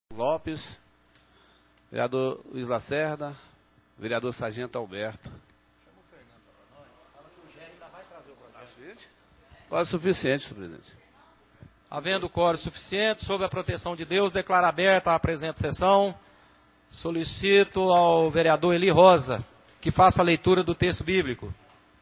Lopes, vereador Luiz Lacerda, vereador Sargento Alberto. Chama o Fernando para nós. Fala que o Gé ainda vai trazer o projeto. Quase suficiente, senhor presidente. Havendo quórum suficiente, sob a proteção de Deus, declaro aberta a presente sessão. Solicito ao vereador Eli Rosa que faça a leitura do texto bíblico.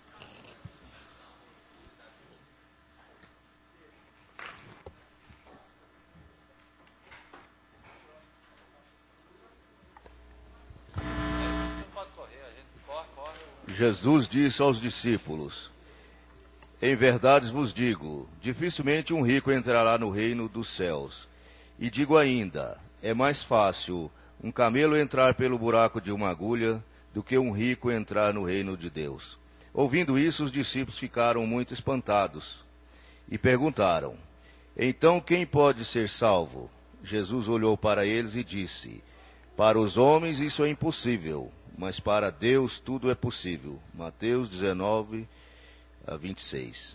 Jesus disse aos discípulos: em verdade vos digo, dificilmente um rico entrará no reino dos céus. E digo ainda, é mais fácil um camelo entrar pelo buraco de uma agulha do que um rico entrar no reino de Deus. Ouvindo isso, os discípulos ficaram muito espantados e perguntaram: então quem pode ser salvo? Jesus olhou para eles e disse: para os homens isso é impossível, mas para Deus tudo é possível. Mateus 19, 26.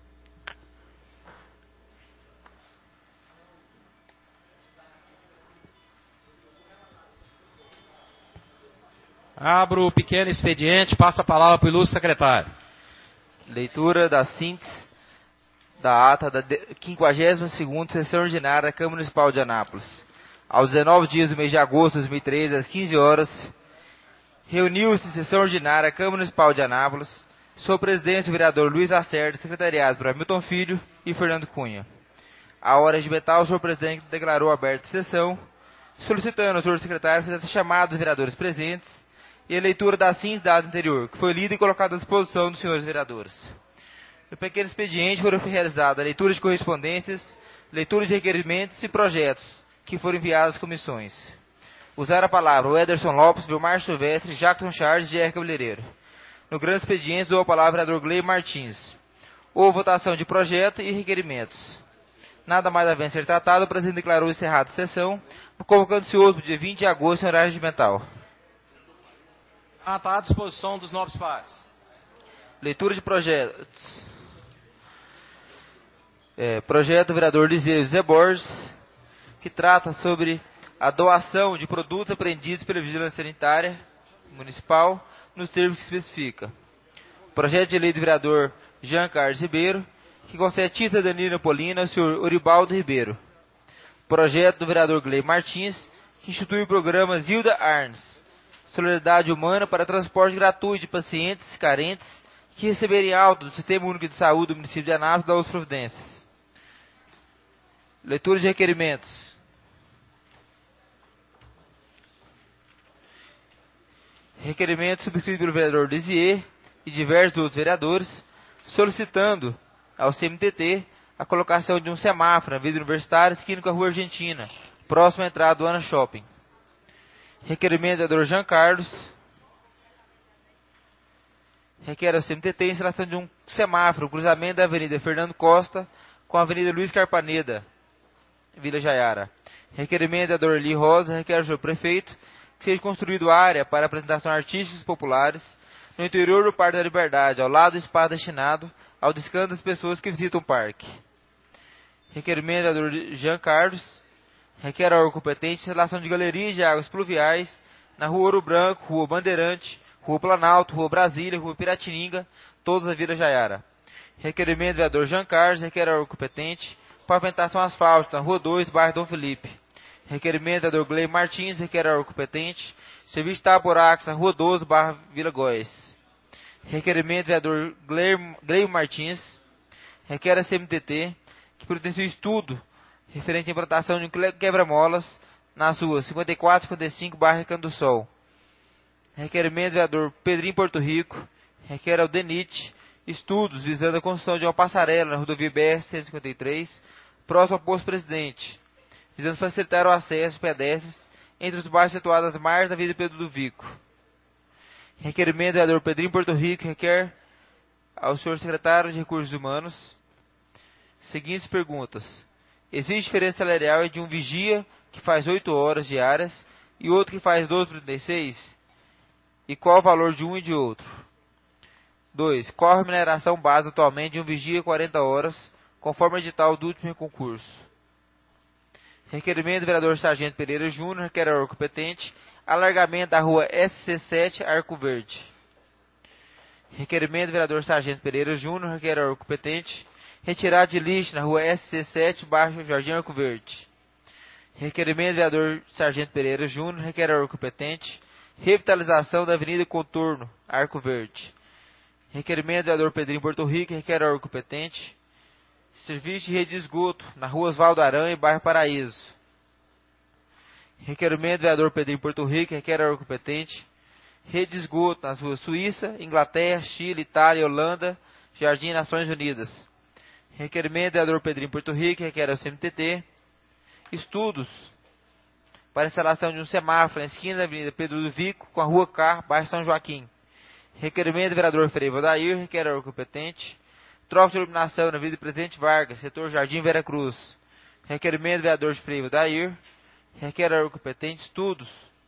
Abro o pequeno expediente, passo a palavra para o ilustre secretário. Leitura da síntese da ata da 52ª Sessão Ordinária da Câmara Municipal de Anápolis. Aos 19 dias do mês de agosto de 2013, às 15 horas, reuniu-se em sessão ordinária a Câmara Municipal de Anápolis, sob presidência do vereador Luiz Lacerda, secretariado por Hamilton Filho e Fernando Cunha. A hora regimental, o senhor presidente declarou aberta a sessão, solicitando ao senhor secretário que fizesse chamada dos vereadores presentes e a leitura da síntese da ata anterior, que foi lida e colocada à disposição dos senhores vereadores. No pequeno expediente foram realizadas a leitura de correspondências, leitura de requerimentos e projetos que foram enviados às comissões. Usaram a palavra o Ederson Lopes, Vilmar Silvestre, Jackson Charles e Jerry Cabeleireiro. No grande expediente, usou a palavra o vereador Gleio Martins. Houve votação de projeto e requerimentos. Nada mais havendo ser tratado, o presidente declarou encerrada a sessão, convocando-se outro dia 20 de agosto em horário regimental. Está à disposição dos nobres pares. Leitura de projetos. Projeto do vereador Liseu José Borges, que trata sobre a doação de produtos apreendidos pela Vigilância Sanitária Municipal, nos termos que se especifica. Projeto de lei do vereador Jean Carlos Ribeiro, que concede cidadania napolina ao senhor Oribaldo Ribeiro. Projeto do vereador Gleio Martins, que institui o programa Zilda Arnes, Solidariedade Humana para transporte gratuito de pacientes carentes que receberem alta do Sistema Único de Saúde do município de Anápolis das providências. Leitura de requerimentos. Requerimento subscrito pelo vereador Lisier e diversos outros vereadores, solicitando ao CMTT a colocação de um semáforo na Avenida Universitária, esquina com a Rua Argentina, próximo à entrada do Ana Shopping. Requerimento do vereador Jean Carlos. Requer ao CMTT a instalação de um semáforo no cruzamento da Avenida Fernando Costa com a Avenida Luiz Carpaneda, Vila Jaiara. Requerimento do vereador Eli Rosa requer ao senhor prefeito que seja construído área para apresentação artísticas populares no interior do Parque da Liberdade, ao lado do espaço destinado ao descanso das pessoas que visitam o parque. Requerimento do vereador Jean Carlos requer ao órgão competente a instalação de galerias de águas pluviais na Rua Ouro Branco, Rua Bandeirante, Rua Planalto, Rua Brasília, Rua Piratininga, todas na Vila Jaiara. Requerimento do vereador Jean Carlos requer ao órgão competente pavimentação asfáltica na Rua 2, bairro Dom Felipe. Requerimento do vereador Gleio Martins requer ao órgão competente serviço de tapa-buracos na Rua 12, bairro Vila Góes. Requerimento do vereador Gleio Martins requer a CMTT que providencie estudo referente à implantação de um quebra-molas nas ruas 54 e 55, bairro Recanto do Sol. Requerimento do vereador Pedrinho Porto Rico requer ao DENIT estudos visando a construção de uma passarela na rodovia BR-153, próximo ao posto Presidente, visando facilitar o acesso de pedestres entre os bairros situados às margens da Avenida Pedro do Vico. Requerimento do vereador Pedrinho Porto Rico requer ao senhor secretário de Recursos Humanos seguintes perguntas. Existe diferença salarial de um vigia que faz 8 horas diárias e outro que faz 12,36? E qual o valor de um e de outro? 2. Qual a remuneração base atualmente de um vigia 40 horas, conforme o edital do último concurso? Requerimento do vereador Sargento Pereira Júnior, requer ao órgão competente, alargamento da rua SC7, Arco Verde. Requerimento do vereador Sargento Pereira Júnior, requer ao órgão competente, retirada de lixo na rua SC7, baixo Jardim Arco Verde. Requerimento do vereador Sargento Pereira Júnior, requer ao órgão competente, revitalização da Avenida Contorno, Arco Verde. Requerimento do vereador Pedrinho Porto Rico, requer ao órgão competente, serviço de rede de esgoto na rua Osvaldo Aranha, bairro Paraíso. Requerimento do vereador Pedrinho Porto Rico, requer ao órgão competente, rede de esgoto nas ruas Suíça, Inglaterra, Chile, Itália, Holanda, Jardim Nações Unidas. Requerimento do vereador Pedrinho Porto Rico, requer ao CMTT, estudos para instalação de um semáforo na esquina da Avenida Pedro do Vico com a Rua K, bairro São Joaquim. Requerimento do vereador Frei Valdair, requer ao órgão competente, troca de iluminação na Avenida Presidente Vargas, setor Jardim Vera Cruz. Requerimento do vereador Frei Valdair, requer ao órgão competente, estudos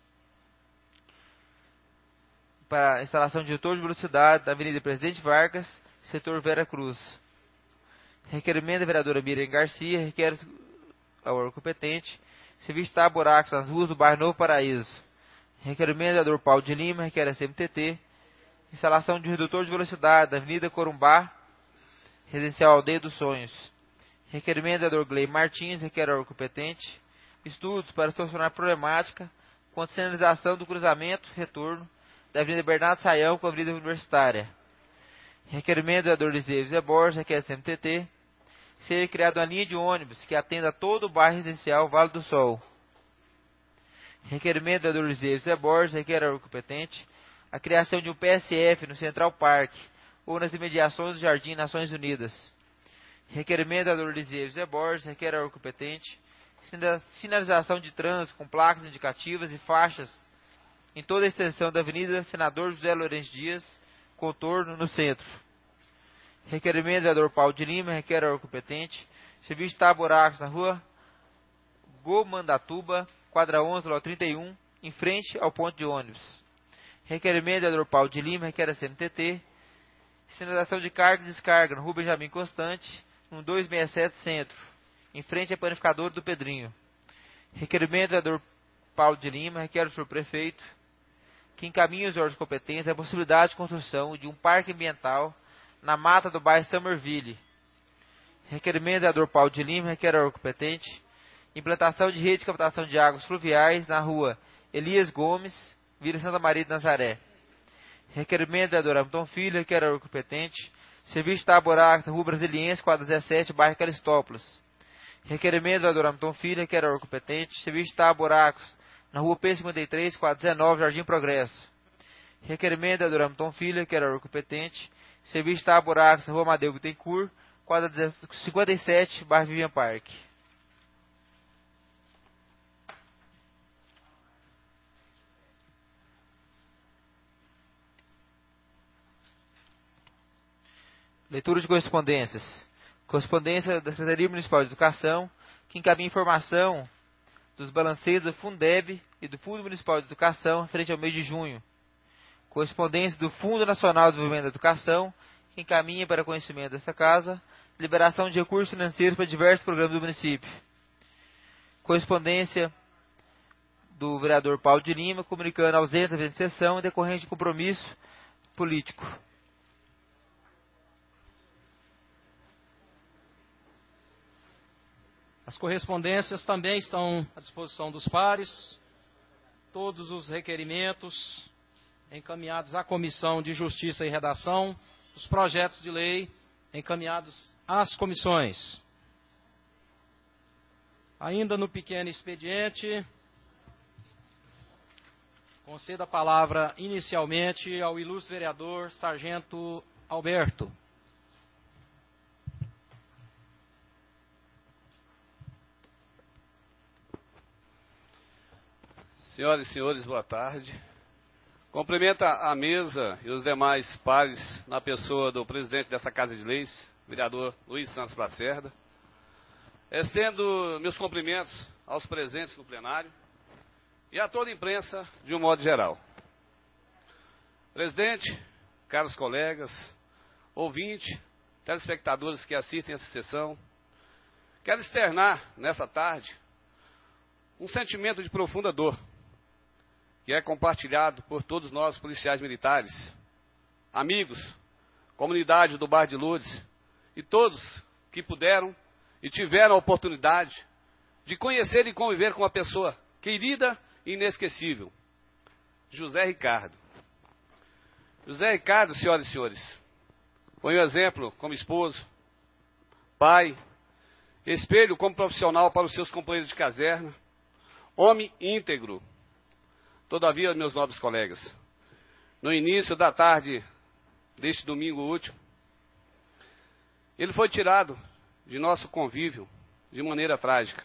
para a instalação de redutor de velocidade na Avenida Presidente Vargas, setor Vera Cruz. Requerimento da vereadora Miriam Garcia, requer ao órgão competente, serviço de tapar buracos nas ruas do bairro Novo Paraíso. Requerimento do vereador Paulo de Lima, requer a CMTT, instalação de redutor de velocidade na Avenida Corumbá, Residencial Aldeia dos Sonhos. Requerimento do vereador Gley Martins, requer ao órgão competente, estudos para solucionar problemática com a sinalização do cruzamento, retorno, da Avenida Bernardo Saião com a Avenida Universitária. Requerimento do vereador Liseu Zé Borges, requer a CMTT, ser criada uma linha de ônibus que atenda todo o bairro residencial Vale do Sol. Requerimento do vereador Liseu Zé Borges, requer ao órgão competente, a criação de um PSF no Central Park ou nas imediações do Jardim Nações Unidas. Requerimento do vereador Liseu Zé Borges, requer ao órgão competente, sinalização de trânsito com placas indicativas e faixas em toda a extensão da Avenida Senador José Lourenço Dias, contorno no centro. Requerimento do vereador Paulo de Lima, requer ao órgão competente, serviço de tapar buracos na rua Gomandatuba, quadra 11, lote 31, em frente ao ponto de ônibus. Requerimento do vereador Paulo de Lima, requer a CMTT, sinalização de carga e descarga na rua Benjamin Constante, no 267 Centro, em frente ao panificador do Pedrinho. Requerimento do vereador Paulo de Lima, requer ao senhor prefeito, que encaminhe os órgãos competentes a possibilidade de construção de um parque ambiental na mata do bairro Summerville. Requerimento do vereador Paulo de Lima, requer ao órgão competente, implantação de rede de captação de águas fluviais na rua Elias Gomes, Vila Santa Maria de Nazaré. Requerimento do vereador Hamilton Filho, requer ao órgão competente, serviço de tapar buracos na rua Brasiliense, quadra 17, bairro Calistópolis. Requerimento do vereador Hamilton Filho, requer ao órgão competente, serviço de tapar buracos na rua P53, quadra 19, Jardim Progresso. Requerimento do vereador Hamilton Filho, requer ao órgão competente, serviço de tapar buracos na rua Amadeu Bittencourt, quadra 57, bairro Vivian Park. Leitura de correspondências. Correspondência da Secretaria Municipal de Educação, que encaminha informação dos balanceios do Fundeb e do Fundo Municipal de Educação frente ao mês de junho. Correspondência do Fundo Nacional de Desenvolvimento da Educação, que encaminha para conhecimento desta casa liberação de recursos financeiros para diversos programas do município. Correspondência do vereador Paulo de Lima, comunicando a ausência da sessão em decorrência de compromisso político. As correspondências também estão à disposição dos pares. Todos os requerimentos encaminhados à Comissão de Justiça e Redação, os projetos de lei encaminhados às comissões. Ainda no pequeno expediente, concedo a palavra inicialmente ao ilustre vereador Sargento Alberto. Senhoras e senhores, boa tarde. Cumprimento a mesa e os demais pares na pessoa do presidente dessa Casa de Leis, vereador Luiz Santos Lacerda. Estendo meus cumprimentos aos presentes no plenário e a toda a imprensa de um modo geral. Presidente, caros colegas, ouvintes, telespectadores que assistem essa sessão, quero externar nessa tarde um sentimento de profunda dor, que é compartilhado por todos nós, policiais militares, amigos, comunidade do Bairro de Lourdes, e todos que puderam e tiveram a oportunidade de conhecer e conviver com uma pessoa querida e inesquecível, José Ricardo. José Ricardo, senhoras e senhores, foi um exemplo como esposo, pai, espelho como profissional para os seus companheiros de caserna, homem íntegro. Todavia, meus nobres colegas, no início da tarde deste domingo último, ele foi tirado de nosso convívio de maneira trágica.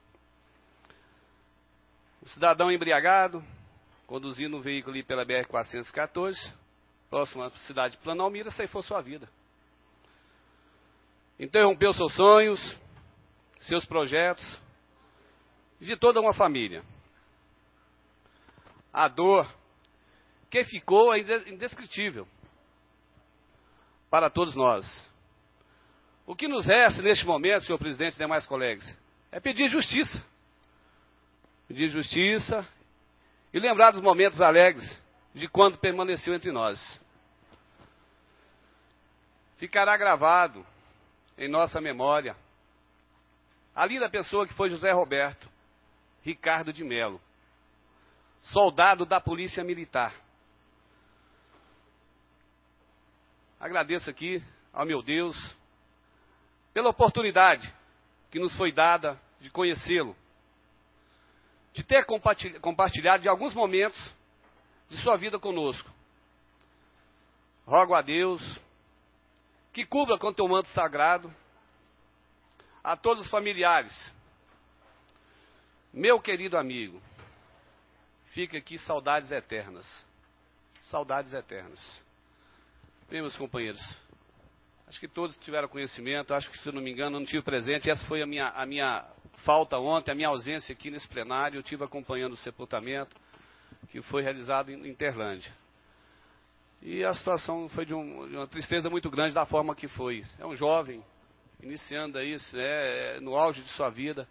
Um cidadão embriagado, conduzindo um veículo ali pela BR-414, próximo à cidade de Planalmira, ceifou sua vida. Interrompeu seus sonhos, seus projetos, de toda uma família. A dor que ficou é indescritível para todos nós. O que nos resta neste momento, senhor presidente e demais colegas, é pedir justiça. Pedir justiça e lembrar dos momentos alegres de quando permaneceu entre nós. Ficará gravado em nossa memória a linda pessoa que foi José Roberto Ricardo de Melo, soldado da Polícia Militar. Agradeço aqui ao meu Deus pela oportunidade que nos foi dada de conhecê-lo, de ter compartilhado de alguns momentos de sua vida conosco. Rogo a Deus que cubra com teu manto sagrado a todos os familiares. Meu querido amigo, fica aqui saudades eternas. Saudades eternas. Bem, meus companheiros, acho que todos tiveram conhecimento, acho que, se eu não me engano, eu não tive presente. Essa foi a minha falta ontem, a minha ausência aqui nesse plenário. Eu estive acompanhando o sepultamento que foi realizado em Interlândia. E a situação foi de uma tristeza muito grande da forma que foi. É um jovem, iniciando aí, no auge de sua vida,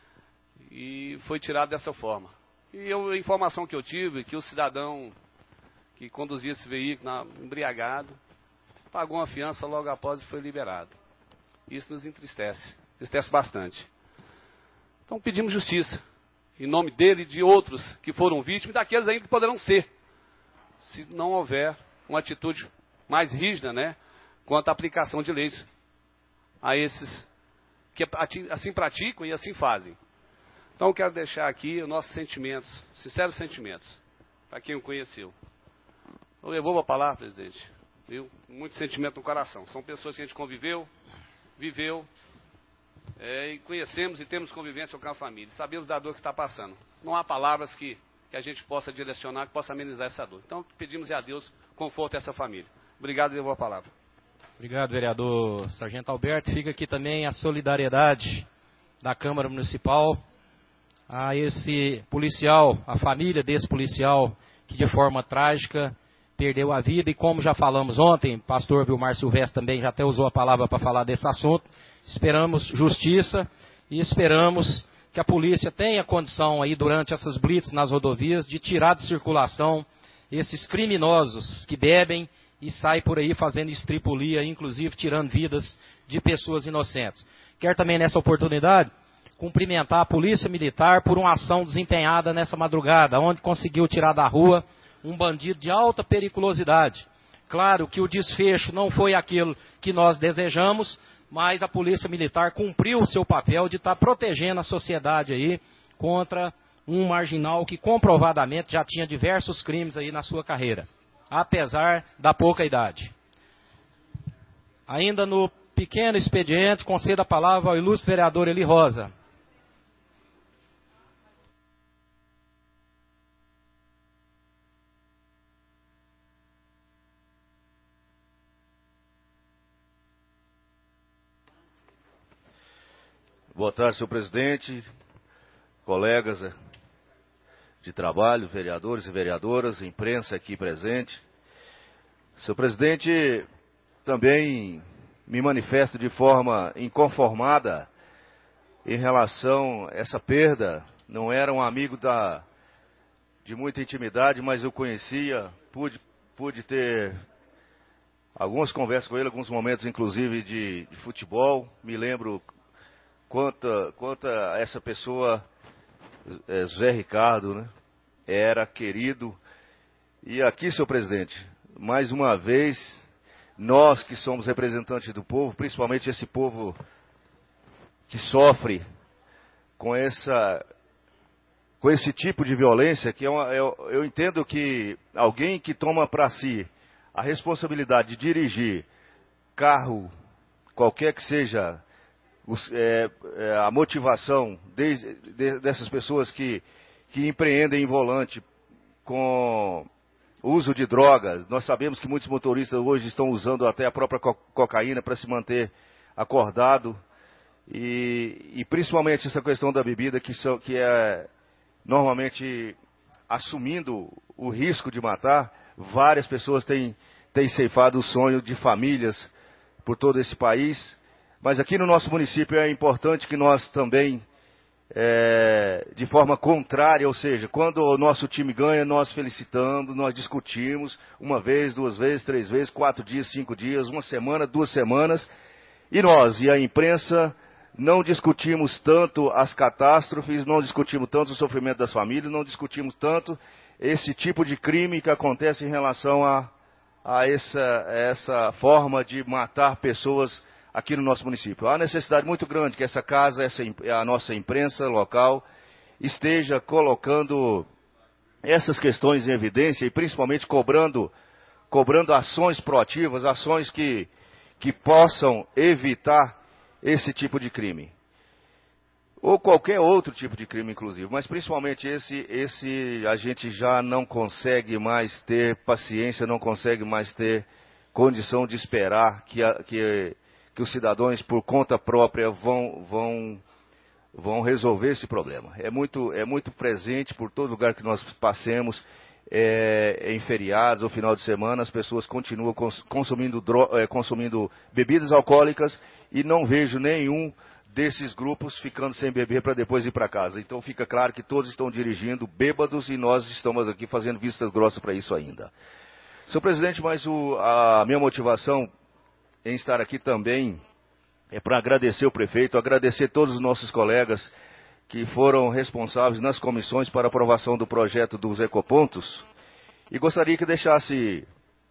e foi tirado dessa forma. E a informação que eu tive, que o cidadão que conduzia esse veículo embriagado, pagou uma fiança logo após e foi liberado. Isso nos entristece bastante. Então pedimos justiça, em nome dele e de outros que foram vítimas, e daqueles ainda que poderão ser, se não houver uma atitude mais rígida, né, quanto à aplicação de leis a esses que assim praticam e assim fazem. Então eu quero deixar aqui os nossos sentimentos, sinceros sentimentos, para quem o conheceu. Eu devolvo a palavra, presidente. Viu? Muito sentimento no coração. São pessoas que a gente conviveu, viveu, e conhecemos e temos convivência com a família. Sabemos da dor que está passando. Não há palavras que a gente possa direcionar, que possa amenizar essa dor. Então pedimos a Deus conforto a essa família. Obrigado e devolvo a palavra. Obrigado, vereador Sargento Alberto. Fica aqui também a solidariedade da Câmara Municipal a esse policial, a família desse policial que de forma trágica perdeu a vida. E como já falamos ontem, pastor Vilmar Silvestre também já até usou a palavra para falar desse assunto, esperamos justiça e esperamos que a polícia tenha condição aí durante essas blitz nas rodovias de tirar de circulação esses criminosos que bebem e saem por aí fazendo estripulia, inclusive tirando vidas de pessoas inocentes. Quero também nessa oportunidade cumprimentar a Polícia Militar por uma ação desempenhada nessa madrugada, onde conseguiu tirar da rua um bandido de alta periculosidade. Claro que o desfecho não foi aquilo que nós desejamos, mas a Polícia Militar cumpriu o seu papel de estar protegendo a sociedade aí contra um marginal que comprovadamente já tinha diversos crimes aí na sua carreira, apesar da pouca idade. Ainda no pequeno expediente, concedo a palavra ao ilustre vereador Eli Rosa. Boa tarde, senhor presidente, colegas de trabalho, vereadores e vereadoras, imprensa aqui presente. Senhor presidente, também me manifesto de forma inconformada em relação a essa perda não era um amigo de muita intimidade, mas eu conhecia, pude ter algumas conversas com ele, alguns momentos inclusive de futebol. Me lembro quanto a essa pessoa, José Ricardo, né, era querido. E aqui, senhor presidente, mais uma vez, nós que somos representantes do povo, principalmente esse povo que sofre com esse tipo de violência, que eu entendo que alguém que toma para si a responsabilidade de dirigir carro, qualquer que seja a motivação dessas pessoas que empreendem em volante com uso de drogas. Nós sabemos que muitos motoristas hoje estão usando até a própria cocaína para se manter acordado. E principalmente essa questão da bebida, que é normalmente assumindo o risco de matar. Várias pessoas têm ceifado o sonho de famílias por todo esse país. Mas aqui no nosso município é importante que nós também, de forma contrária, ou seja, quando o nosso time ganha, nós felicitamos, nós discutimos uma vez, 2 vezes, 3 vezes, 4 dias, 5 dias, 1 semana, 2 semanas. E nós e a imprensa não discutimos tanto as catástrofes, não discutimos tanto o sofrimento das famílias, não discutimos tanto esse tipo de crime que acontece em relação a essa forma de matar pessoas aqui no nosso município. Há necessidade muito grande que essa casa, a nossa imprensa local, esteja colocando essas questões em evidência e principalmente cobrando ações proativas, ações que possam evitar esse tipo de crime. Ou qualquer outro tipo de crime, inclusive. Mas principalmente esse a gente já não consegue mais ter paciência, não consegue mais ter condição de esperar que os cidadãos, por conta própria, vão resolver esse problema. É muito presente por todo lugar que nós passemos, em feriados ou final de semana, as pessoas continuam consumindo bebidas alcoólicas e não vejo nenhum desses grupos ficando sem beber para depois ir para casa. Então fica claro que todos estão dirigindo bêbados e nós estamos aqui fazendo vistas grossas para isso ainda. Senhor presidente, mas a minha motivação em estar aqui também é para agradecer o prefeito, agradecer todos os nossos colegas que foram responsáveis nas comissões para aprovação do projeto dos ecopontos. E gostaria que deixasse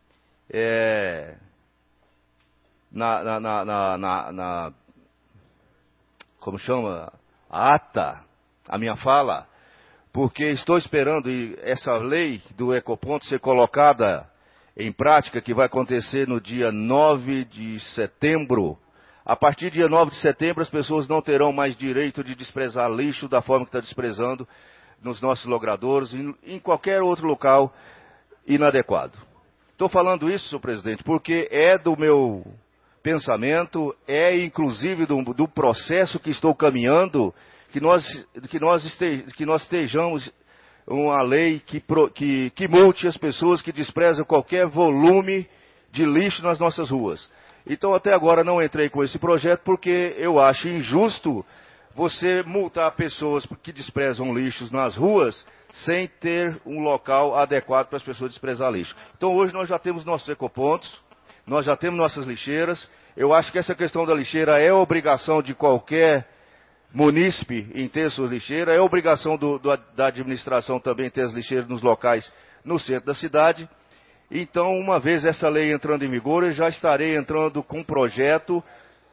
como chama? A ata, a minha fala, porque estou esperando essa lei do ecoponto ser colocada em prática, que vai acontecer no dia 9 de setembro. A partir do dia 9 de setembro, as pessoas não terão mais direito de desprezar lixo da forma que está desprezando nos nossos logradouros, em qualquer outro local inadequado. Estou falando isso, senhor presidente, porque é do meu pensamento, é inclusive do processo que estou caminhando, que nós estejamos uma lei que multe as pessoas que desprezam qualquer volume de lixo nas nossas ruas. Então até agora não entrei com esse projeto porque eu acho injusto você multar pessoas que desprezam lixos nas ruas sem ter um local adequado para as pessoas desprezar lixo. Então hoje nós já temos nossos ecopontos, nós já temos nossas lixeiras. Eu acho que essa questão da lixeira é obrigação de qualquer munícipe em ter suas lixeiras, é obrigação da administração também ter as lixeiras nos locais no centro da cidade. Então, uma vez essa lei entrando em vigor, eu já estarei entrando com um projeto,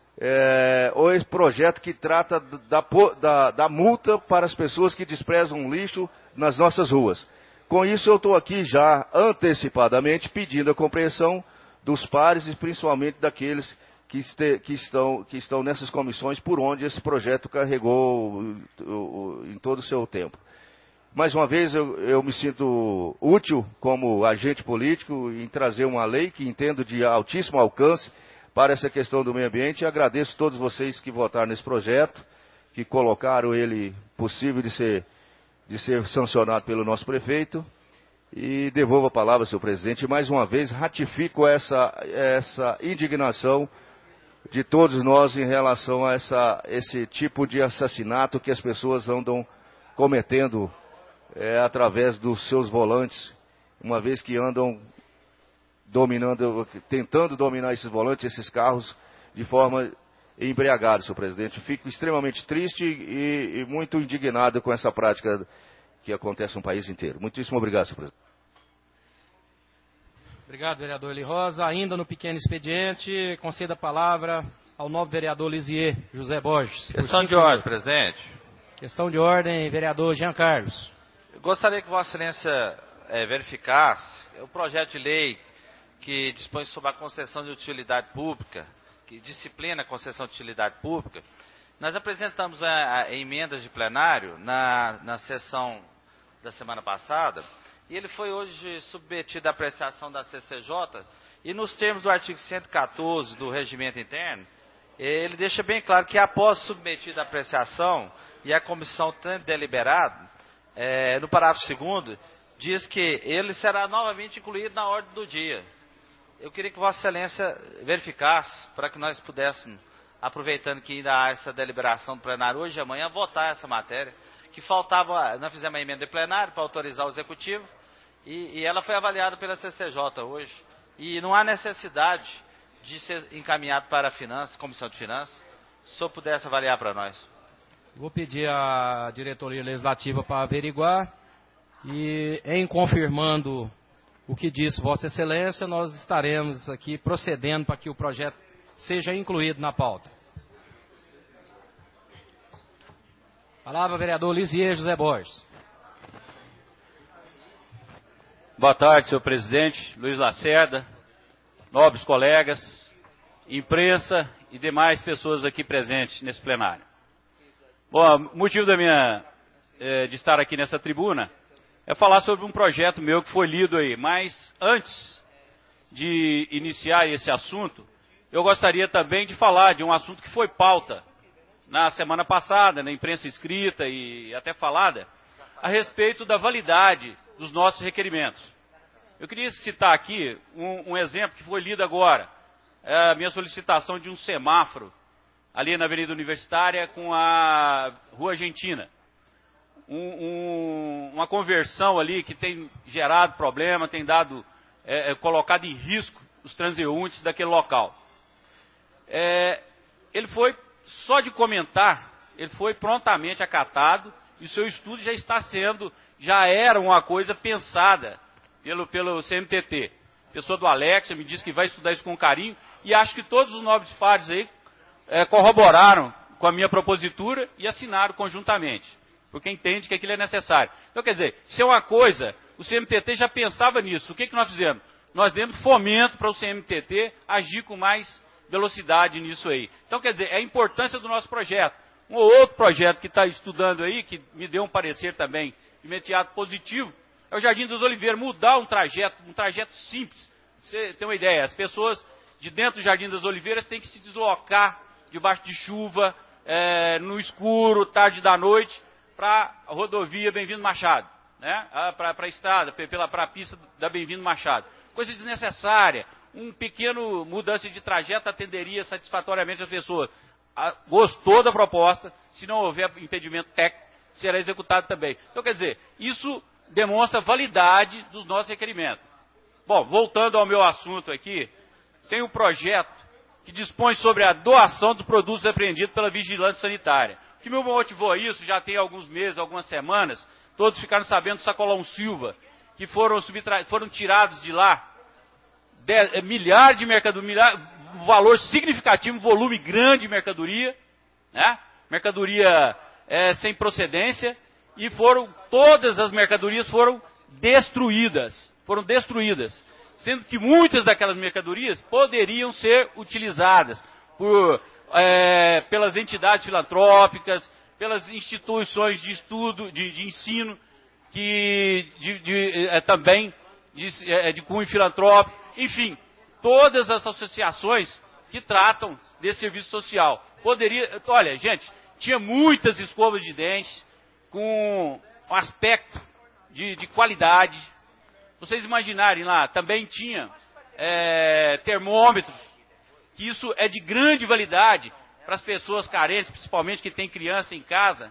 ou esse projeto que trata da multa para as pessoas que desprezam lixo nas nossas ruas. Com isso, eu estou aqui já antecipadamente pedindo a compreensão dos pares e principalmente daqueles que estão nessas comissões por onde esse projeto carregou em todo o seu tempo. Mais uma vez, eu me sinto útil como agente político em trazer uma lei que entendo de altíssimo alcance para essa questão do meio ambiente. E agradeço a todos vocês que votaram nesse projeto, que colocaram ele possível de ser sancionado pelo nosso prefeito. E devolvo a palavra, senhor presidente. E mais uma vez, ratifico essa indignação de todos nós em relação a esse tipo de assassinato que as pessoas andam cometendo através dos seus volantes, uma vez que andam tentando dominar esses volantes, esses carros, de forma embriagada, senhor presidente. Fico extremamente triste e muito indignado com essa prática que acontece no país inteiro. Muitíssimo obrigado, senhor presidente. Obrigado, vereador Eli Rosa. Ainda no pequeno expediente, conceda a palavra ao novo vereador Lisier José Borges. Questão de ordem, presidente. Questão de ordem, vereador Jean Carlos. Eu gostaria que Vossa Excelência verificasse o projeto de lei que dispõe sobre a concessão de utilidade pública, que disciplina a concessão de utilidade pública. Nós apresentamos emendas de plenário na sessão da semana passada, e ele foi hoje submetido à apreciação da CCJ, e nos termos do artigo 114 do Regimento Interno, ele deixa bem claro que após submetido à apreciação e a comissão tendo deliberado, no parágrafo 2º, diz que ele será novamente incluído na ordem do dia. Eu queria que Vossa Excelência verificasse, para que nós pudéssemos, aproveitando que ainda há essa deliberação do plenário hoje e amanhã, votar essa matéria, que faltava, nós fizemos uma emenda de plenário para autorizar o Executivo, e ela foi avaliada pela CCJ hoje, e não há necessidade de ser encaminhado para a Comissão de Finanças. Se o senhor pudesse avaliar para nós. Vou pedir à diretoria legislativa para averiguar, e em confirmando o que disse Vossa Excelência, nós estaremos aqui procedendo para que o projeto seja incluído na pauta. Palavra, vereador Lisier José Borges. Boa tarde, senhor presidente, Luiz Lacerda, nobres colegas, imprensa e demais pessoas aqui presentes nesse plenário. Bom, o motivo de estar aqui nessa tribuna é falar sobre um projeto meu que foi lido aí. Mas antes de iniciar esse assunto, eu gostaria também de falar de um assunto que foi pauta na semana passada, na imprensa escrita e até falada, a respeito da validade dos nossos requerimentos. Eu queria citar aqui um exemplo que foi lido agora, a minha solicitação de um semáforo ali na Avenida Universitária com a Rua Argentina. Uma conversão ali que tem gerado problema, tem colocado em risco os transeuntes daquele local. Ele foi, só de comentar, ele foi prontamente acatado e o seu estudo já era uma coisa pensada pelo CMTT. A pessoa do Alex me disse que vai estudar isso com carinho e acho que todos os nobres pares aí corroboraram com a minha propositura e assinaram conjuntamente, porque entende que aquilo é necessário. Então, quer dizer, se é uma coisa, o CMTT já pensava nisso. O que nós fizemos? Nós demos fomento para o CMTT agir com mais velocidade nisso aí. Então, quer dizer, é a importância do nosso projeto. Um outro projeto que está estudando aí, que me deu um parecer também imediato positivo, é o Jardim das Oliveiras, mudar um trajeto simples. Você tem uma ideia, as pessoas de dentro do Jardim das Oliveiras têm que se deslocar debaixo de chuva, no escuro, tarde da noite, para a rodovia Bem-vindo Machado, né? Para a estrada, para a pista da Bem-vindo Machado. Coisa desnecessária. Um pequeno mudança de trajeto atenderia satisfatoriamente as pessoas. Gostou da proposta, se não houver impedimento técnico, será executado também. Então, quer dizer, isso demonstra a validade dos nossos requerimentos. Bom, voltando ao meu assunto aqui, tem um projeto que dispõe sobre a doação dos produtos apreendidos pela vigilância sanitária. O que me motivou a isso, já tem alguns meses, algumas semanas, todos ficaram sabendo do Sacolão Silva, que foram tirados de lá milhares de mercadorias, um valor significativo, um volume grande de mercadoria, né? Mercadoria sem procedência, e todas as mercadorias foram destruídas, sendo que muitas daquelas mercadorias poderiam ser utilizadas pelas entidades filantrópicas, pelas instituições de estudo, de ensino, também de cunho filantrópico, enfim, todas as associações que tratam desse serviço social. Olha, gente, tinha muitas escovas de dentes com um aspecto de qualidade. Vocês imaginarem lá, também tinha termômetros, que isso é de grande validade para as pessoas carentes, principalmente que têm criança em casa.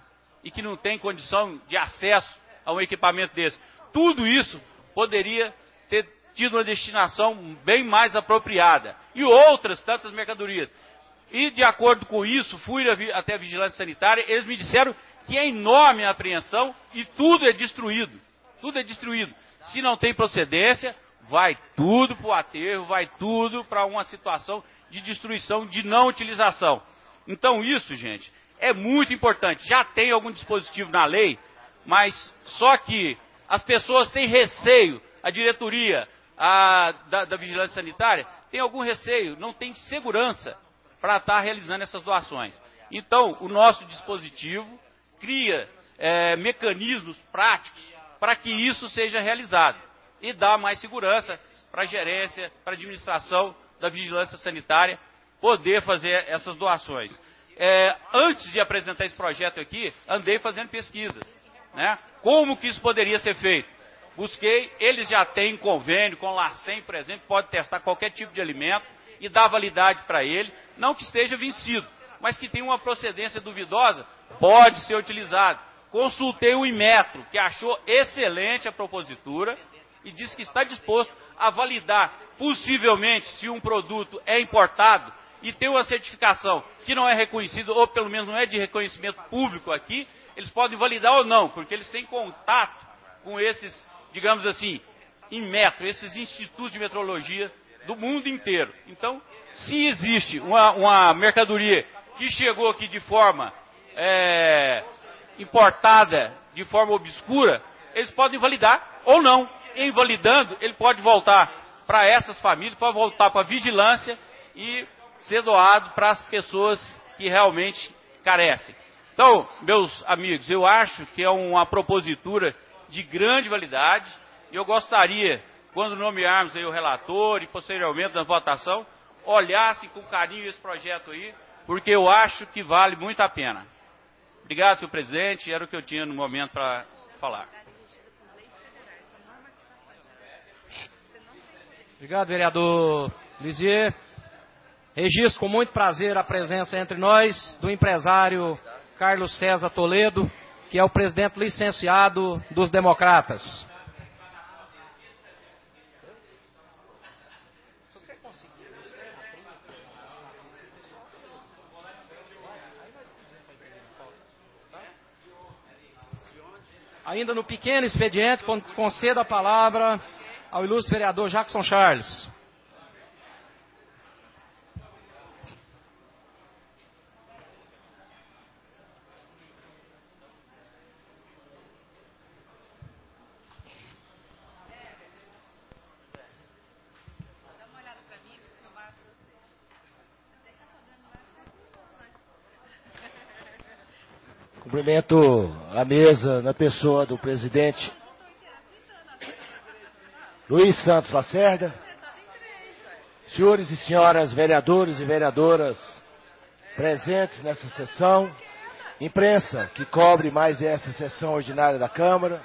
e que não tem condição de acesso a um equipamento desse. Tudo isso poderia ter tido uma destinação bem mais apropriada. E outras tantas mercadorias. E de acordo com isso, fui até a Vigilância Sanitária, eles me disseram que é enorme a apreensão e tudo é destruído. Tudo é destruído. Se não tem procedência, vai tudo para o aterro, vai tudo para uma situação de destruição, de não utilização. Então isso, gente, é muito importante. Já tem algum dispositivo na lei, mas só que as pessoas têm receio, a diretoria da Vigilância Sanitária tem algum receio, não tem segurança para estar realizando essas doações. Então, o nosso dispositivo cria mecanismos práticos para que isso seja realizado e dá mais segurança para a gerência, para a administração da Vigilância Sanitária poder fazer essas doações. Antes de apresentar esse projeto aqui, andei fazendo pesquisas, né? Como que isso poderia ser feito? Busquei, eles já têm convênio com o LACEN, por exemplo, pode testar qualquer tipo de alimento e dar validade para ele, não que esteja vencido, mas que tem uma procedência duvidosa, pode ser utilizado. Consultei o Inmetro, que achou excelente a propositura e disse que está disposto a validar, possivelmente, se um produto é importado e tem uma certificação que não é reconhecida, ou pelo menos não é de reconhecimento público aqui, eles podem validar ou não, porque eles têm contato com esses, digamos assim, Inmetro, esses institutos de metrologia do mundo inteiro. Então, se existe uma mercadoria que chegou aqui de forma importada, de forma obscura, eles podem validar ou não. Invalidando, ele pode voltar para essas famílias, pode voltar para a vigilância e ser doado para as pessoas que realmente carecem. Então, meus amigos, eu acho que é uma propositura de grande validade e eu gostaria, quando nomearmos aí o relator e posteriormente na votação, olhassem com carinho esse projeto aí, porque eu acho que vale muito a pena. Obrigado, senhor presidente, era o que eu tinha no momento para falar. Obrigado, vereador Lisier. Registro com muito prazer a presença entre nós do empresário Carlos César Toledo, que é o presidente licenciado dos Democratas. Ainda no pequeno expediente, concedo a palavra ao ilustre vereador Jackson Charles. Cumprimento a mesa na pessoa do presidente Luiz Santos Lacerda, senhores e senhoras vereadores e vereadoras presentes nessa sessão, imprensa que cobre mais essa sessão ordinária da Câmara,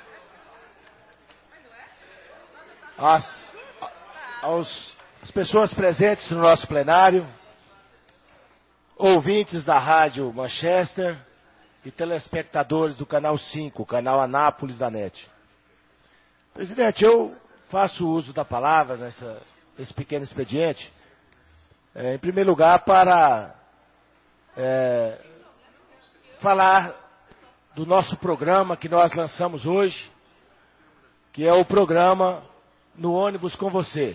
as pessoas presentes no nosso plenário, ouvintes da Rádio Manchester e telespectadores do Canal 5, Canal Anápolis da NET. Presidente, eu faço uso da palavra nesse pequeno expediente, em primeiro lugar, para falar do nosso programa que nós lançamos hoje, que é o programa No Ônibus com Você.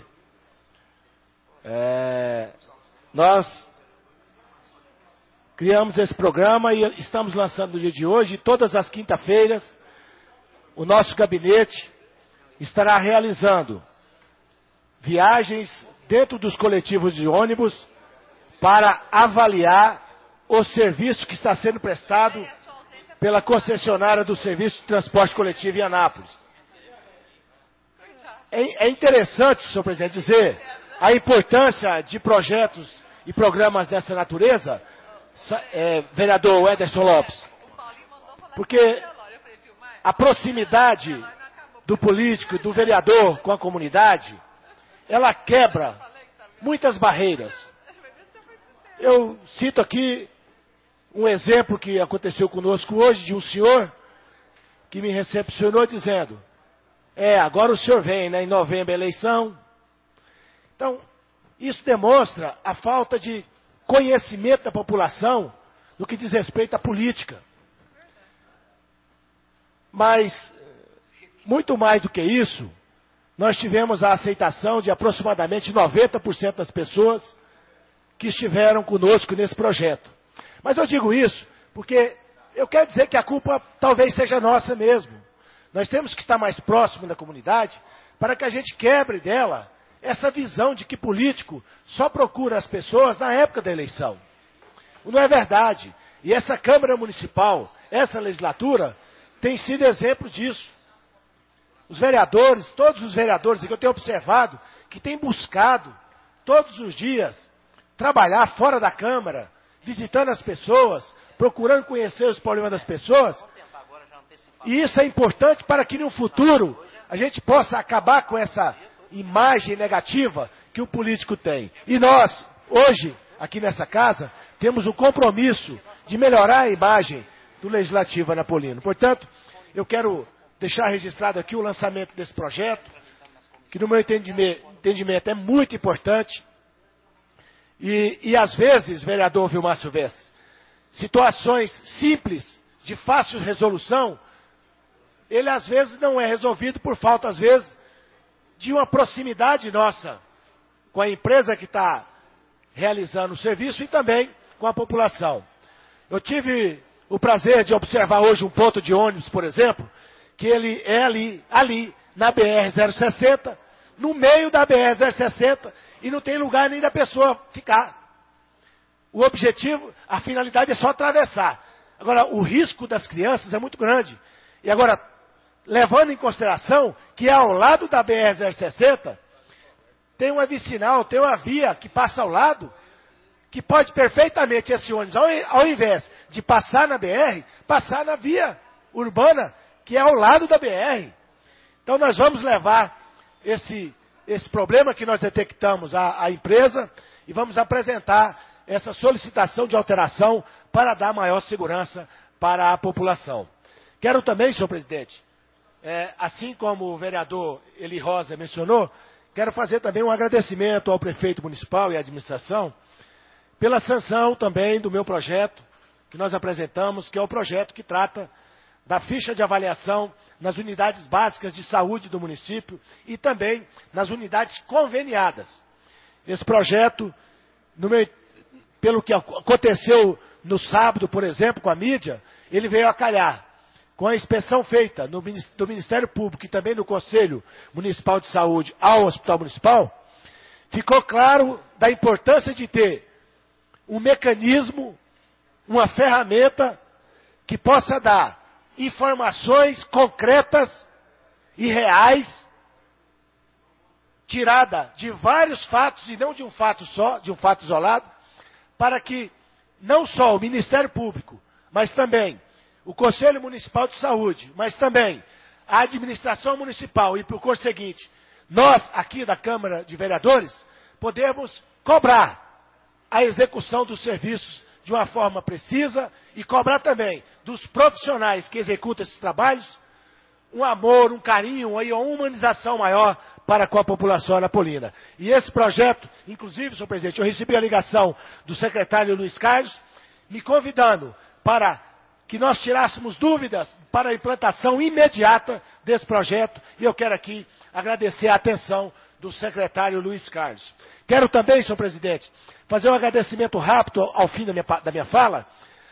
Nós criamos esse programa e estamos lançando no dia de hoje, todas as quinta-feiras, o nosso gabinete estará realizando viagens dentro dos coletivos de ônibus para avaliar o serviço que está sendo prestado pela concessionária do serviço de transporte coletivo em Anápolis. É interessante, senhor presidente, dizer a importância de projetos e programas dessa natureza, vereador Ederson Lopes, porque a proximidade do político e do vereador com a comunidade, ela quebra muitas barreiras. Eu cito aqui um exemplo que aconteceu conosco hoje de um senhor que me recepcionou dizendo: agora o senhor vem, né, em novembro a eleição. Então, isso demonstra a falta de conhecimento da população no que diz respeito à política. Mas, muito mais do que isso, nós tivemos a aceitação de aproximadamente 90% das pessoas que estiveram conosco nesse projeto. Mas eu digo isso porque eu quero dizer que a culpa talvez seja nossa mesmo. Nós temos que estar mais próximo da comunidade para que a gente quebre dela essa visão de que político só procura as pessoas na época da eleição. Não é verdade. E essa Câmara Municipal, essa legislatura, tem sido exemplo disso. Os vereadores, todos os vereadores que eu tenho observado, que têm buscado todos os dias trabalhar fora da Câmara, visitando as pessoas, procurando conhecer os problemas das pessoas. E isso é importante para que no futuro a gente possa acabar com essa imagem negativa que o político tem. E nós, hoje, aqui nessa casa, temos um compromisso de melhorar a imagem do Legislativo Anapolino. Portanto, eu quero deixar registrado aqui o lançamento desse projeto, que no meu entendimento é muito importante. E às vezes, vereador Vilmar Silvestre, situações simples, de fácil resolução, ele às vezes não é resolvido por falta, às vezes, de uma proximidade nossa com a empresa que está realizando o serviço e também com a população. Eu tive o prazer de observar hoje um ponto de ônibus, por exemplo, que ele é ali na BR-060, no meio da BR-060, e não tem lugar nem da pessoa ficar. O objetivo, a finalidade é só atravessar. Agora, o risco das crianças é muito grande. E agora, levando em consideração que ao lado da BR-060, tem uma vicinal, tem uma via que passa ao lado, que pode perfeitamente esse ônibus, ao invés de passar na BR, passar na via urbana, que é ao lado da BR. Então nós vamos levar esse problema que nós detectamos à empresa e vamos apresentar essa solicitação de alteração para dar maior segurança para a população. Quero também, senhor presidente, assim como o vereador Eli Rosa mencionou, quero fazer também um agradecimento ao prefeito municipal e à administração pela sanção também do meu projeto que nós apresentamos, que é o projeto que trata da ficha de avaliação nas unidades básicas de saúde do município e também nas unidades conveniadas. Esse projeto, pelo que aconteceu no sábado, por exemplo, com a mídia, ele veio a calhar. Com a inspeção feita do Ministério Público e também do Conselho Municipal de Saúde ao Hospital Municipal, ficou claro da importância de ter um mecanismo, uma ferramenta que possa dar informações concretas e reais, tirada de vários fatos e não de um fato só, de um fato isolado, para que não só o Ministério Público, mas também o Conselho Municipal de Saúde, mas também a administração municipal e, por conseguinte, nós aqui da Câmara de Vereadores, podemos cobrar a execução dos serviços de uma forma precisa e cobrar também dos profissionais que executam esses trabalhos um amor, um carinho e uma humanização maior para com a população anapolina. E esse projeto, inclusive, senhor presidente, eu recebi a ligação do secretário Luiz Carlos, me convidando para que nós tirássemos dúvidas para a implantação imediata desse projeto, e eu quero aqui agradecer a atenção do secretário Luiz Carlos. Quero também, senhor presidente, fazer um agradecimento rápido ao fim da minha fala,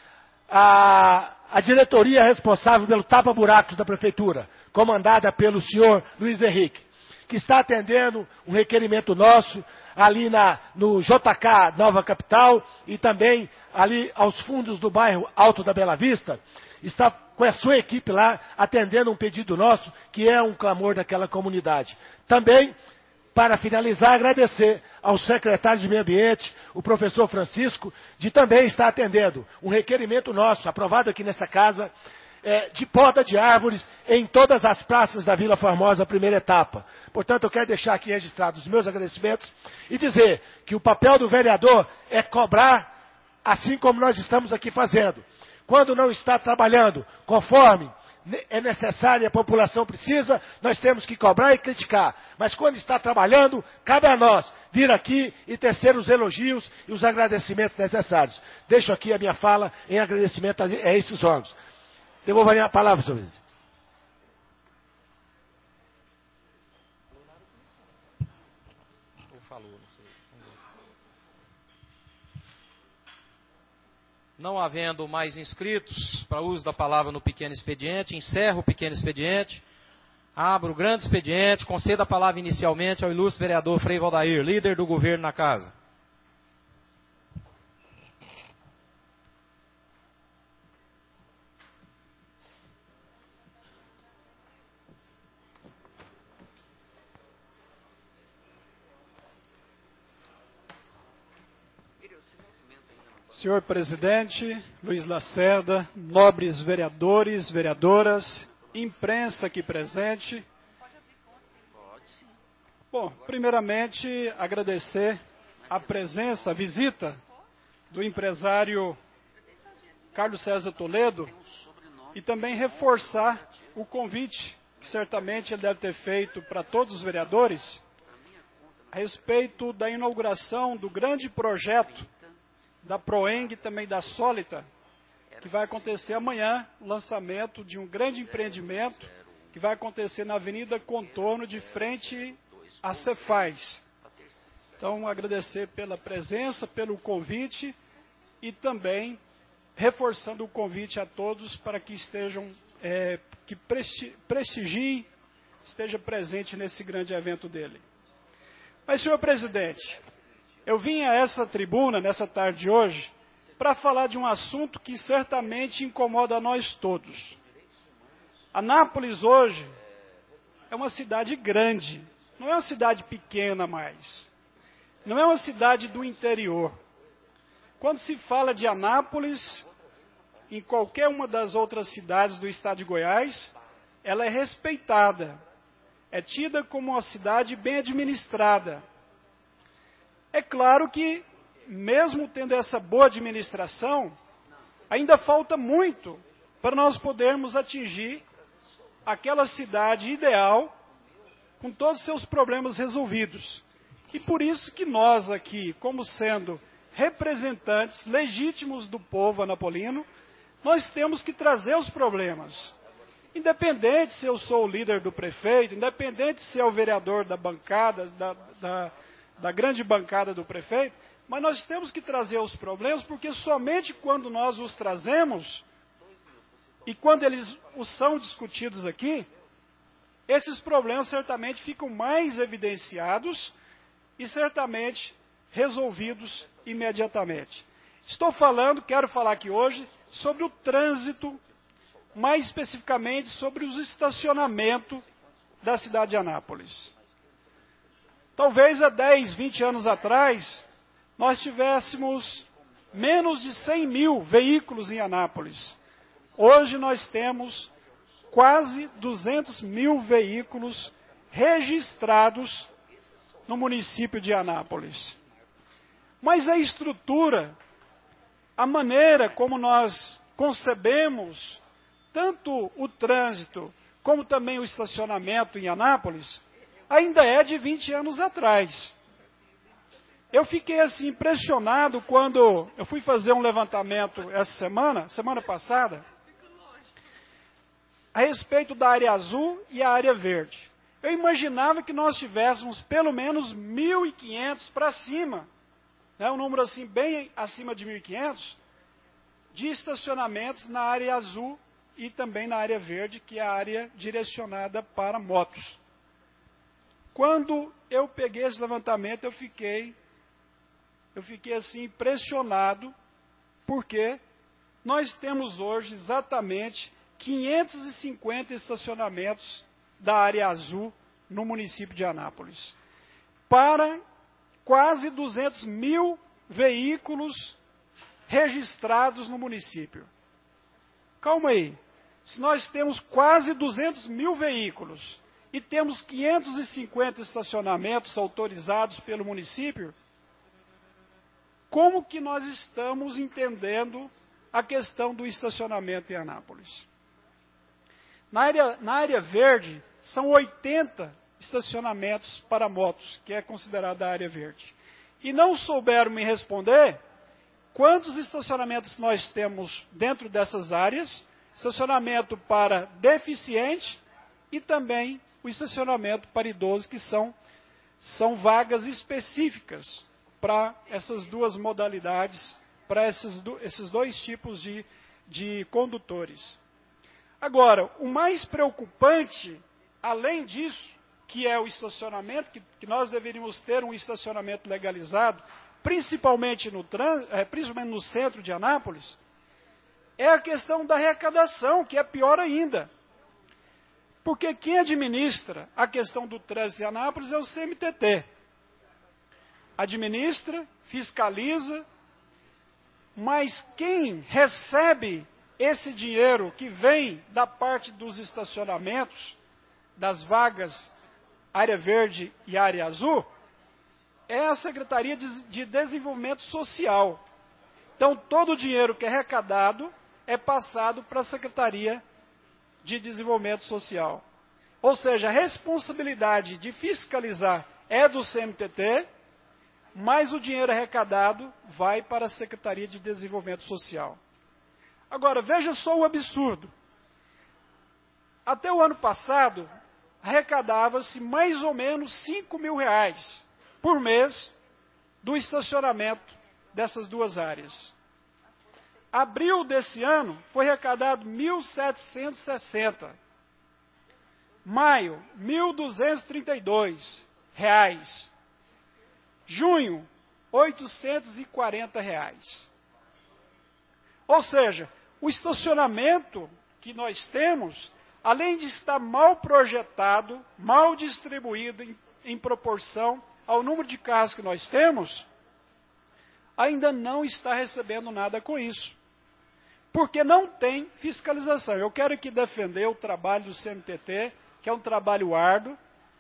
à diretoria responsável pelo tapa-buracos da prefeitura, comandada pelo senhor Luiz Henrique, que está atendendo um requerimento nosso ali no JK Nova Capital e também ali aos fundos do bairro Alto da Bela Vista, está com a sua equipe lá atendendo um pedido nosso, que é um clamor daquela comunidade. Também, para finalizar, agradecer ao secretário de Meio Ambiente, o professor Francisco, de também estar atendendo um requerimento nosso, aprovado aqui nessa casa, de poda de árvores em todas as praças da Vila Formosa, primeira etapa. Portanto, eu quero deixar aqui registrados os meus agradecimentos e dizer que o papel do vereador é cobrar assim como nós estamos aqui fazendo. Quando não está trabalhando conforme é necessário e a população precisa, nós temos que cobrar e criticar. Mas quando está trabalhando, cabe a nós vir aqui e tecer os elogios e os agradecimentos necessários. Deixo aqui a minha fala em agradecimento a esses órgãos. Devolvo a minha palavra, senhor presidente. Não havendo mais inscritos para uso da palavra no pequeno expediente, encerro o pequeno expediente, abro o grande expediente, concedo a palavra inicialmente ao ilustre vereador Frei Valdair, líder do governo na casa. Senhor presidente, Luiz Lacerda, nobres vereadores, vereadoras, imprensa aqui presente. Bom, primeiramente agradecer a presença, a visita do empresário Carlos César Toledo e também reforçar o convite que certamente ele deve ter feito para todos os vereadores a respeito da inauguração do grande projeto da Proeng e também da Sólita, que vai acontecer amanhã, o lançamento de um grande empreendimento que vai acontecer na Avenida Contorno, de frente à Cefaz. Então, agradecer pela presença, pelo convite e também reforçando o convite a todos para que estejam, que prestigiem, esteja presente nesse grande evento dele. Mas, senhor presidente, eu vim a essa tribuna, nessa tarde de hoje, para falar de um assunto que certamente incomoda a nós todos. Anápolis hoje é uma cidade grande, não é uma cidade pequena mais. Não é uma cidade do interior. Quando se fala de Anápolis, em qualquer uma das outras cidades do estado de Goiás, ela é respeitada, é tida como uma cidade bem administrada. É claro que, mesmo tendo essa boa administração, ainda falta muito para nós podermos atingir aquela cidade ideal, com todos os seus problemas resolvidos. E por isso que nós aqui, como sendo representantes legítimos do povo anapolino, nós temos que trazer os problemas. Independente se eu sou o líder do prefeito, independente se é o vereador da bancada, da grande bancada do prefeito, mas nós temos que trazer os problemas, porque somente quando nós os trazemos, e quando eles são discutidos aqui, esses problemas certamente ficam mais evidenciados e certamente resolvidos imediatamente. Quero falar aqui hoje sobre o trânsito, mais especificamente sobre os estacionamentos da cidade de Anápolis. Talvez há 10, 20 anos atrás, nós tivéssemos menos de 100 mil veículos em Anápolis. Hoje nós temos quase 200 mil veículos registrados no município de Anápolis. Mas a estrutura, a maneira como nós concebemos tanto o trânsito como também o estacionamento em Anápolis, ainda é de 20 anos atrás. Eu fiquei assim impressionado quando eu fui fazer um levantamento essa semana passada, a respeito da área azul e a área verde. Eu imaginava que nós tivéssemos pelo menos 1.500 para cima, né, um número assim bem acima de 1.500, de estacionamentos na área azul e também na área verde, que é a área direcionada para motos. Quando eu peguei esse levantamento, eu fiquei assim impressionado, porque nós temos hoje exatamente 550 estacionamentos da área azul no município de Anápolis, para quase 200 mil veículos registrados no município. Calma aí, se nós temos quase 200 mil veículos e temos 550 estacionamentos autorizados pelo município, como que nós estamos entendendo a questão do estacionamento em Anápolis. Na área verde, são 80 estacionamentos para motos, que é considerada a área verde. E não souberam me responder quantos estacionamentos nós temos dentro dessas áreas, estacionamento para deficiente e também o estacionamento para idoso, que são vagas específicas para essas duas modalidades, para esses dois tipos de condutores. Agora, o mais preocupante, além disso, que é o estacionamento, que nós deveríamos ter um estacionamento legalizado, principalmente no centro de Anápolis, é a questão da arrecadação, que é pior ainda. Porque quem administra a questão do trânsito em Anápolis é o CMTT. Administra, fiscaliza, mas quem recebe esse dinheiro que vem da parte dos estacionamentos, das vagas área verde e área azul, é a Secretaria de Desenvolvimento Social. Então, todo o dinheiro que é arrecadado é passado para a Secretaria de Desenvolvimento Social. Ou seja, a responsabilidade de fiscalizar é do CMTT, mas o dinheiro arrecadado vai para a Secretaria de Desenvolvimento Social. Agora, veja só o absurdo. Até o ano passado, arrecadava-se mais ou menos R$5.000 por mês do estacionamento dessas duas áreas. Abril desse ano foi arrecadado R$1.760. Maio, R$1.232. Junho, R$840. Ou seja, o estacionamento que nós temos, além de estar mal projetado, mal distribuído em proporção ao número de carros que nós temos, ainda não está recebendo nada com isso. Porque não tem fiscalização. Eu quero aqui defender o trabalho do CMTT, que é um trabalho árduo,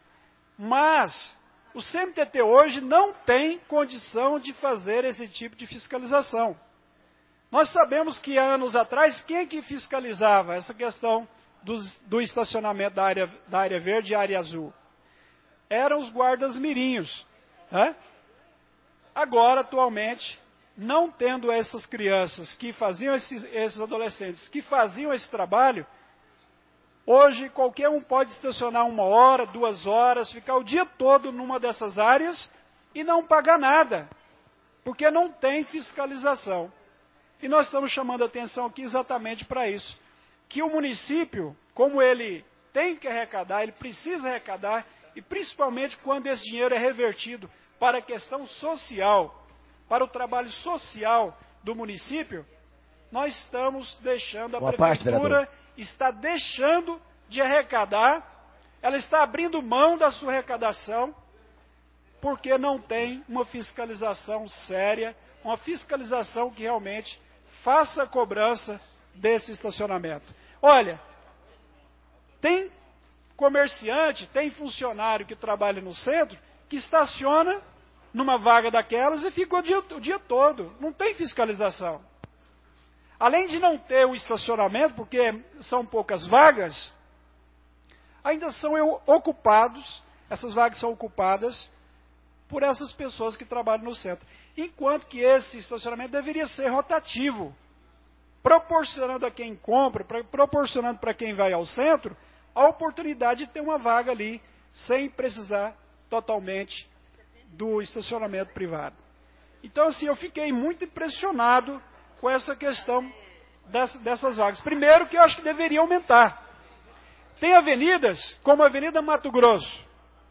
mas o CMTT hoje não tem condição de fazer esse tipo de fiscalização. Nós sabemos que há anos atrás, quem é que fiscalizava essa questão do estacionamento da área verde e área azul? Eram os guardas mirinhos. Né? Agora, atualmente, não tendo essas crianças que faziam, esses adolescentes que faziam esse trabalho, hoje qualquer um pode estacionar 1 hora, 2 horas, ficar o dia todo numa dessas áreas e não pagar nada, porque não tem fiscalização. E nós estamos chamando a atenção aqui exatamente para isso, que o município, como ele tem que arrecadar, ele precisa arrecadar, e principalmente quando esse dinheiro é revertido para a questão social, para o trabalho social do município, nós estamos deixando, a prefeitura está deixando de arrecadar, ela está abrindo mão da sua arrecadação, porque não tem uma fiscalização séria, uma fiscalização que realmente faça a cobrança desse estacionamento. Olha, tem comerciante, tem funcionário que trabalha no centro, que estaciona numa vaga daquelas e fica o dia todo. Não tem fiscalização. Além de não ter o estacionamento, porque são poucas vagas, ainda são ocupados, essas vagas são ocupadas por essas pessoas que trabalham no centro. Enquanto que esse estacionamento deveria ser rotativo, proporcionando a quem compra, proporcionando para quem vai ao centro, a oportunidade de ter uma vaga ali, sem precisar totalmente do estacionamento privado. Então, assim, eu fiquei muito impressionado com essa questão dessas vagas. Primeiro, que eu acho que deveria aumentar. Tem avenidas, como a Avenida Mato Grosso,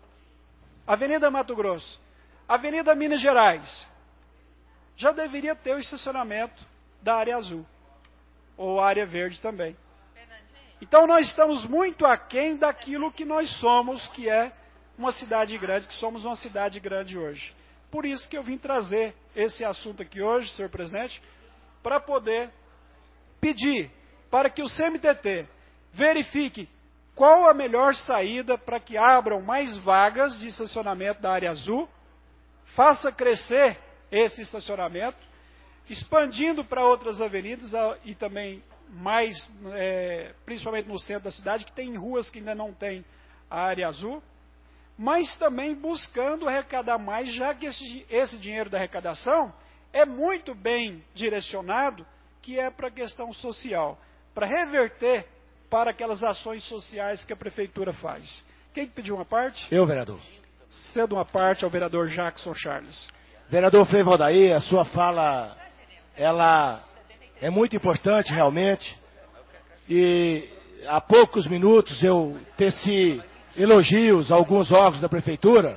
Avenida Minas Gerais, já deveria ter o estacionamento da área azul, ou área verde também. Então, nós estamos muito aquém daquilo que nós somos, que é uma cidade grande, que somos uma cidade grande hoje. Por isso que eu vim trazer esse assunto aqui hoje, senhor presidente, para poder pedir para que o CMTT verifique qual a melhor saída para que abram mais vagas de estacionamento da área azul, faça crescer esse estacionamento, expandindo para outras avenidas e também mais, principalmente no centro da cidade, que tem ruas que ainda não tem a área azul, mas também buscando arrecadar mais, já que esse dinheiro da arrecadação é muito bem direcionado, que é para a questão social, para reverter para aquelas ações sociais que a prefeitura faz. Quem pediu uma parte? Eu, vereador. Cedo uma parte ao vereador Jackson Charles. Vereador Frei Valdair, a sua fala, ela é muito importante realmente, e há poucos minutos eu teci elogios a alguns órgãos da prefeitura,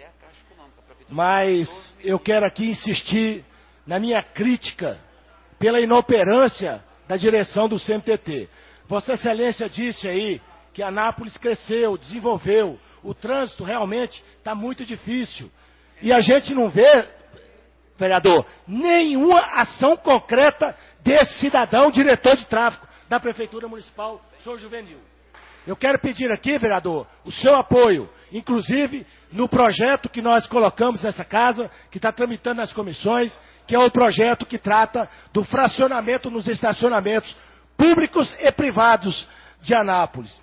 mas eu quero aqui insistir na minha crítica pela inoperância da direção do CMTT. Vossa Excelência disse aí que Anápolis cresceu, desenvolveu, o trânsito realmente está muito difícil. E a gente não vê, vereador, nenhuma ação concreta desse cidadão diretor de tráfego da Prefeitura Municipal, senhor Juvenil. Eu quero pedir aqui, vereador, o seu apoio, inclusive no projeto que nós colocamos nessa casa, que está tramitando nas comissões, que é o projeto que trata do fracionamento nos estacionamentos públicos e privados de Anápolis.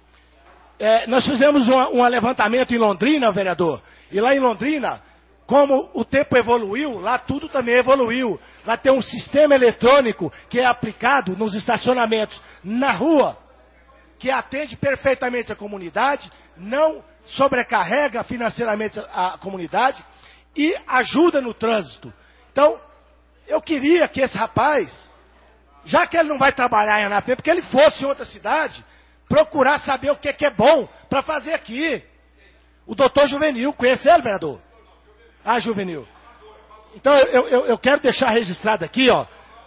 Nós fizemos um levantamento em Londrina, vereador, e lá em Londrina, como o tempo evoluiu, lá tudo também evoluiu. Lá tem um sistema eletrônico que é aplicado nos estacionamentos na rua, que atende perfeitamente a comunidade, não sobrecarrega financeiramente a comunidade e ajuda no trânsito. Então, eu queria que esse rapaz, já que ele não vai trabalhar em Anápolis, porque ele fosse em outra cidade, procurar saber o que é bom para fazer aqui. O doutor Juvenil, conhece ele, vereador? Ah, Juvenil. Então eu quero deixar registrado aqui, ó,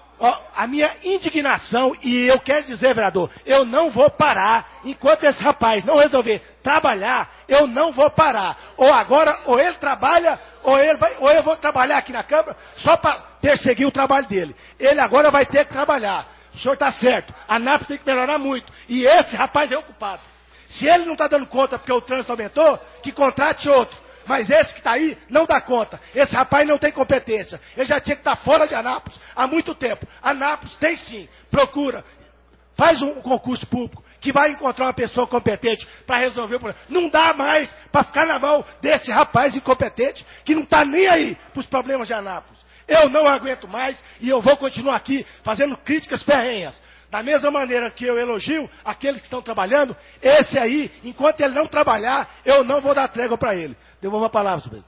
a minha indignação, e eu quero dizer, vereador, eu não vou parar enquanto esse rapaz não resolver trabalhar, eu não vou parar. Ou agora, ou ele trabalha, ou eu vou trabalhar aqui na Câmara só para perseguir o trabalho dele. Ele agora vai ter que trabalhar. O senhor está certo, a Anápolis tem que melhorar muito. E esse rapaz é o culpado. Se ele não está dando conta porque o trânsito aumentou, que contrate outro. Mas esse que está aí não dá conta. Esse rapaz não tem competência. Ele já tinha que estar fora de Anápolis há muito tempo. Anápolis tem sim. Procura. Faz um concurso público que vai encontrar uma pessoa competente para resolver o problema. Não dá mais para ficar na mão desse rapaz incompetente que não está nem aí para os problemas de Anápolis. Eu não aguento mais e eu vou continuar aqui fazendo críticas ferrenhas. Da mesma maneira que eu elogio aqueles que estão trabalhando, esse aí, enquanto ele não trabalhar, eu não vou dar trégua para ele. Devolvo a palavra, senhor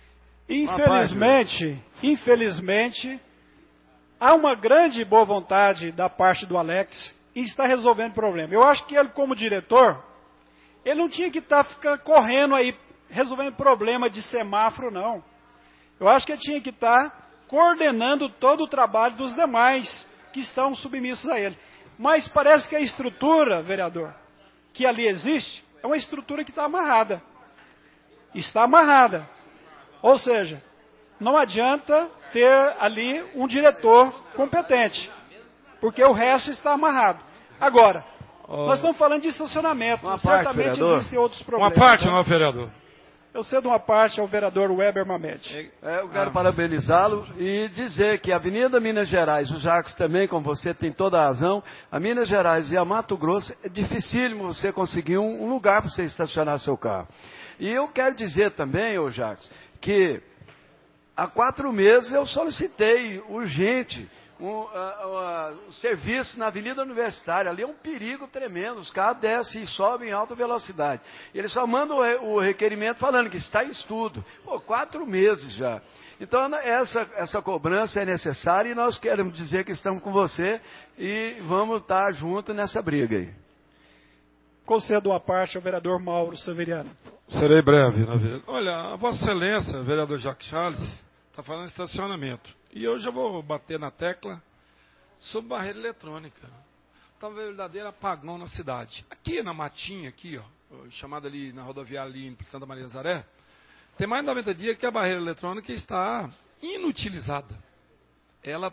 presidente. Infelizmente, há uma grande boa vontade da parte do Alex em estar resolvendo o problema. Eu acho que ele, como diretor, ele não tinha que ficar correndo aí, resolvendo problema de semáforo, não. Eu acho que ele tinha que estar coordenando todo o trabalho dos demais que estão submissos a ele. Mas parece que a estrutura, vereador, que ali existe, é uma estrutura que está amarrada. Está amarrada. Ou seja, não adianta ter ali um diretor competente, porque o resto está amarrado. Agora, nós estamos falando de estacionamento. Certamente existem outros problemas. Uma parte, não, vereador. Eu cedo uma parte ao vereador Weber Mamed. Eu quero parabenizá-lo e dizer que a Avenida Minas Gerais, o Jacques também, como você, tem toda a razão, a Minas Gerais e a Mato Grosso, é dificílimo você conseguir um lugar para você estacionar seu carro. E eu quero dizer também, ô Jacques, que há 4 meses eu solicitei urgente um serviço na Avenida Universitária. Ali é um perigo tremendo, os carros descem e sobem em alta velocidade. Eles só mandam o requerimento falando que está em estudo. 4 meses já. Então essa cobrança é necessária e nós queremos dizer que estamos com você e vamos estar juntos nessa briga aí. Concedo a parte ao vereador Mauro Severiano. Serei breve. Olha, a Vossa Excelência, vereador Jacques Charles, está falando de estacionamento. E eu já vou bater na tecla sobre barreira eletrônica. Está um verdadeiro apagão na cidade. Aqui na Matinha, aqui, ó, chamada ali na rodoviária ali em Santa Maria Nazaré, tem mais de 90 dias que a barreira eletrônica está inutilizada. Ela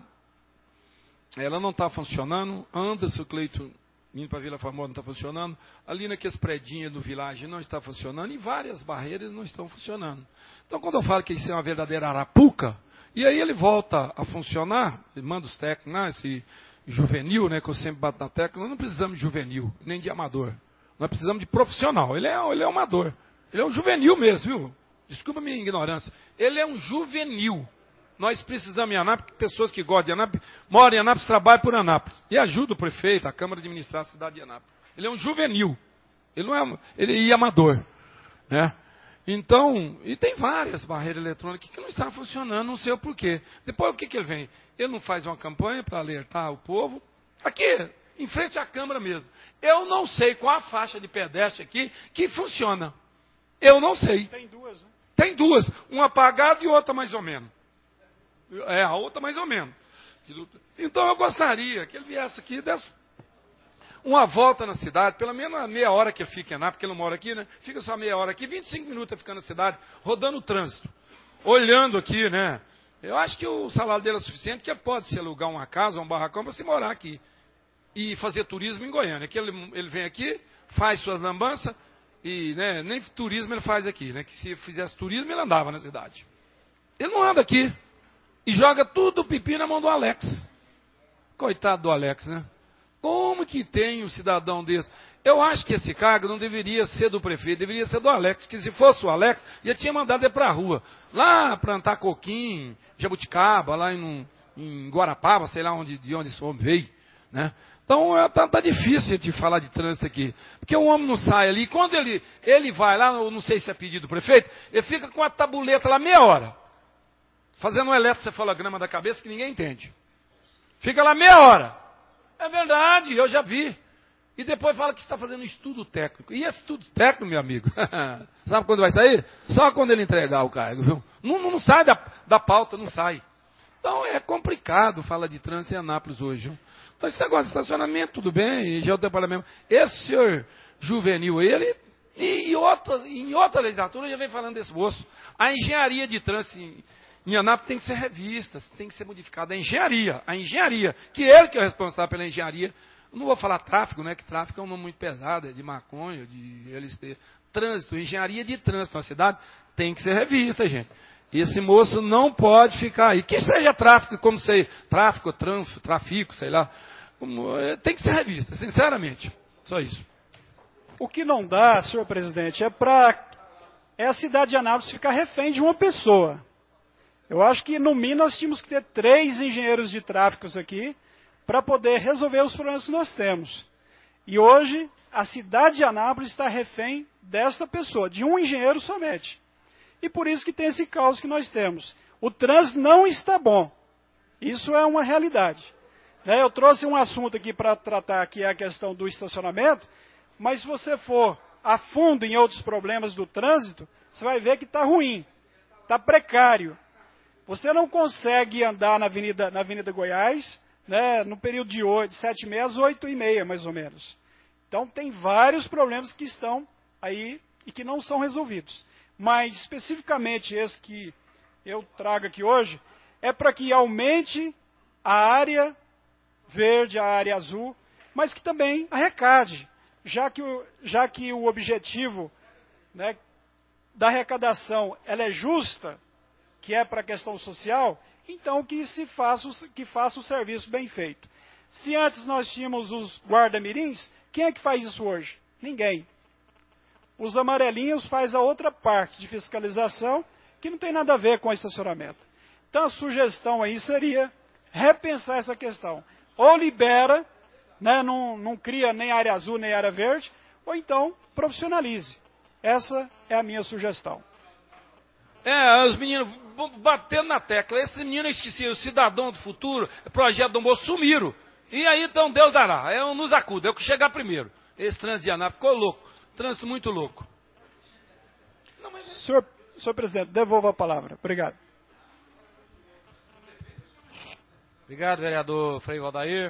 não está funcionando. Anderson Cleito, indo para Vila Formosa, não está funcionando. Ali naqueles predinhos do Village não está funcionando. E várias barreiras não estão funcionando. Então, quando eu falo que isso é uma verdadeira arapuca, E aí ele volta a funcionar, ele manda os técnicos, né, esse juvenil, né, que eu sempre bato na tecla, nós não precisamos de juvenil, nem de amador. Nós precisamos de profissional. Ele é um amador. Ele é um juvenil mesmo, viu? Desculpa a minha ignorância. Ele é um juvenil. Nós precisamos em Anápolis, pessoas que gostam de Anápolis, moram em Anápolis, trabalham por Anápolis. E ajuda o prefeito, a Câmara de administrar a cidade de Anápolis. Ele é um juvenil. Ele não é, ele é amador. Né? Então, e tem várias barreiras eletrônicas que não estão funcionando, não sei o porquê. Depois, o que ele vem? Ele não faz uma campanha para alertar o povo. Aqui, em frente à Câmara mesmo. Eu não sei qual a faixa de pedestre aqui que funciona. Eu não sei. Tem duas, né? Tem duas. Uma apagada e outra mais ou menos. É, a outra mais ou menos. Então, eu gostaria que ele viesse aqui e desse uma volta na cidade, pelo menos a meia hora que ele fica em Anápolis, porque ele não mora aqui, né? Fica só meia hora aqui, 25 minutos ficando na cidade, rodando o trânsito, olhando aqui, né? Eu acho que o salário dele é suficiente, que ele pode se alugar uma casa, um barracão, para se morar aqui. E fazer turismo em Goiânia. Que ele vem aqui, faz suas lambanças, e né, nem turismo ele faz aqui, né? Que se fizesse turismo, ele andava na cidade. Ele não anda aqui. E joga tudo o pipi na mão do Alex. Coitado do Alex, né? Como que tem um cidadão desse? Eu acho que esse cargo não deveria ser do prefeito, deveria ser do Alex, que se fosse o Alex, já tinha mandado ele para a rua. Lá plantar coquinho, jabuticaba, lá em Guarapava, sei lá de onde esse homem veio. Né? Então tá difícil de falar de trânsito aqui. Porque o homem não sai ali. Quando ele vai lá, eu não sei se é pedido do prefeito, ele fica com a tabuleta lá meia hora. Fazendo um eletrocefalograma da cabeça que ninguém entende. Fica lá meia hora. É verdade, eu já vi. E depois fala que está fazendo estudo técnico. E esse estudo técnico, meu amigo, sabe quando vai sair? Só quando ele entregar o cargo, viu? Não sai da pauta, não sai. Então é complicado falar de trânsito em Anápolis hoje. Viu? Então esse negócio de estacionamento, tudo bem, já tem parlamento. Esse senhor juvenil, ele, em outra legislatura, já vem falando desse moço. A engenharia de trânsito em Anápolis tem que ser revista, tem que ser modificada. A engenharia, que ele que é o responsável pela engenharia. Não vou falar tráfego, né? Que tráfego é um nome muito pesado, é de maconha, de LSD. Trânsito, engenharia de trânsito na cidade tem que ser revista, gente. Esse moço não pode ficar aí. Que seja tráfico, como sei, tráfico, trafico, sei lá. Tem que ser revista, sinceramente. Só isso. O que não dá, senhor presidente, é a cidade de Anápolis ficar refém de uma pessoa. Eu acho que no mínimo nós tínhamos que ter 3 engenheiros de tráfego aqui para poder resolver os problemas que nós temos. E hoje a cidade de Anápolis está refém desta pessoa, de um engenheiro somente. E por isso que tem esse caos que nós temos. O trânsito não está bom. Isso é uma realidade. Eu trouxe um assunto aqui para tratar, que é a questão do estacionamento, mas se você for a fundo em outros problemas do trânsito, você vai ver que está ruim, está precário. Você não consegue andar na Avenida Goiás, né, no período de 7h30 às 8h30, mais ou menos. Então, tem vários problemas que estão aí e que não são resolvidos. Mas, especificamente, esse que eu trago aqui hoje, é para que aumente a área verde, a área azul, mas que também arrecade, já que o objetivo, né, da arrecadação ela é justa, que é para a questão social, então que faça o serviço bem feito. Se antes nós tínhamos os guarda-mirins, quem é que faz isso hoje? Ninguém. Os amarelinhos faz a outra parte de fiscalização, que não tem nada a ver com o estacionamento. Então a sugestão aí seria repensar essa questão. Ou libera, né, não cria nem área azul nem área verde, ou então profissionalize. Essa é a minha sugestão. Os meninos batendo na tecla. Esses meninos esqueciam, o cidadão do futuro, projeto do moço, sumiram. E aí então Deus dará. Nos acuda, é o que chegar primeiro. Esse trânsito de Anápolis ficou louco. Trânsito muito louco. Senhor presidente, devolvo a palavra. Obrigado. Obrigado, vereador Frei Valdair.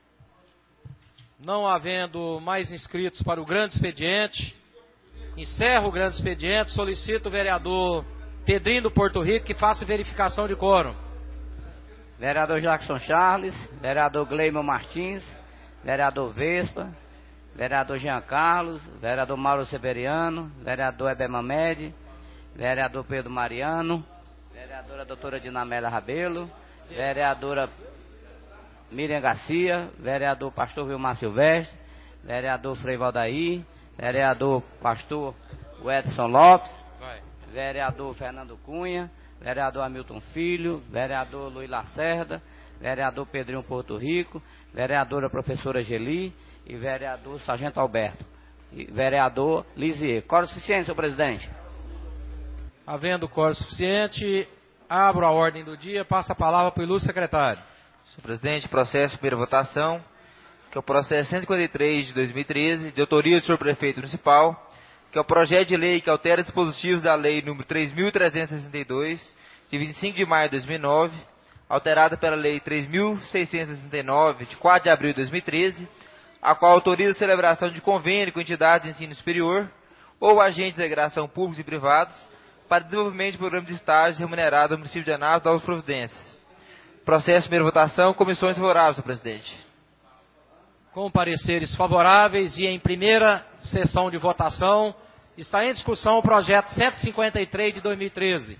Não havendo mais inscritos para o grande expediente, encerro o grande expediente, solicito o vereador Pedrinho do Porto Rico que faça verificação de quórum. Vereador Jackson Charles, vereador Gleimon Martins, vereador Vespa, vereador Jean Carlos, vereador Mauro Severiano, vereador Eber Mamed, vereador Pedro Mariano, vereadora doutora Dinamela Rabelo, vereadora Miriam Garcia, vereador pastor Vilmar Silvestre, vereador Frei Valdair, vereador pastor Edson Lopes, vereador Fernando Cunha, vereador Hamilton Filho, vereador Luiz Lacerda, vereador Pedrinho Porto Rico, vereadora professora Geli e vereador Sargento Alberto, e vereador Lisier. Quórum suficiente, senhor presidente. Havendo quórum suficiente, abro a ordem do dia, passo a palavra para o ilustre secretário. Senhor presidente, processo de primeira votação, que é o processo 153 de 2013, de autoria do senhor prefeito municipal, que é o projeto de lei que altera dispositivos da lei número 3.362, de 25 de maio de 2009, alterada pela lei 3.669, de 4 de abril de 2013, a qual autoriza a celebração de convênio com entidades de ensino superior ou agentes de integração públicos e privados para desenvolvimento de programas de estágio remunerado no município de Anápolis, Novas Providências. Processo de primeira votação, comissões favoráveis, senhor presidente. Com pareceres favoráveis e em primeira sessão de votação, está em discussão o projeto 153 de 2013.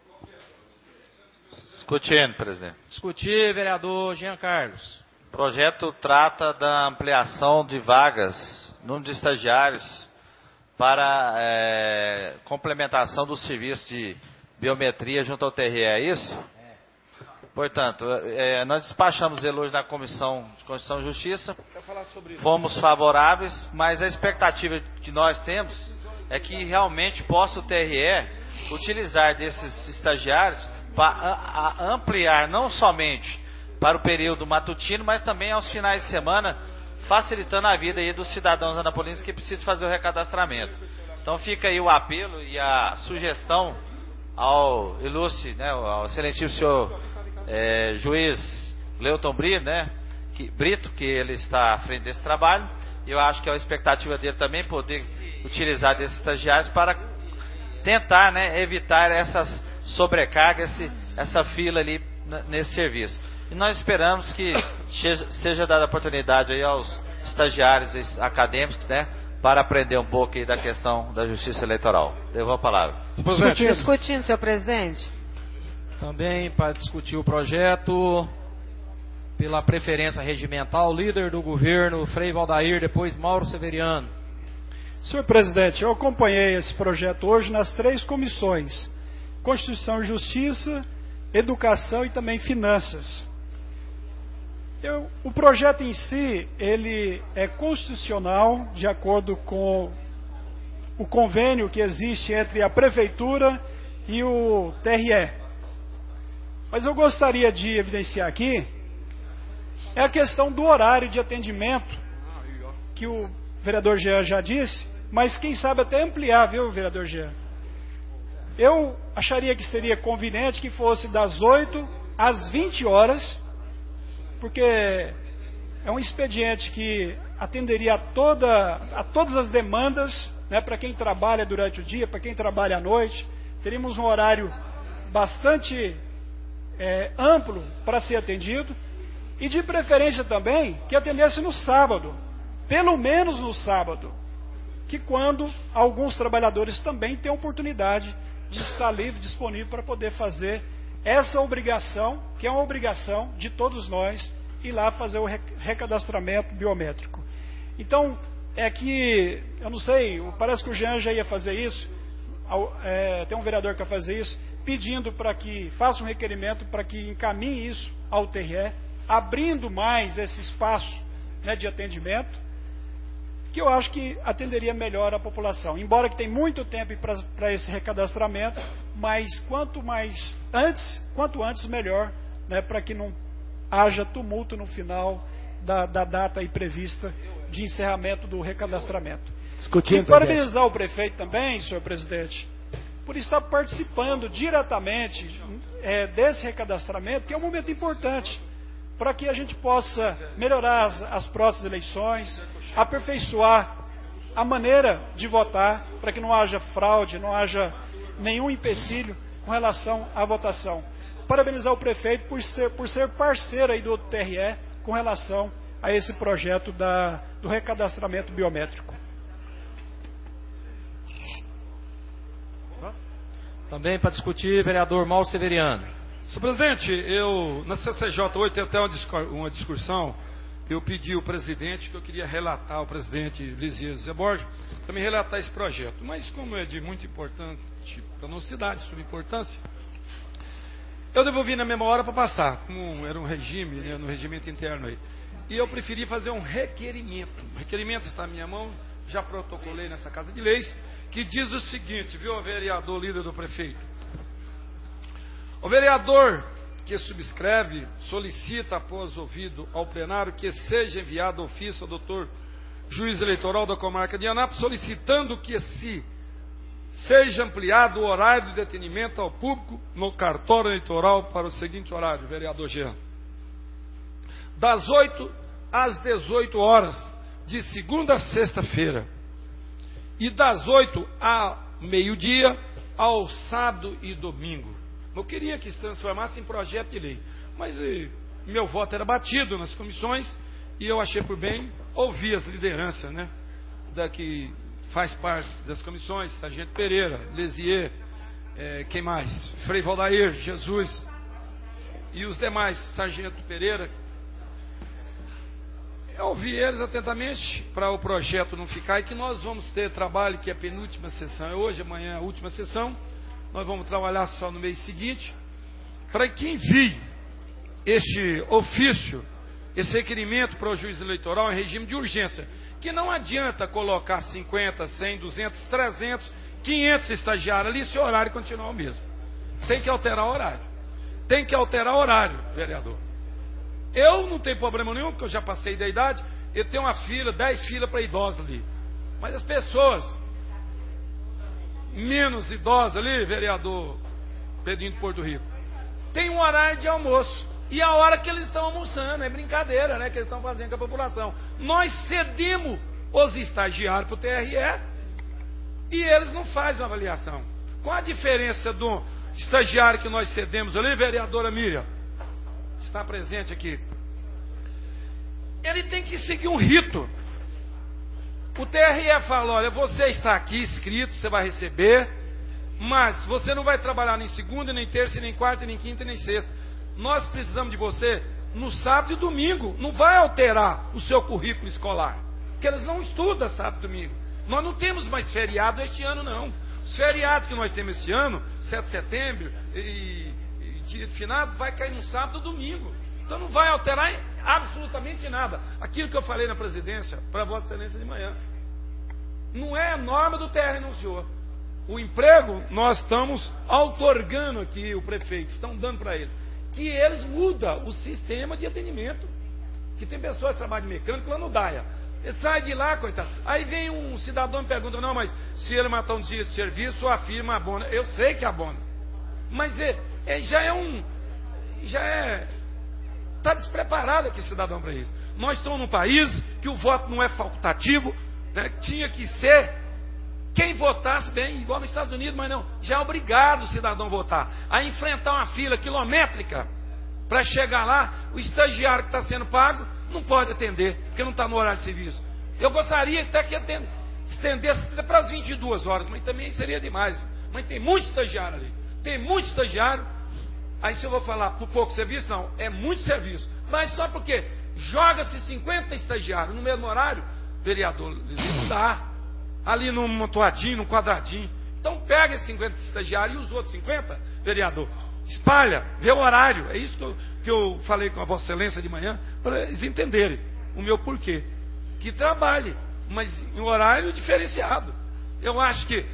Discutindo, presidente. Discutir, vereador Jean Carlos. O projeto trata da ampliação de vagas, número de estagiários, para complementação do serviço de biometria junto ao TRE, é isso? Portanto, nós despachamos ele hoje na Comissão de Constituição e Justiça, fomos favoráveis, mas a expectativa que nós temos é que realmente possa o TRE utilizar desses estagiários para ampliar não somente para o período matutino, mas também aos finais de semana, facilitando a vida aí dos cidadãos anapolinos que precisam fazer o recadastramento. Então fica aí o apelo e a sugestão ao ilustre, né, ao excelentíssimo senhor juiz Leuton Brito, né, que ele está à frente desse trabalho, e eu acho que é a expectativa dele também poder utilizar desses estagiários para tentar, né, evitar essas sobrecargas, essa fila ali nesse serviço. E nós esperamos que seja dada a oportunidade aí aos estagiários acadêmicos, né, para aprender um pouco aí da questão da justiça eleitoral. Devolvo a palavra. Discutindo, senhor presidente. Também para discutir o projeto, pela preferência regimental, líder do governo, Frei Valdair, depois Mauro Severiano. Senhor presidente, eu acompanhei esse projeto hoje nas 3 comissões: Constituição e Justiça, Educação e também Finanças. O projeto em si, ele é constitucional, de acordo com o convênio que existe entre a Prefeitura e o TRE. Mas eu gostaria de evidenciar aqui a questão do horário de atendimento, que o vereador Jean já disse, mas quem sabe até ampliar, viu, vereador Jean? Eu acharia que seria conveniente que fosse das 8 às 20 horas, porque é um expediente que atenderia a todas as demandas, né, para quem trabalha durante o dia, para quem trabalha à noite. Teríamos um horário bastante amplo para ser atendido, e de preferência também que atendesse no sábado, pelo menos no sábado, que quando alguns trabalhadores também têm oportunidade de estar livre, disponível para poder fazer essa obrigação, que é uma obrigação de todos nós, ir lá fazer o recadastramento biométrico. Então, que, eu não sei, parece que o Jean já ia fazer isso, tem um vereador que vai fazer isso, pedindo para que faça um requerimento para que encaminhe isso ao TRE, abrindo mais esse espaço, né, de atendimento, que eu acho que atenderia melhor a população. Embora que tem muito tempo para esse recadastramento, mas quanto antes melhor, né, para que não haja tumulto no final da data aí prevista de encerramento do recadastramento. E parabenizar o prefeito também, senhor presidente, por estar participando diretamente desse recadastramento, que é um momento importante para que a gente possa melhorar as próximas eleições, aperfeiçoar a maneira de votar, para que não haja fraude, não haja nenhum empecilho com relação à votação. Parabenizar o prefeito por ser parceiro aí do TRE com relação a esse projeto do recadastramento biométrico. Também para discutir, vereador Mauro Severiano. Senhor presidente, eu, na CCJ hoje tem até uma discussão, eu pedi ao presidente que eu queria relatar ao presidente Lisiero Zé Borges, para me relatar esse projeto. Mas como é de muito importante para a nossa cidade, sua importância, eu devolvi na mesma hora para passar, como era um regime, né, no regimento interno aí. E eu preferi fazer um requerimento. O requerimento está na minha mão, já protocolei nessa Casa de Leis, que diz o seguinte, viu, vereador líder do prefeito? O vereador que subscreve solicita, após ouvido ao plenário, que seja enviado ofício ao doutor juiz eleitoral da comarca de Anápolis, solicitando que seja ampliado o horário de atendimento ao público no cartório eleitoral para o seguinte horário, vereador Jean. Das 8 às 18 horas, de segunda a sexta-feira, e das 8 ao meio-dia, ao sábado e domingo. Eu queria que se transformasse em projeto de lei, mas meu voto era batido nas comissões, e eu achei por bem ouvir as lideranças, né, que faz parte das comissões, Sargento Pereira, Lesier, quem mais? Frei Valdair, Jesus, e os demais, Sargento Pereira. Eu ouvi eles atentamente para o projeto não ficar, e que nós vamos ter trabalho, que é a penúltima sessão, é hoje, amanhã é a última sessão, nós vamos trabalhar só no mês seguinte, para que envie este ofício, esse requerimento para o juiz eleitoral em regime de urgência, que não adianta colocar 50, 100, 200, 300, 500 estagiários ali se o horário continuar o mesmo. Tem que alterar o horário. Tem que alterar o horário, vereador. Eu não tenho problema nenhum, porque eu já passei da idade, eu tenho uma fila, 10 filas para idosos ali. Mas as pessoas menos idosas ali, vereador Pedrinho do Porto Rico, tem um horário de almoço. E a hora que eles estão almoçando, é brincadeira, né, que eles estão fazendo com a população. Nós cedemos os estagiários para o TRE e eles não fazem uma avaliação. Qual a diferença do estagiário que nós cedemos ali, vereadora Miriam? Está presente aqui. Ele tem que seguir um rito. O TRE fala, olha, você está aqui inscrito, você vai receber, mas você não vai trabalhar nem segunda, nem terça, nem quarta, nem quinta, nem sexta. Nós precisamos de você no sábado e domingo. Não vai alterar o seu currículo escolar, porque eles não estudam sábado e domingo. Nós não temos mais feriado este ano, não. Os feriados que nós temos este ano, 7 de setembro e dia de finado, vai cair no sábado e domingo. Então não vai alterar absolutamente nada. Aquilo que eu falei na presidência, para Vossa Excelência de manhã, não é a norma do TR, não, senhor. O emprego, nós estamos outorgando aqui, o prefeito, estão dando para eles, que eles mudam o sistema de atendimento. Que tem pessoas que trabalham de mecânico lá no DAIA. Ele sai de lá, coitado. Aí vem um cidadão e pergunta, não, mas se ele matar um dia de serviço, a firma abona. Eu sei que abona. Mas está despreparado aqui cidadão para isso. Nós estamos num país que o voto não é facultativo, né? Tinha que ser quem votasse bem, igual nos Estados Unidos, mas não. Já é obrigado o cidadão votar. A enfrentar uma fila quilométrica para chegar lá, o estagiário que está sendo pago não pode atender, porque não está no horário de serviço. Eu gostaria até que estendesse para as 22 horas, mas também seria demais. Mas tem muito estagiário ali. Tem muito estagiário. Aí se eu vou falar por pouco serviço, não, é muito serviço. Mas só porque joga-se 50 estagiários no mesmo horário, vereador, não dá. Ali num montoadinho, num quadradinho. Então pega esses 50 estagiários e os outros 50, vereador, espalha, vê o horário. É isso que eu falei com a Vossa Excelência de manhã, para eles entenderem o meu porquê. Que trabalhe, mas em horário diferenciado. Eu acho que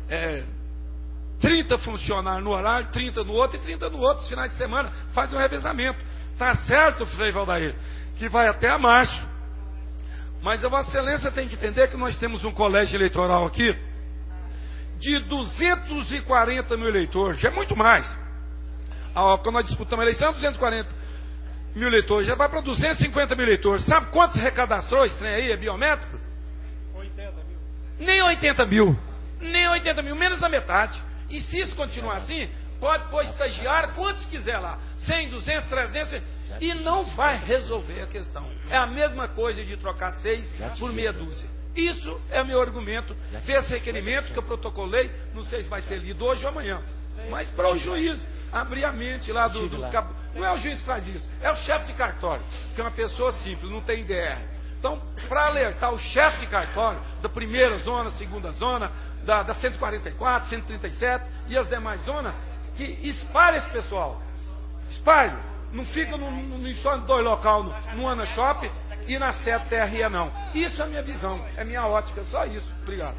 30 funcionários no horário, 30 no outro e 30 no outro. Os finais de semana faz um revezamento. Está certo, Frei Valdair, que vai até a março. Mas a Vossa Excelência tem que entender que nós temos um colégio eleitoral aqui de 240 mil eleitores. Já é muito mais. Quando nós disputamos a eleição, 240 mil eleitores. Já vai para 250 mil eleitores. Sabe quantos recadastrou esse trem aí? É biométrico? 80 mil. Nem 80 mil. Nem 80 mil, menos da metade. E se isso continuar assim, pode pôr estagiário quantos quiser lá, 100, 200, 300, e não vai resolver a questão. É a mesma coisa de trocar 6 por meia dúzia. Isso é meu argumento desse requerimento que eu protocolei, não sei se vai ser lido hoje ou amanhã. Mas para o juiz abrir a mente lá do não é o juiz que faz isso, é o chefe de cartório, que é uma pessoa simples, não tem DR. Então, para alertar o chefe de cartório da primeira zona, segunda zona, da 144, 137 e as demais zonas, que espalhe esse pessoal. Espalhe. Não fica só em 2 locais, no Ana Shop e na sede TRE, não. Isso é a minha visão, é minha ótica, só isso. Obrigado.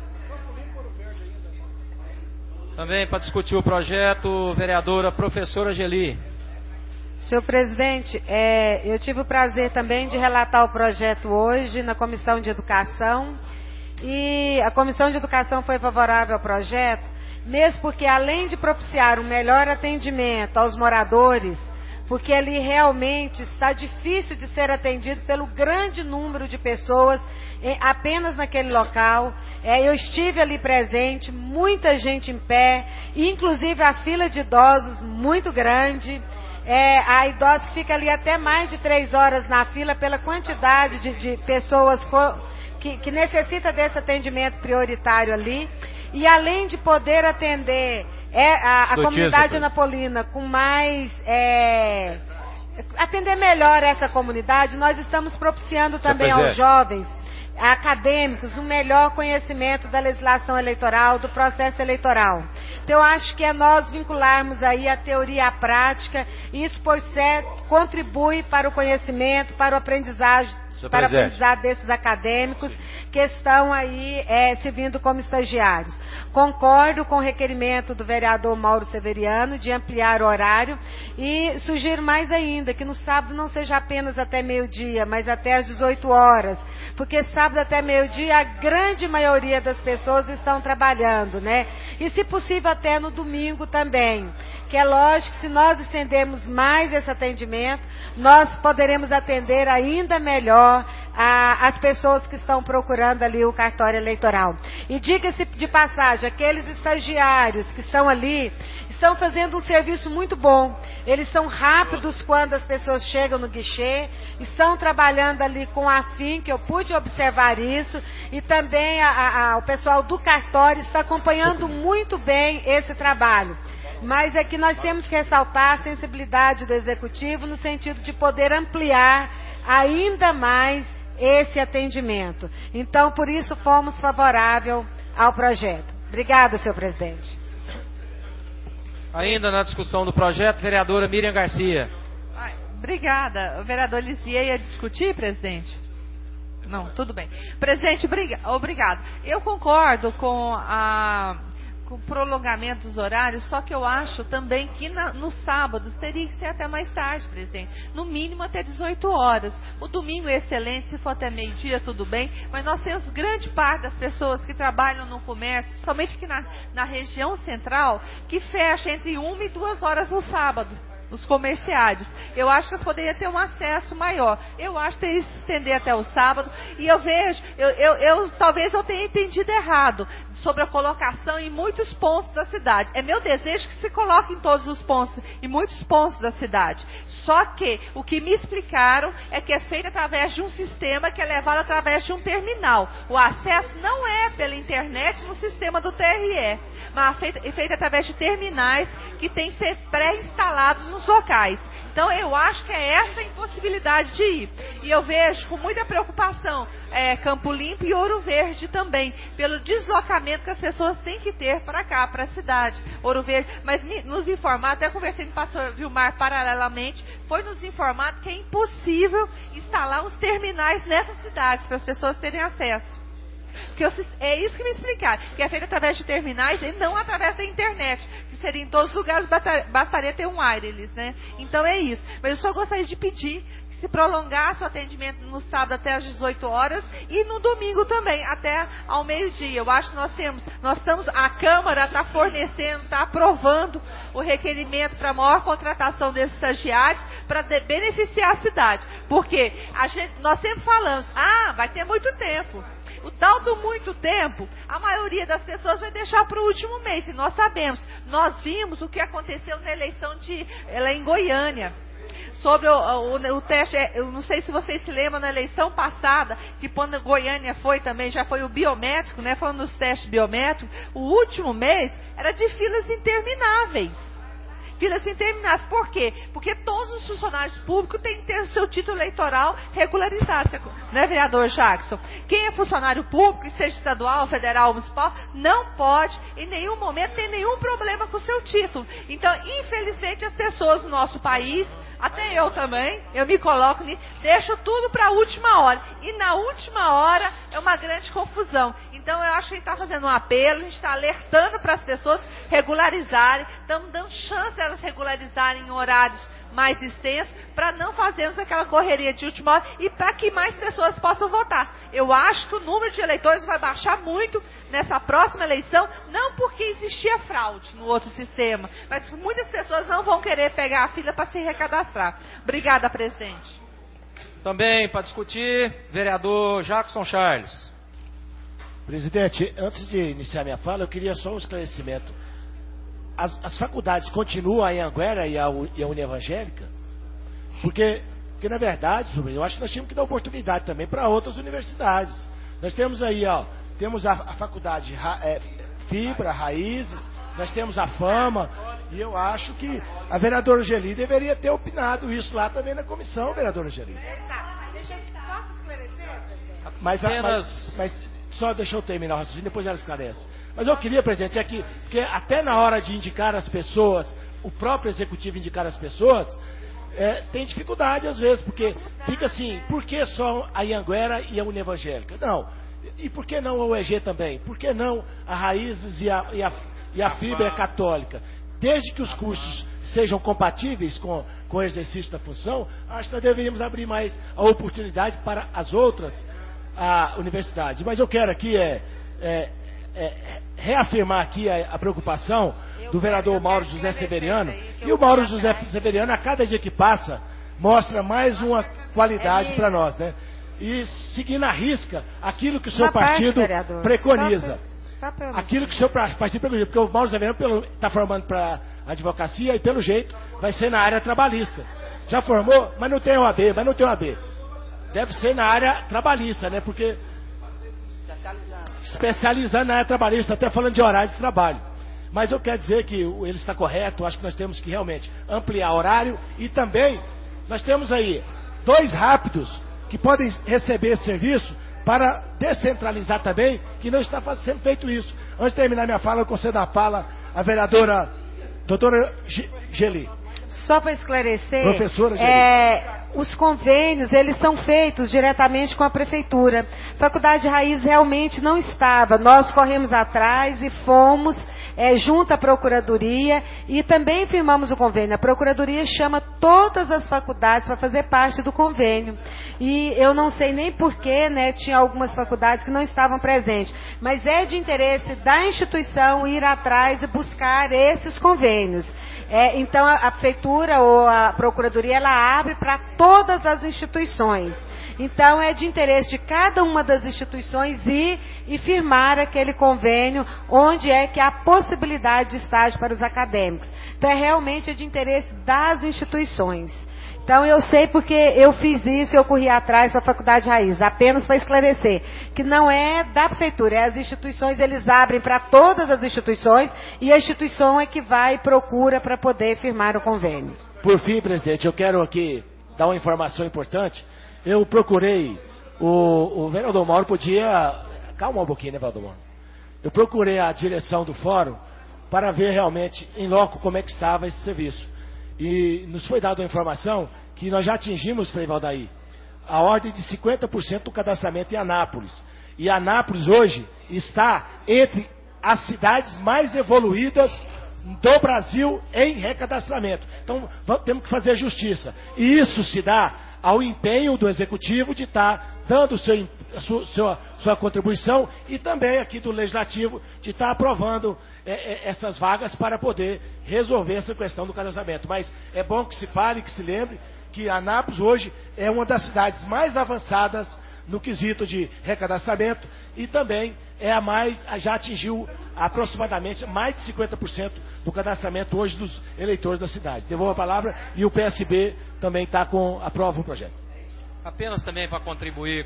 Também para discutir o projeto, vereadora professora Geli. Senhor presidente, eu tive o prazer também de relatar o projeto hoje na Comissão de Educação. E a Comissão de Educação foi favorável ao projeto, mesmo porque além de propiciar um melhor atendimento aos moradores, porque ali realmente está difícil de ser atendido pelo grande número de pessoas apenas naquele local. Eu estive ali presente, muita gente em pé, inclusive a fila de idosos muito grande. A idosa que fica ali até mais de 3 horas na fila pela quantidade de pessoas que necessita desse atendimento prioritário ali. E além de poder atender a comunidade anapolina com mais... atender melhor essa comunidade, nós estamos propiciando também aos jovens acadêmicos um melhor conhecimento da legislação eleitoral, do processo eleitoral. Então eu acho que é nós vincularmos aí a teoria à prática, e isso por certo contribui para o conhecimento, para o aprendizado desses acadêmicos que estão aí servindo como estagiários. Concordo com o requerimento do vereador Mauro Severiano de ampliar o horário e sugiro mais ainda que no sábado não seja apenas até meio-dia, mas até às 18 horas, porque sábado até meio-dia a grande maioria das pessoas estão trabalhando, né? E se possível até no domingo também, que é lógico que se nós estendermos mais esse atendimento, nós poderemos atender ainda melhor as pessoas que estão procurando ali o cartório eleitoral. E diga-se de passagem, aqueles estagiários que estão ali, estão fazendo um serviço muito bom. Eles são rápidos quando as pessoas chegam no guichê, estão trabalhando ali com afinco, eu pude observar isso, e também o pessoal do cartório está acompanhando muito bem esse trabalho. Mas é que nós temos que ressaltar a sensibilidade do Executivo no sentido de poder ampliar ainda mais esse atendimento. Então, por isso, fomos favoráveis ao projeto. Obrigada, senhor presidente. Ainda na discussão do projeto, vereadora Miriam Garcia. Obrigada. O vereador Lisier ia discutir, presidente? Não, tudo bem. Presidente, obrigado. Eu concordo com o prolongamento dos horários, só que eu acho também que nos sábados teria que ser até mais tarde, presidente. No mínimo até 18 horas. O domingo é excelente, se for até meio-dia, tudo bem, mas nós temos grande parte das pessoas que trabalham no comércio, principalmente aqui na região central, que fecha entre 1 e 2 horas no sábado. Os comerciários. Eu acho que eles poderiam ter um acesso maior. Eu acho que teria que se estender até o sábado. E eu vejo, talvez eu tenha entendido errado sobre a colocação em muitos pontos da cidade. É meu desejo que se coloque em todos os pontos, em muitos pontos da cidade. Só que o que me explicaram é que é feito através de um sistema que é levado através de um terminal. O acesso não é pela internet no sistema do TRE, mas é feito através de terminais que têm que ser pré-instalados nos locais. Então eu acho que é essa a impossibilidade de ir. E eu vejo com muita preocupação Campo Limpo e Ouro Verde também, pelo deslocamento que as pessoas têm que ter para cá, para a cidade. Ouro Verde, mas nos informar, até conversei com o pastor Vilmar paralelamente, foi nos informado que é impossível instalar uns terminais nessas cidades para as pessoas terem acesso. Porque é isso que me explicaram, que é feito através de terminais e não através da internet, que seria em todos os lugares, bastaria ter um wireless, né? Então é isso. Mas eu só gostaria de pedir que se prolongasse o atendimento no sábado até às 18 horas e no domingo também, até ao meio-dia. Eu acho que nós estamos, a Câmara está fornecendo, está aprovando o requerimento para maior contratação desses estagiários para beneficiar a cidade. Porque nós sempre falamos, vai ter muito tempo. O tal do muito tempo, a maioria das pessoas vai deixar para o último mês, e nós sabemos. Nós vimos o que aconteceu na eleição em Goiânia. sobre o teste, eu não sei se vocês se lembram, na eleição passada, que quando Goiânia foi também, já foi o biométrico, né, falando dos testes biométricos, o último mês era de filas intermináveis. Filas intermináveis. Por quê? Porque todos os funcionários públicos têm que ter o seu título eleitoral regularizado, né, vereador Jackson? Quem é funcionário público, seja estadual, federal, municipal, não pode, em nenhum momento, ter nenhum problema com o seu título. Então, infelizmente, as pessoas no nosso país, até eu também, eu me coloco nisso, deixo tudo para a última hora. E na última hora é uma grande confusão. Então eu acho que a gente está fazendo um apelo, a gente está alertando para as pessoas regularizarem, estamos dando chance a elas regularizarem em horários mais extensos, para não fazermos aquela correria de última hora e para que mais pessoas possam votar. Eu acho que o número de eleitores vai baixar muito nessa próxima eleição, não porque existia fraude no outro sistema, mas muitas pessoas não vão querer pegar a fila para se recadastrar. Obrigada, presidente. Também para discutir, vereador Jackson Charles. Presidente, antes de iniciar minha fala, eu queria só um esclarecimento. As faculdades continuam em Anguera e a União Evangélica? Porque, na verdade, eu acho que nós tínhamos que dar oportunidade também para outras universidades. Nós temos aí, temos a faculdade Fibra, Raízes, nós temos a Fama, e eu acho que a vereadora Angeli deveria ter opinado isso lá também na comissão, vereadora Angeli. Deixa eu só esclarecer, mas só deixa eu terminar o raciocínio, depois ela esclarece. Mas eu queria, presidente, porque até na hora de indicar as pessoas, o próprio executivo indicar as pessoas, tem dificuldade às vezes, porque fica assim, por que só a Anguera e a União Evangélica? Não. E por que não a UEG também? Por que não a Raízes e a Fibra Católica? Desde que os custos sejam compatíveis com o exercício da função, acho que nós deveríamos abrir mais a oportunidade para as outras universidades. Mas eu quero aqui reafirmar aqui a preocupação do vereador Mauro José Severiano. E o Mauro José Severiano, a cada dia que passa, mostra mais uma qualidade para nós, né? E seguindo à risca aquilo que o seu partido preconiza. Aquilo que o seu partido preconiza. Porque o Mauro José Severiano está formando para a advocacia e, pelo jeito, vai ser na área trabalhista. Já formou, mas não tem OAB, Deve ser na área trabalhista, né? Porque especializando na área trabalhista, até falando de horário de trabalho. Mas eu quero dizer que ele está correto, acho que nós temos que realmente ampliar horário e também nós temos aí 2 rápidos que podem receber esse serviço para descentralizar também, que não está sendo feito isso. Antes de terminar minha fala, eu concedo a fala à vereadora doutora Geli. Só para esclarecer, professora Geli. Os convênios, eles são feitos diretamente com a prefeitura. Faculdade Raiz realmente não estava. Nós corremos atrás e fomos junto à Procuradoria e também firmamos o convênio. A Procuradoria chama todas as faculdades para fazer parte do convênio. E eu não sei nem porquê, né, tinha algumas faculdades que não estavam presentes. Mas é de interesse da instituição ir atrás e buscar esses convênios. Então a prefeitura ou a procuradoria ela abre para todas as instituições. Então é de interesse de cada uma das instituições ir e firmar aquele convênio onde é que há possibilidade de estágio para os acadêmicos. Então realmente de interesse das instituições. Então eu sei porque eu fiz isso e eu corri atrás da Faculdade Raiz, apenas para esclarecer, que não é da prefeitura, as instituições eles abrem para todas as instituições e a instituição é que vai e procura para poder firmar o convênio. Por fim, presidente, eu quero aqui dar uma informação importante. Eu procurei, o vereador Mauro podia... Calma um pouquinho, né, vereador Mauro? Eu procurei a direção do fórum para ver realmente em loco como é que estava esse serviço. E nos foi dada a informação que nós já atingimos, Frei Valdaí, a ordem de 50% do cadastramento em Anápolis. E Anápolis hoje está entre as cidades mais evoluídas do Brasil em recadastramento. Então temos que fazer justiça. E isso se dá ao empenho do Executivo de estar dando sua contribuição e também aqui do Legislativo de estar aprovando essas vagas para poder resolver essa questão do cadastramento. Mas é bom que se fale, que se lembre que Anápolis hoje é uma das cidades mais avançadas no quesito de recadastramento e também já atingiu aproximadamente mais de 50% do cadastramento hoje dos eleitores da cidade. Devolvo a palavra e o PSB também aprova o projeto. Apenas também para contribuir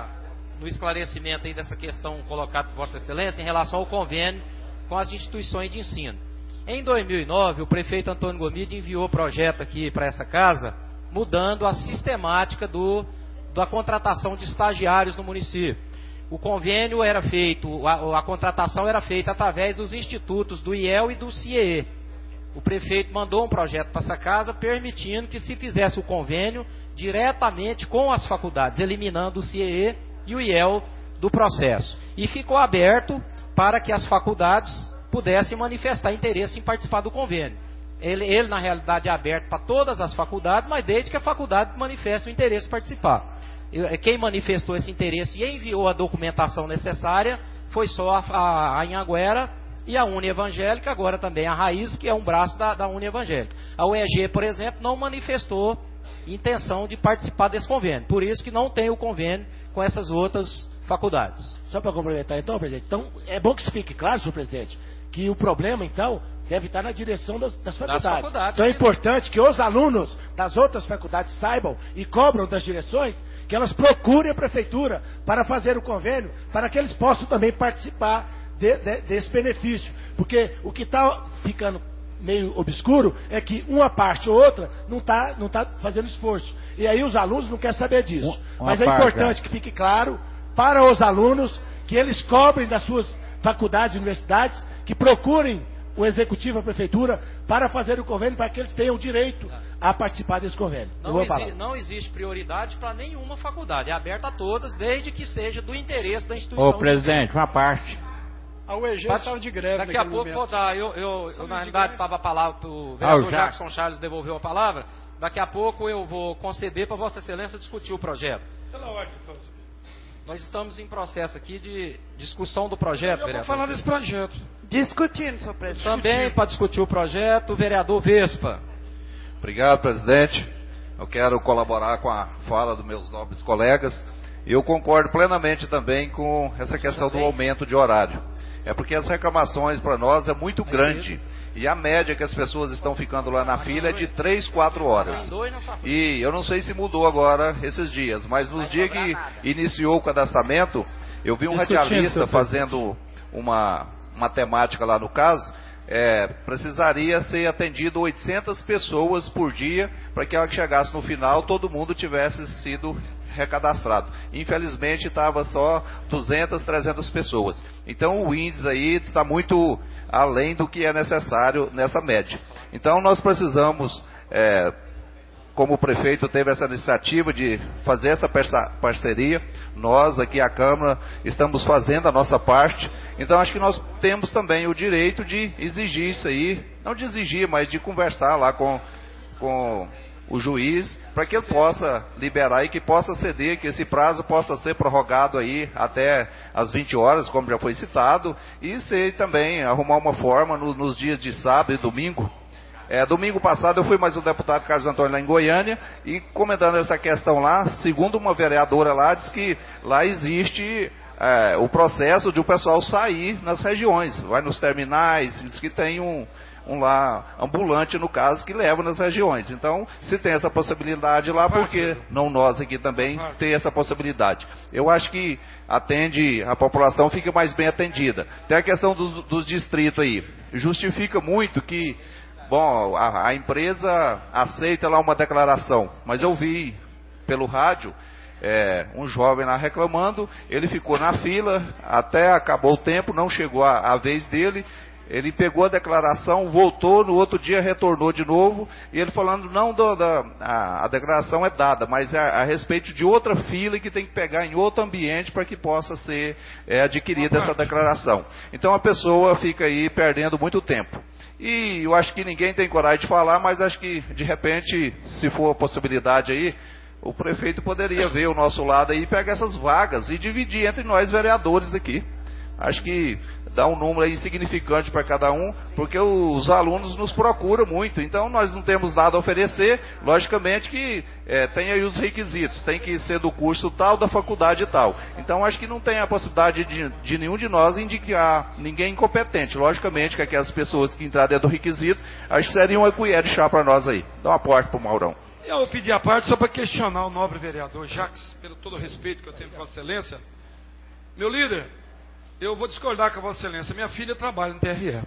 no esclarecimento aí dessa questão colocada por Vossa Excelência em relação ao convênio com as instituições de ensino. Em 2009, o prefeito Antônio Gomide enviou projeto aqui para essa casa, mudando a sistemática da contratação de estagiários no município. O convênio era feito, a contratação era feita através dos institutos do IEL e do CIEE. O prefeito mandou um projeto para essa casa permitindo que se fizesse o convênio diretamente com as faculdades, eliminando o CIEE e o IEL do processo. E ficou aberto para que as faculdades pudessem manifestar interesse em participar do convênio. Ele na realidade, é aberto para todas as faculdades, mas desde que a faculdade manifeste o interesse em participar. Quem manifestou esse interesse e enviou a documentação necessária foi só a Anhanguera e a Uni Evangélica, agora também a Raiz, que é um braço da Uni Evangélica. A UEG, por exemplo, não manifestou intenção de participar desse convênio. Por isso que não tem o convênio com essas outras faculdades. Só para complementar então, presidente. Então, é bom que se fique claro, senhor presidente, que o problema, então, deve estar na direção das faculdades. Então é importante que os alunos das outras faculdades saibam e cobram das direções que elas procurem a prefeitura para fazer o convênio, para que eles possam também participar desse benefício. Porque o que está ficando meio obscuro é que uma parte ou outra não está fazendo esforço. E aí os alunos não querem saber disso. Mas é importante que fique claro para os alunos que eles cobrem das suas faculdades e universidades, que procurem o executivo, a prefeitura, para fazer o convênio, para que eles tenham direito a participar desse convênio. Não existe prioridade para nenhuma faculdade, é aberta a todas, desde que seja do interesse da instituição. Ô, presidente, uma parte. A UEG estava de greve. Daqui a pouco vou dar. Eu na realidade, estava a palavra para o vereador Jackson Charles devolveu a palavra. Daqui a pouco eu vou conceder para Vossa Excelência discutir o projeto. Pela ordem, Nós estamos em processo aqui de discussão do projeto, vereador. Vou falar desse projeto. Discutindo, senhor presidente. Também para discutir o projeto, o vereador Vespa. Obrigado, presidente. Eu quero colaborar com a fala dos meus nobres colegas. Eu concordo plenamente também com essa questão do aumento de horário. É porque as reclamações para nós é muito grande. E a média que as pessoas estão ficando lá na fila é de 3, 4 horas. E eu não sei se mudou agora esses dias, mas nos dias que iniciou o cadastramento, eu vi um radialista fazendo uma matemática lá no caso, precisaria ser atendido 800 pessoas por dia para que a hora que chegasse no final todo mundo tivesse sido recadastrado. Infelizmente estava só 200, 300 pessoas. Então o índice aí está muito além do que é necessário nessa média. Então nós precisamos, como o prefeito teve essa iniciativa de fazer essa parceria, nós aqui a Câmara estamos fazendo a nossa parte. Então acho que nós temos também o direito de exigir isso aí, não de exigir, mas de conversar lá com o juiz, para que ele possa liberar e que possa ceder, que esse prazo possa ser prorrogado aí até as 20 horas, como já foi citado, e ser também arrumar uma forma nos dias de sábado e domingo. Domingo passado eu fui mais o deputado Carlos Antônio lá em Goiânia, e comentando essa questão lá, segundo uma vereadora lá, diz que lá existe o processo de o pessoal sair nas regiões, vai nos terminais, diz que tem um lá ambulante, no caso, que leva nas regiões. Então, se tem essa possibilidade lá, por que não nós aqui também ter essa possibilidade? Eu acho que a população fica mais bem atendida. Tem a questão dos distritos aí. Justifica muito que, bom, a empresa aceita lá uma declaração, mas eu vi pelo rádio um jovem lá reclamando, ele ficou na fila, até acabou o tempo, não chegou a vez dele. Ele pegou a declaração, voltou, no outro dia retornou de novo, e ele falando, não, a declaração é dada, mas é a respeito de outra fila que tem que pegar em outro ambiente para que possa ser adquirida essa declaração. Então a pessoa fica aí perdendo muito tempo. E eu acho que ninguém tem coragem de falar, mas acho que, de repente, se for a possibilidade aí, o prefeito poderia ver o nosso lado aí, pegar essas vagas e dividir entre nós vereadores aqui. acho que dá um número aí insignificante para cada um, porque os alunos nos procuram muito, então nós não temos nada a oferecer, logicamente que tem aí os requisitos, tem que ser do curso tal, da faculdade tal, então acho que não tem a possibilidade de nenhum de nós indicar ninguém incompetente, logicamente que aquelas pessoas que entrarem dentro do requisito, acho que seriam uma colher de chá para nós aí. Dá uma porta para o Maurão. Eu vou pedir a parte só para questionar o nobre vereador Jacques, pelo todo o respeito que eu tenho por Vossa Excelência. Meu líder, eu vou discordar com a Vossa Excelência. Minha filha trabalha no TRE.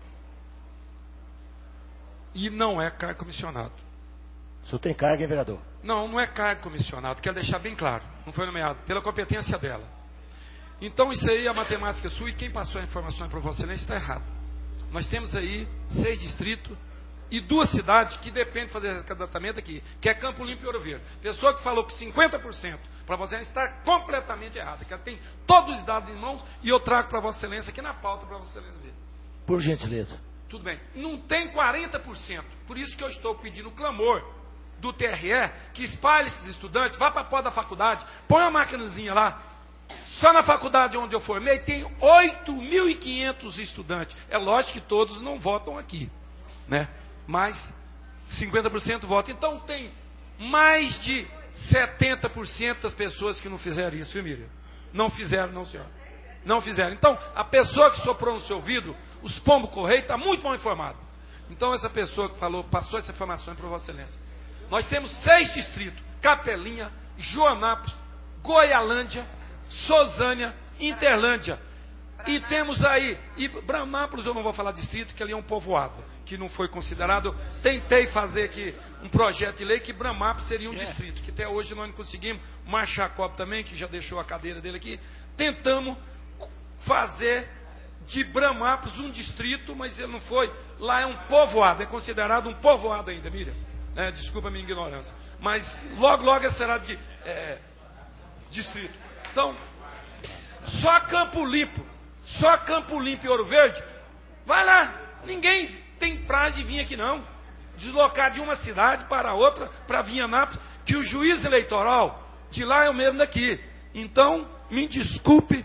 E não é cargo comissionado. O senhor tem cargo, hein, vereador? Não, não é cargo comissionado. Quero deixar bem claro. Não foi nomeado. Pela competência dela. Então isso aí, a matemática sua, e quem passou a informação para Vossa Excelência está errado. Nós temos aí 6 distritos e 2 cidades que dependem de fazer esse candidatamento aqui, que é Campo Limpo e Ouro Verde. Pessoa que falou que 50% para Vossa Excelência está completamente errada, que ela tem todos os dados em mãos e eu trago para Vossa Excelência aqui na pauta para Vossa Excelência ver. Por gentileza. Tudo bem. Não tem 40%. Por isso que eu estou pedindo o clamor do TRE que espalhe esses estudantes, vá para a porta da faculdade, põe uma maquinazinha lá. Só na faculdade onde eu formei tem 8.500 estudantes. É lógico que todos não votam aqui, né? Mas 50% votam. Então tem mais de 70% das pessoas que não fizeram isso, viu, Miriam? Não fizeram, não, senhor. Não fizeram. Então, a pessoa que soprou no seu ouvido, os pombos correio, está muito mal informado. Então, essa pessoa que falou, passou essa informação para Vossa Excelência. Nós temos 6 distritos: Capelinha, Joanápolis, Goialândia, Sozânia, Interlândia. E temos aí, e Bramápolis, eu não vou falar distrito, que ali é um povoado, que não foi considerado. Eu tentei fazer aqui um projeto de lei que Bramápolis seria um distrito, que até hoje nós não conseguimos. O Marco Jacob também, que já deixou a cadeira dele aqui, tentamos fazer de Bramápolis um distrito, mas ele não foi. Lá é um povoado, é considerado um povoado ainda, Miriam. Desculpa a minha ignorância. Mas logo, logo será de distrito. Então, só Campo Limpo e Ouro Verde, vai lá, ninguém tem prazo de vir aqui não, deslocar de uma cidade para outra, para Vianápolis, que o juiz eleitoral de lá é o mesmo daqui. Então, me desculpe,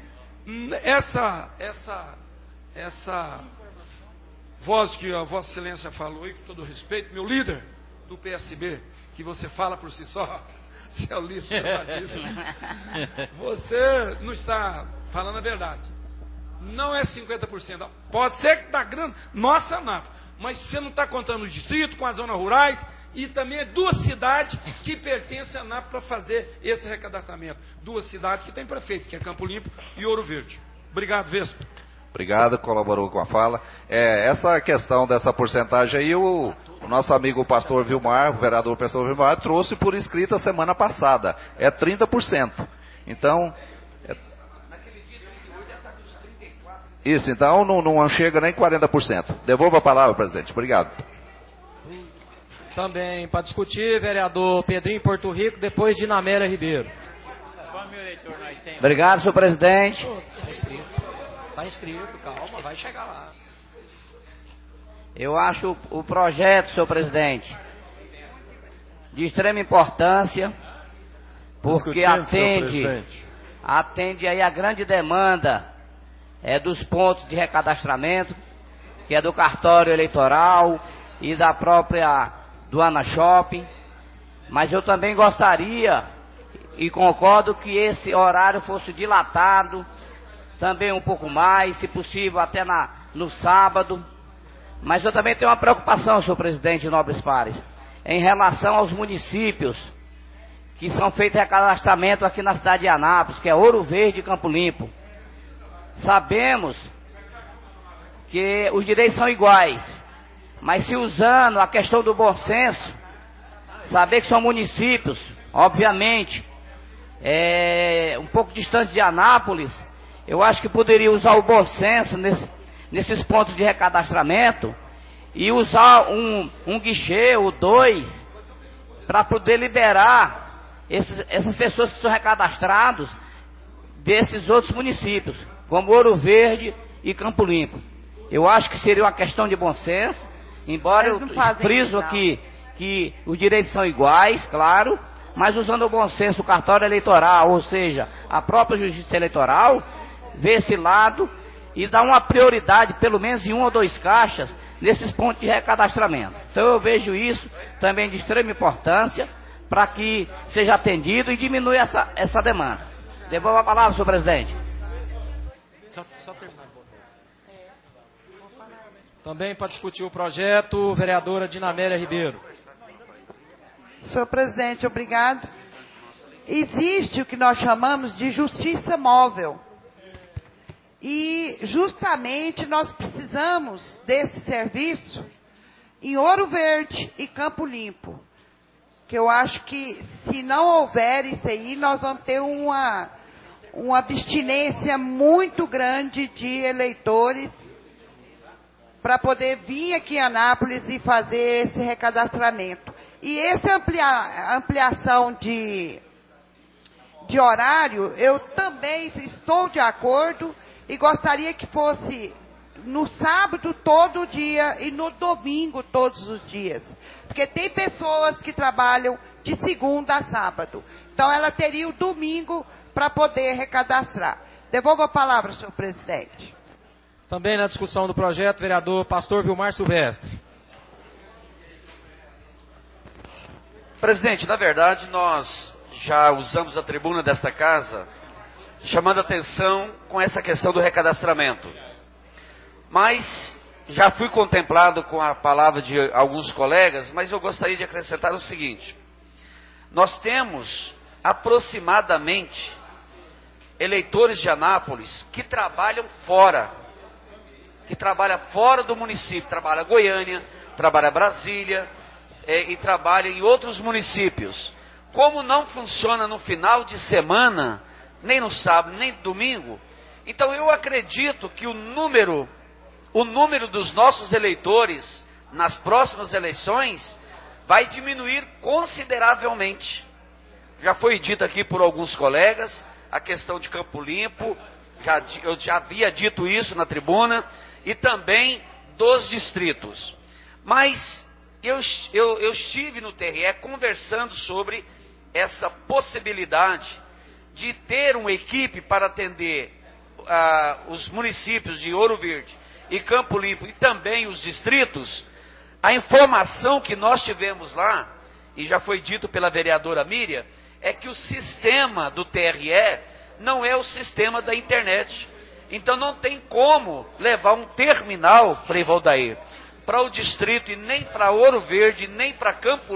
essa voz que a Vossa Excelência falou aí, com todo respeito, meu líder do PSB, que você fala por si só, você é o líder do partido, você não está falando a verdade. Não é 50%. Pode ser que está grande, nossa Anápolis, mas você não está contando os distritos com as zonas rurais e também 2 cidades que pertencem a Anápolis para fazer esse recadastramento. 2 cidades que tem prefeito, que é Campo Limpo e Ouro Verde. Obrigado, Vespa. Obrigado, colaborou com a fala. Essa questão dessa porcentagem aí, o nosso amigo pastor Vilmar, o vereador pastor Vilmar, trouxe por escrito a semana passada. É 30%. Então, isso, então não chega nem 40%. Devolva a palavra, presidente. Obrigado. Também para discutir, vereador Pedrinho Porto Rico, depois de Namélia Ribeiro. Obrigado, senhor presidente. Está inscrito, calma, vai chegar lá. Eu acho o projeto, senhor presidente, de extrema importância, porque atende aí a grande demanda dos pontos de recadastramento, que é do cartório eleitoral e da própria do Ana Shopping. Mas eu também gostaria e concordo que esse horário fosse dilatado também um pouco mais, se possível até no sábado. Mas eu também tenho uma preocupação, senhor presidente e nobres pares, em relação aos municípios que são feitos recadastramento aqui na cidade de Anápolis, que é Ouro Verde e Campo Limpo. Sabemos que os direitos são iguais, mas se usando a questão do bom senso, saber que são municípios, obviamente, um pouco distantes de Anápolis, eu acho que poderia usar o bom senso nesses pontos de recadastramento e usar um guichê ou 2 para poder liberar essas pessoas que são recadastrados desses outros municípios, como Ouro Verde e Campo Limpo. Eu acho que seria uma questão de bom senso, embora eu friso aqui que os direitos são iguais, claro, mas usando o bom senso, o cartório eleitoral, ou seja, a própria justiça eleitoral, ver esse lado e dar uma prioridade, pelo menos em 1 ou 2 caixas, nesses pontos de recadastramento. Então eu vejo isso também de extrema importância para que seja atendido e diminua essa demanda. Devolvo a palavra, senhor presidente. Só terminar. Também para discutir o projeto, vereadora Dinamélia Ribeiro. Senhor presidente, obrigado. Existe o que nós chamamos de justiça móvel. E justamente nós precisamos desse serviço em Ouro Verde e Campo Limpo. Que eu acho que se não houver isso aí, nós vamos ter uma abstinência muito grande de eleitores para poder vir aqui em Anápolis e fazer esse recadastramento. E essa ampliação de horário, eu também estou de acordo e gostaria que fosse no sábado todo dia e no domingo todos os dias. Porque tem pessoas que trabalham de segunda a sábado. Então ela teria o domingo para poder recadastrar. Devolvo a palavra, senhor presidente. Também na discussão do projeto, vereador Pastor Vilmar Silvestre. Presidente, na verdade, nós já usamos a tribuna desta casa chamando atenção com essa questão do recadastramento. Mas já fui contemplado com a palavra de alguns colegas, mas eu gostaria de acrescentar o seguinte. Nós temos aproximadamente eleitores de Anápolis que trabalham fora do município, trabalha Goiânia, trabalha Brasília e trabalha em outros municípios. Como não funciona no final de semana, nem no sábado, nem no domingo, então eu acredito que o número dos nossos eleitores nas próximas eleições vai diminuir consideravelmente. Já foi dito aqui por alguns colegas a questão de Campo Limpo, eu já havia dito isso na tribuna, e também dos distritos. Mas eu estive no TRE conversando sobre essa possibilidade de ter uma equipe para atender os municípios de Ouro Verde e Campo Limpo e também os distritos. A informação que nós tivemos lá, e já foi dito pela vereadora Miriam, é que o sistema do TRE não é o sistema da internet. Então não tem como levar um terminal, Frei Valdair, para o distrito e nem para Ouro Verde, nem para Campo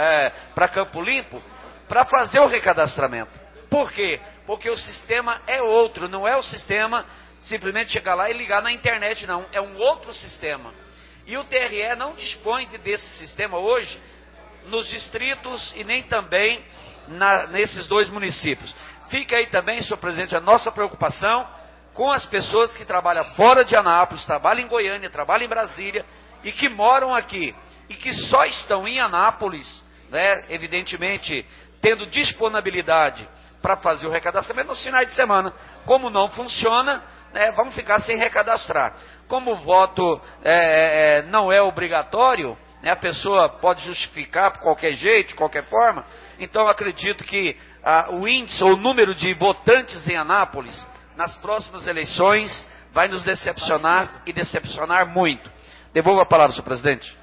Limpo, para fazer o recadastramento. Por quê? Porque o sistema é outro, não é o sistema simplesmente chegar lá e ligar na internet, não. É um outro sistema. E o TRE não dispõe desse sistema hoje nos distritos e nem também nesses 2 municípios. Fica aí também, senhor presidente, a nossa preocupação com as pessoas que trabalham fora de Anápolis, trabalham em Goiânia, trabalham em Brasília e que moram aqui e que só estão em Anápolis, né, evidentemente, tendo disponibilidade para fazer o recadastramento nos finais de semana. Como não funciona, né, vamos ficar sem recadastrar. Como o voto não é obrigatório, né, a pessoa pode justificar por qualquer jeito, de qualquer forma, então eu acredito que o índice ou o número de votantes em Anápolis nas próximas eleições vai nos decepcionar e decepcionar muito. Devolvo a palavra, senhor presidente.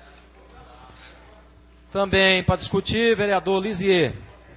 Também para discutir, vereador Lisier.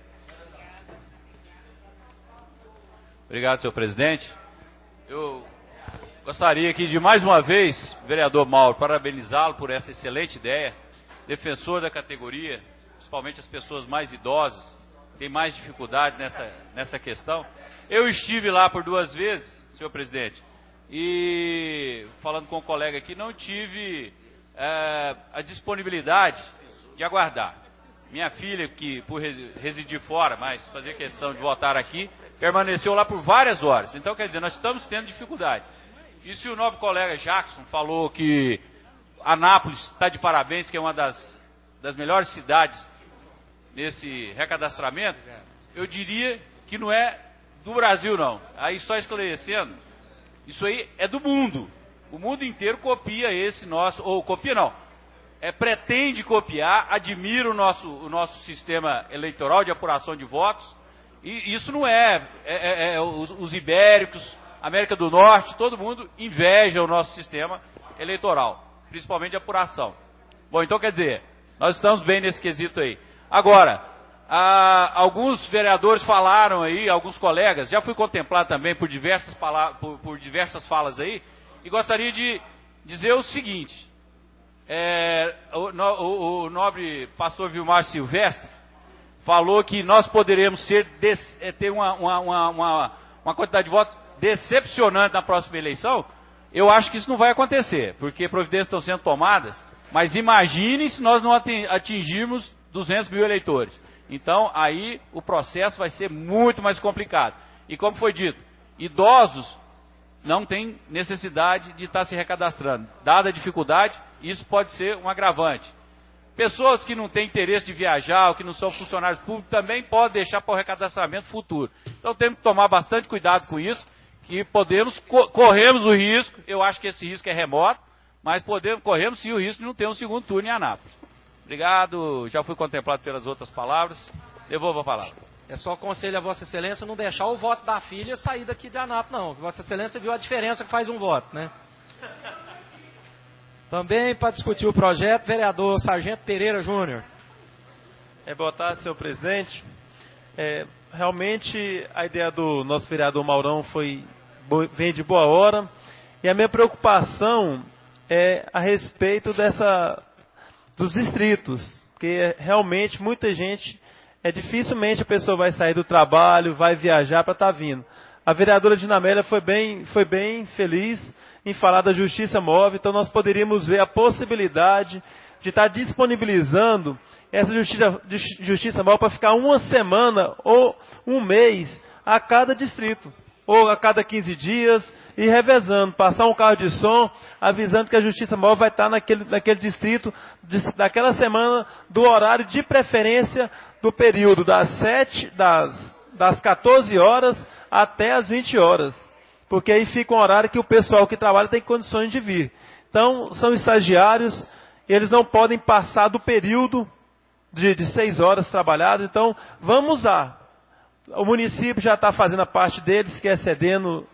Obrigado, senhor presidente. Eu gostaria aqui de mais uma vez, vereador Mauro, parabenizá-lo por essa excelente ideia. Defensor da categoria, principalmente as pessoas mais idosas, têm mais dificuldade nessa questão. Eu estive lá por 2 vezes, senhor presidente, e falando com um colega aqui, não tive a disponibilidade de aguardar. Minha filha, que por residir fora, mas fazer questão de votar aqui, permaneceu lá por várias horas. Então, quer dizer, nós estamos tendo dificuldade. E se o novo colega Jackson falou que Anápolis está de parabéns, que é uma das melhores cidades nesse recadastramento, eu diria que não é do Brasil, não. Aí só esclarecendo, isso aí é do mundo. O mundo inteiro copia esse nosso, ou copia não, pretende copiar, admira o nosso sistema eleitoral de apuração de votos, e isso não os ibéricos, América do Norte, todo mundo inveja o nosso sistema eleitoral, principalmente de apuração. Bom, então quer dizer, nós estamos bem nesse quesito aí. Agora, alguns vereadores falaram aí, alguns colegas, já fui contemplado também por diversas falas aí, e gostaria de dizer o seguinte, o nobre pastor Vilmar Silvestre falou que nós poderemos ter uma quantidade de votos decepcionante na próxima eleição. Eu acho que isso não vai acontecer, porque providências estão sendo tomadas, mas imaginem se nós não atingirmos 200 mil eleitores. Então, aí o processo vai ser muito mais complicado. E como foi dito, idosos não têm necessidade de estar se recadastrando. Dada a dificuldade, isso pode ser um agravante. Pessoas que não têm interesse de viajar, ou que não são funcionários públicos, também podem deixar para o recadastramento futuro. Então temos que tomar bastante cuidado com isso, que corremos o risco, eu acho que esse risco é remoto, mas corremos sim o risco de não ter um segundo turno em Anápolis. Obrigado, já fui contemplado pelas outras palavras, devolvo a palavra. É só conselho a Vossa Excelência não deixar o voto da filha sair daqui de Anápolis, não. Vossa Excelência viu a diferença que faz um voto, né? Também para discutir o projeto, vereador Sargento Pereira Júnior. Boa tarde, senhor presidente. Realmente a ideia do nosso vereador Maurão vem de boa hora. E a minha preocupação é a respeito dos distritos. Porque realmente muita gente, dificilmente a pessoa vai sair do trabalho, vai viajar para estar vindo. A vereadora Dinamélia foi bem feliz em falar da justiça móvel, então nós poderíamos ver a possibilidade de estar disponibilizando essa justiça móvel para ficar uma semana ou um mês a cada distrito, ou a cada 15 dias, e revezando, passar um carro de som, avisando que a justiça móvel vai estar naquele distrito, daquela semana, do horário de preferência do período das 14 horas até as 20 horas. Porque aí fica um horário que o pessoal que trabalha tem condições de vir. Então, são estagiários, eles não podem passar do período de 6 horas trabalhadas. Então, vamos usar. O município já está fazendo a parte deles, que é cedendo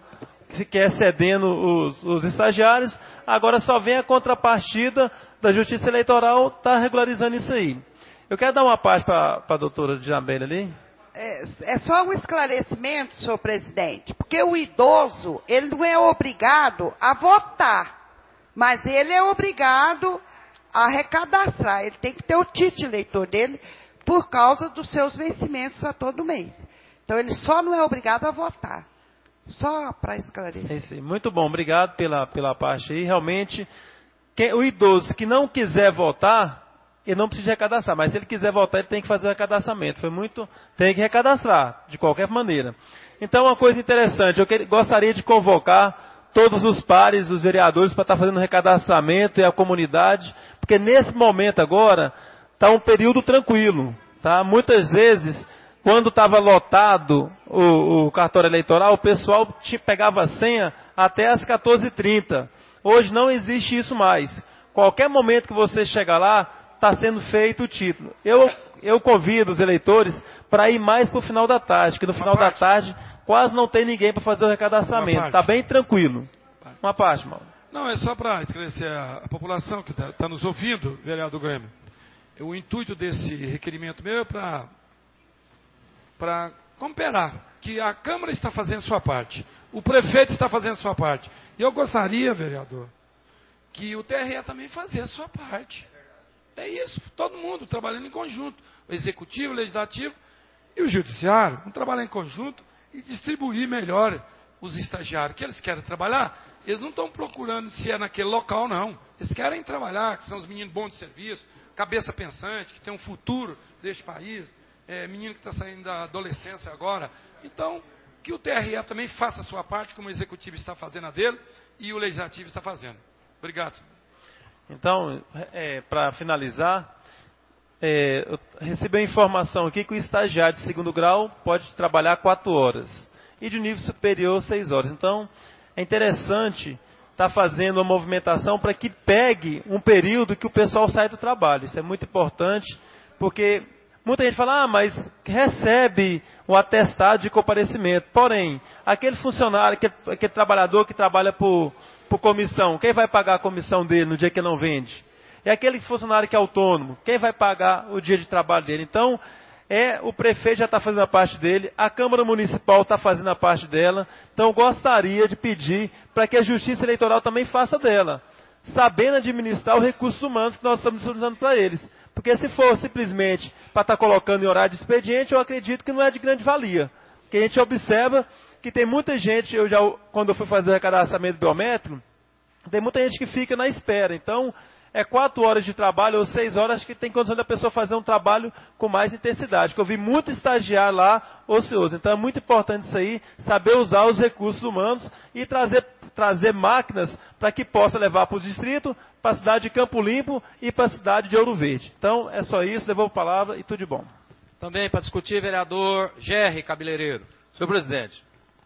os estagiários. Agora só vem a contrapartida da Justiça Eleitoral, está regularizando isso aí. Eu quero dar uma parte para a doutora Dinamélia ali. É só um esclarecimento, senhor presidente, porque o idoso, ele não é obrigado a votar, mas ele é obrigado a recadastrar, ele tem que ter o título eleitor dele por causa dos seus vencimentos a todo mês. Então ele só não é obrigado a votar, só para esclarecer. Muito bom, obrigado pela parte aí. Realmente, o idoso que não quiser votar, ele não precisa recadastrar, mas se ele quiser votar, ele tem que fazer o recadastramento. Tem que recadastrar, de qualquer maneira. Então, uma coisa interessante, eu gostaria de convocar todos os pares, os vereadores, para estar fazendo recadastramento e a comunidade, porque nesse momento agora, está um período tranquilo. Tá? Muitas vezes, quando estava lotado o cartório eleitoral, o pessoal pegava a senha até às 14h30. Hoje não existe isso mais. Qualquer momento que você chegar lá, está sendo feito o título. Eu convido os eleitores para ir mais para o final da tarde, que no final da tarde quase não tem ninguém para fazer o recadastramento. Está bem tranquilo. Uma parte, Mauro. Não, é só para esclarecer a população que está nos ouvindo, vereador Grêmio. O intuito desse requerimento meu é para comparar que a Câmara está fazendo sua parte, o prefeito está fazendo sua parte. E eu gostaria, vereador, que o TRE também fizesse sua parte. É isso, todo mundo trabalhando em conjunto. O executivo, o legislativo e o judiciário. Vamos trabalhar em conjunto e distribuir melhor os estagiários. Que eles querem trabalhar, eles não estão procurando se é naquele local, não. Eles querem trabalhar, que são os meninos bons de serviço, cabeça pensante, que tem um futuro deste país, menino que está saindo da adolescência agora. Então, que o TRE também faça a sua parte, como o executivo está fazendo a dele e o legislativo está fazendo. Obrigado. Então, para finalizar, eu recebi a informação aqui que o estagiário de segundo grau pode trabalhar 4 horas e de nível superior 6 horas. Então, é interessante estar fazendo uma movimentação para que pegue um período que o pessoal sai do trabalho. Isso é muito importante, porque Muita gente fala, mas recebe o atestado de comparecimento. Porém, aquele funcionário, aquele trabalhador que trabalha por comissão, quem vai pagar a comissão dele no dia que ele não vende? E aquele funcionário que é autônomo, quem vai pagar o dia de trabalho dele? Então, o prefeito já está fazendo a parte dele, a Câmara Municipal está fazendo a parte dela. Então, eu gostaria de pedir para que a Justiça Eleitoral também faça dela, sabendo administrar os recursos humanos que nós estamos disponibilizando para eles. Porque se for simplesmente para estar colocando em horário de expediente, eu acredito que não é de grande valia. Porque a gente observa que tem muita gente, quando eu fui fazer o cadastramento biométrico, tem muita gente que fica na espera. Então, 4 horas de trabalho ou 6 horas que tem condição da pessoa fazer um trabalho com mais intensidade. Porque eu vi muito estagiário lá ocioso. Então, é muito importante isso aí, saber usar os recursos humanos e trazer máquinas para que possa levar para o distrito, para a cidade de Campo Limpo e para a cidade de Ouro Verde. Então, é só isso, devolvo a palavra e tudo de bom. Também para discutir, vereador Gerry Cabeleireiro. Senhor presidente,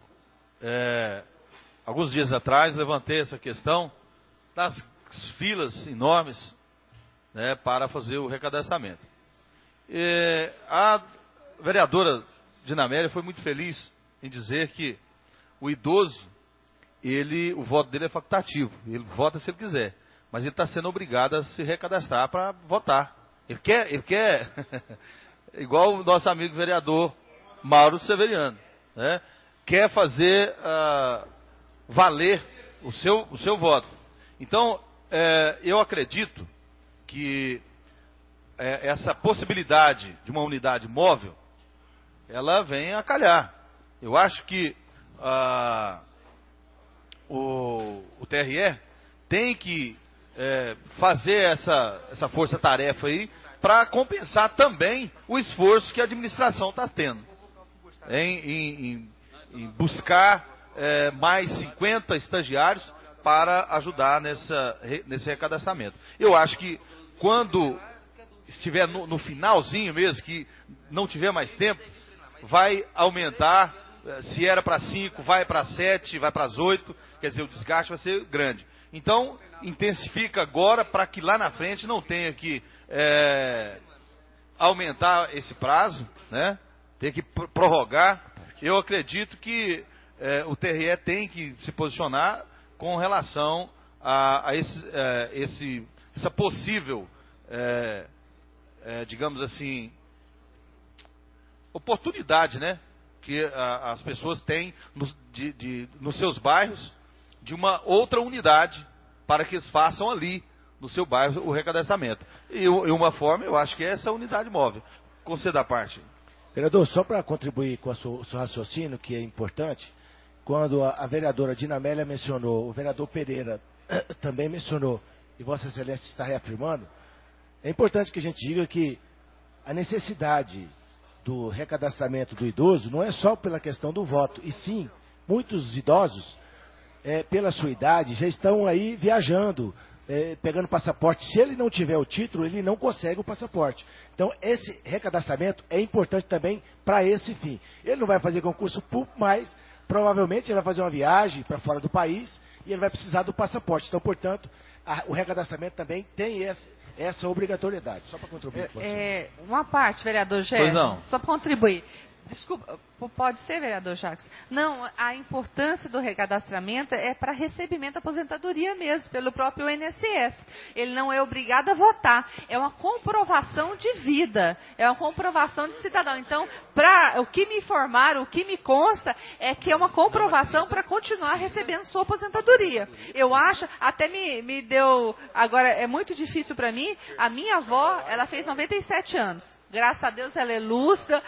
alguns dias atrás levantei essa questão das filas enormes, né, para fazer o recadastramento. A vereadora Dinamélia foi muito feliz em dizer que o idoso, o voto dele é facultativo, ele vota se ele quiser, mas ele está sendo obrigado a se recadastrar para votar. Ele quer igual o nosso amigo vereador Mauro Severiano, né, quer fazer valer o seu voto. Então, eu acredito que essa possibilidade de uma unidade móvel, ela vem a calhar. Eu acho que o TRE tem que fazer essa força-tarefa aí para compensar também o esforço que a administração está tendo em buscar mais 50 estagiários para ajudar nesse recadastramento. Eu acho que quando estiver no finalzinho mesmo, que não tiver mais tempo, vai aumentar. Se era para 5, vai para 7, vai para as 8, quer dizer, o desgaste vai ser grande. Então, intensifica agora para que lá na frente não tenha que aumentar esse prazo, né? Ter que prorrogar. Eu acredito que o TRE tem que se posicionar com relação a essa possível, digamos assim, oportunidade, né, que as pessoas têm nos seus bairros de uma outra unidade para que eles façam ali no seu bairro o recadastramento. E uma forma, eu acho que é essa unidade móvel. Conceda a parte. Vereador, só para contribuir com o seu raciocínio, que é importante, quando a vereadora Dinamélia mencionou, o vereador Pereira também mencionou, e Vossa Excelência está reafirmando, é importante que a gente diga que a necessidade do recadastramento do idoso não é só pela questão do voto, e sim, muitos idosos, pela sua idade, já estão aí viajando, pegando passaporte. Se ele não tiver o título, ele não consegue o passaporte. Então, esse recadastramento é importante também para esse fim. Ele não vai fazer concurso público, mas provavelmente ele vai fazer uma viagem para fora do país e ele vai precisar do passaporte. Então, portanto, o recadastramento também tem essa obrigatoriedade. Só para contribuir com você. Uma parte, vereador Gerry. Pois não. Só para contribuir. Desculpa, pode ser, vereador Jacques? Não, a importância do recadastramento é para recebimento da aposentadoria mesmo, pelo próprio INSS. Ele não é obrigado a votar, é uma comprovação de vida, é uma comprovação de cidadão. Então, o que me informaram, o que me consta, é que é uma comprovação para continuar recebendo sua aposentadoria. Eu acho, até me deu, agora é muito difícil para mim, a minha avó, ela fez 97 anos. Graças a Deus ela é lúcida,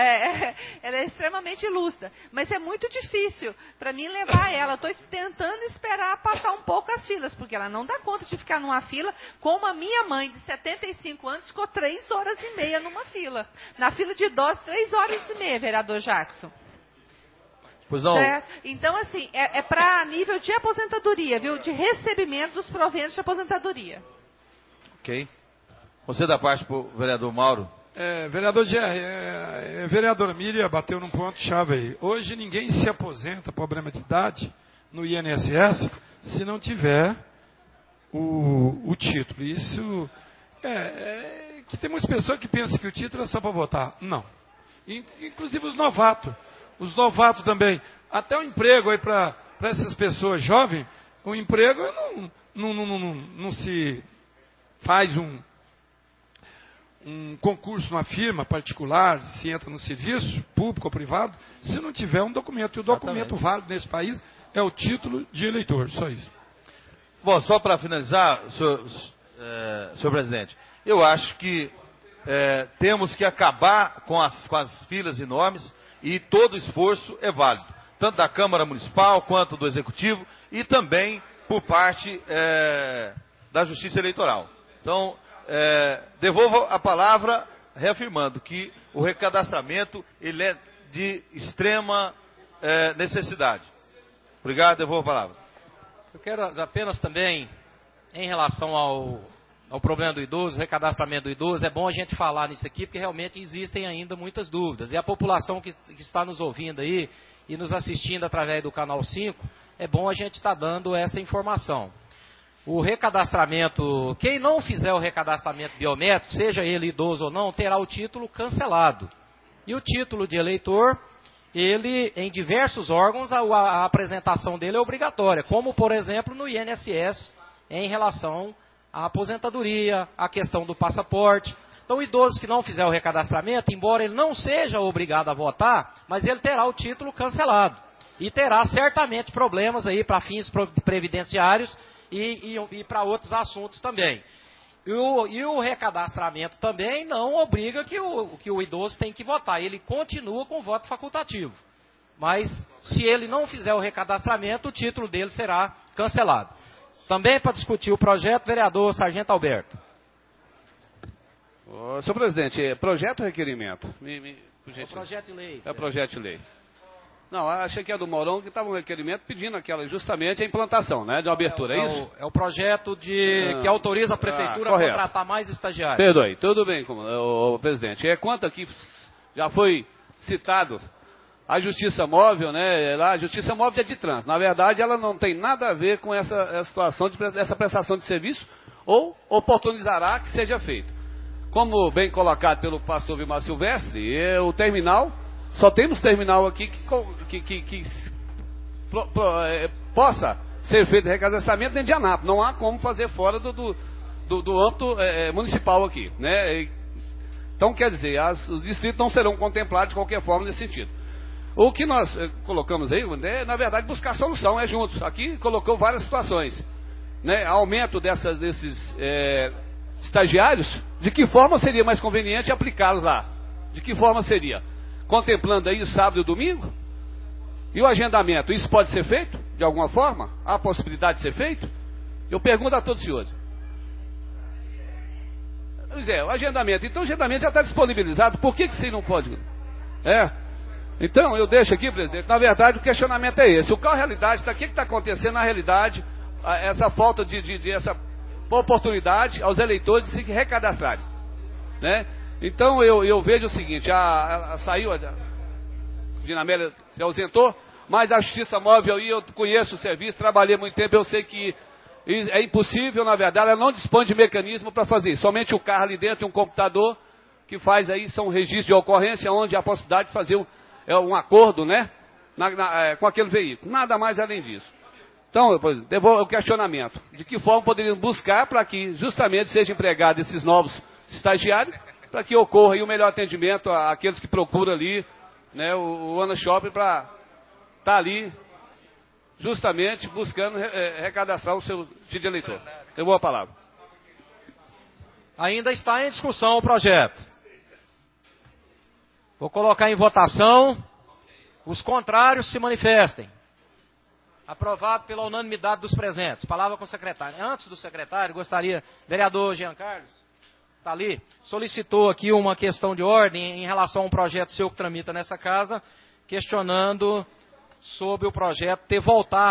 ela é extremamente lúcida. Mas é muito difícil para mim levar ela. Estou tentando esperar passar um pouco as filas, porque ela não dá conta de ficar numa fila, como a minha mãe, de 75 anos, ficou 3 horas e meia numa fila. Na fila de idosos, 3 horas e meia, vereador Jackson. Pois não. Certo? Então, assim, é para nível de aposentadoria, viu? De recebimento dos proventos de aposentadoria. Ok. Você dá parte para o vereador Mauro. Vereador Gerry, vereadora Miriam bateu num ponto-chave aí. Hoje ninguém se aposenta, problema de idade, no INSS, se não tiver o título. Isso que tem muitas pessoas que pensam que o título é só para votar. Não. Inclusive os novatos. Os novatos também. Até o emprego aí para essas pessoas jovens, o emprego não se faz um concurso numa firma particular, se entra no serviço, público ou privado, se não tiver um documento. E o documento válido nesse país é o título de eleitor, só isso. Bom, só para finalizar, senhor presidente, eu acho que temos que acabar com as filas enormes e todo esforço é válido, tanto da Câmara Municipal quanto do Executivo e também por parte da Justiça Eleitoral. Então, devolvo a palavra reafirmando que o recadastramento ele é de extrema necessidade. Obrigado, devolvo a palavra. Eu quero apenas também, em relação ao problema do idoso, o recadastramento do idoso, é bom a gente falar nisso aqui, porque realmente existem ainda muitas dúvidas. E a população que está nos ouvindo aí e nos assistindo através do Canal 5, é bom a gente estar dando essa informação. O recadastramento, quem não fizer o recadastramento biométrico, seja ele idoso ou não, terá o título cancelado. E o título de eleitor, ele, em diversos órgãos, a apresentação dele é obrigatória, como, por exemplo, no INSS, em relação à aposentadoria, a questão do passaporte. Então, o idoso que não fizer o recadastramento, embora ele não seja obrigado a votar, mas ele terá o título cancelado. E terá certamente problemas aí para fins previdenciários e para outros assuntos também. E o recadastramento também não obriga que o idoso tem que votar. Ele continua com voto facultativo. Mas, se ele não fizer o recadastramento, o título dele será cancelado. Também para discutir o projeto, vereador Sargento Alberto. Senhor presidente, projeto ou requerimento? É projeto de lei. É projeto de lei. Não, achei que é do Mourão que estava um requerimento pedindo justamente a implantação, né, de uma abertura, é isso? É o projeto que autoriza a prefeitura a contratar mais estagiários. Perdoe, tudo bem, presidente. Quanto aqui já foi citado a Justiça Móvel, né, a Justiça Móvel é de trânsito. Na verdade, ela não tem nada a ver com essa situação dessa prestação de serviço ou oportunizará que seja feito. Como bem colocado pelo pastor Vilmar Silvestre, o terminal, só temos terminal aqui que possa ser feito recadastramento dentro de Anápolis. Não há como fazer fora do âmbito municipal aqui, né? Então, quer dizer, os distritos não serão contemplados de qualquer forma nesse sentido. O que nós colocamos aí, na verdade, buscar solução, juntos. Aqui colocou várias situações, né? Aumento desses estagiários, de que forma seria mais conveniente aplicá-los lá? De que forma seria? Contemplando aí o sábado e o domingo? E o agendamento, isso pode ser feito? De alguma forma? Há possibilidade de ser feito? Eu pergunto a todos os senhores. Pois o agendamento. Então o agendamento já está disponibilizado, por que isso não pode? Então, eu deixo aqui, presidente, na verdade o questionamento é esse. Qual a realidade, o que está acontecendo na realidade, essa falta essa oportunidade aos eleitores de se recadastrarem, né? Então eu vejo o seguinte, saiu, a Dinamélia se ausentou, mas a Justiça Móvel aí, eu conheço o serviço, trabalhei muito tempo, eu sei que é impossível, na verdade, ela não dispõe de mecanismo para fazer isso. Somente o carro ali dentro e um computador que faz aí, são registros de ocorrência, onde há a possibilidade de fazer um acordo, né, com aquele veículo. Nada mais além disso. Então, devolvo o questionamento. De que forma poderíamos buscar para que justamente seja empregado esses novos estagiários, para que ocorra aí o melhor atendimento àqueles que procuram ali, né, o Ana Shopping para estar ali justamente buscando recadastrar o seu título de eleitor. Devolvo a palavra. Ainda está em discussão o projeto. Vou colocar em votação. Os contrários se manifestem. Aprovado pela unanimidade dos presentes. Palavra com o secretário. Antes do secretário, gostaria, vereador Jean Carlos, está ali, solicitou aqui uma questão de ordem em relação a um projeto seu que tramita nessa casa, questionando sobre o projeto ter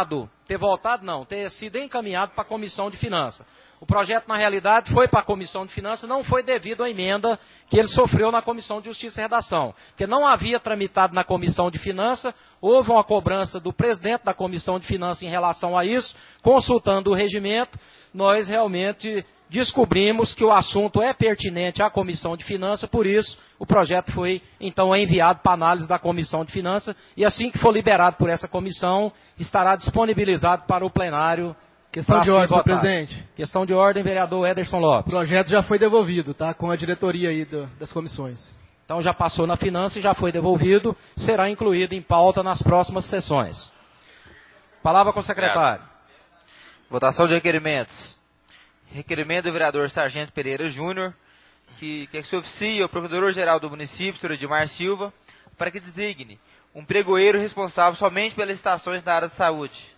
sido encaminhado para a Comissão de Finanças. O projeto, na realidade, foi para a Comissão de Finanças, não foi devido à emenda que ele sofreu na Comissão de Justiça e Redação. Porque não havia tramitado na Comissão de Finanças, houve uma cobrança do presidente da Comissão de Finanças em relação a isso, consultando o regimento, nós realmente descobrimos que o assunto é pertinente à Comissão de Finanças, por isso o projeto foi então enviado para análise da Comissão de Finanças e assim que for liberado por essa comissão, estará disponibilizado para o plenário. Questão de ordem, senhor presidente. Questão de ordem, vereador Ederson Lopes. O projeto já foi devolvido, tá? Com a diretoria aí das comissões. Então já passou na finança e já foi devolvido, será incluído em pauta nas próximas sessões. Palavra com o secretário. Votação de requerimentos. Requerimento do vereador Sargento Pereira Júnior, que se oficie ao Procurador-Geral do município, senhor Edmar Silva, para que designe um pregoeiro responsável somente pelas licitações na área de saúde.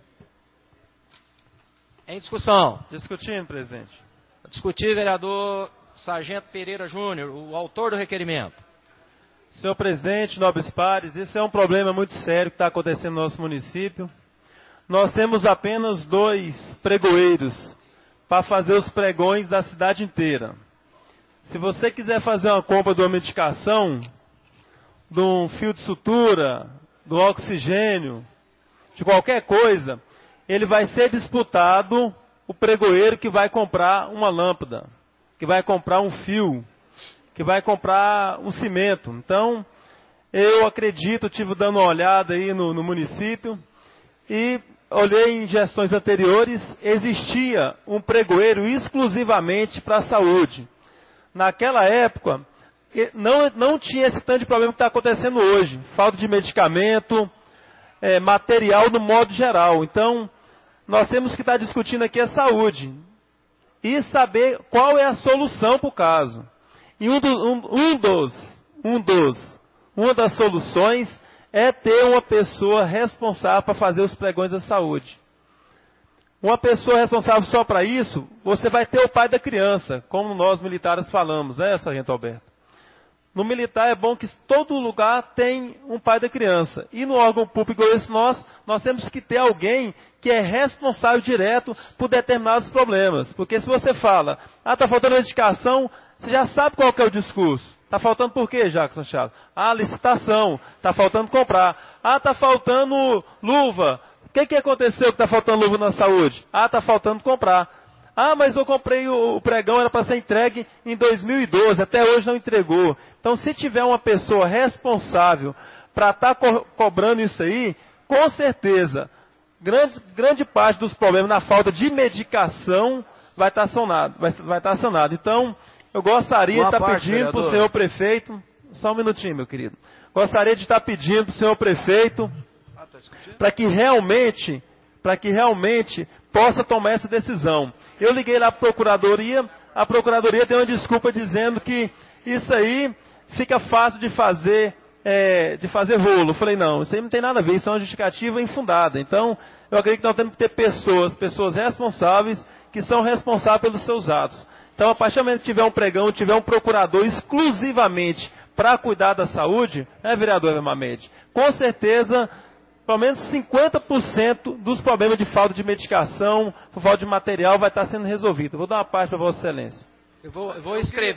Em discussão. Discutindo, presidente. Discutir, vereador Sargento Pereira Júnior, o autor do requerimento. Senhor presidente, nobres pares, esse é um problema muito sério que está acontecendo no nosso município. Nós temos apenas 2 pregoeiros para fazer os pregões da cidade inteira. Se você quiser fazer uma compra de uma medicação, de um fio de sutura, do oxigênio, de qualquer coisa, ele vai ser disputado o pregoeiro que vai comprar uma lâmpada, que vai comprar um fio, que vai comprar um cimento. Então, eu acredito, tive dando uma olhada aí no município e olhei em gestões anteriores, existia um pregoeiro exclusivamente para a saúde. Naquela época, não tinha esse tanto de problema que está acontecendo hoje. Falta de medicamento, material no modo geral. Então, nós temos que estar discutindo aqui a saúde e saber qual é a solução para o caso. E uma das soluções é ter uma pessoa responsável para fazer os pregões da saúde. Uma pessoa responsável só para isso, você vai ter o pai da criança, como nós militares falamos, né, Sargento Alberto? No militar é bom que todo lugar tem um pai da criança. E no órgão público esse nós temos que ter alguém que é responsável direto por determinados problemas. Porque se você fala, está faltando medicação, você já sabe qual que é o discurso. Está faltando por quê, Jackson Chaves? Licitação. Está faltando comprar. Está faltando luva. O que aconteceu que está faltando luva na saúde? Está faltando comprar. Mas eu comprei o pregão, era para ser entregue em 2012, até hoje não entregou. Então, se tiver uma pessoa responsável para estar cobrando isso aí, com certeza, grande parte dos problemas na falta de medicação vai estar sanado. Então, eu gostaria de estar pedindo para o senhor prefeito, só um minutinho, meu querido. Gostaria de estar pedindo para o senhor prefeito para que realmente possa tomar essa decisão. Eu liguei lá para a Procuradoria deu uma desculpa dizendo que isso aí fica fácil de fazer rolo. Eu falei, não, isso aí não tem nada a ver, isso é uma justificativa infundada. Então, eu acredito que nós temos que ter pessoas responsáveis, que são responsáveis pelos seus atos. Então, a partir do momento que tiver um pregão, tiver um procurador exclusivamente para cuidar da saúde, vereador Emamed, com certeza, pelo menos 50% dos problemas de falta de medicação, por falta de material, vai estar sendo resolvido. Vou dar uma parte para Vossa Excelência. Eu vou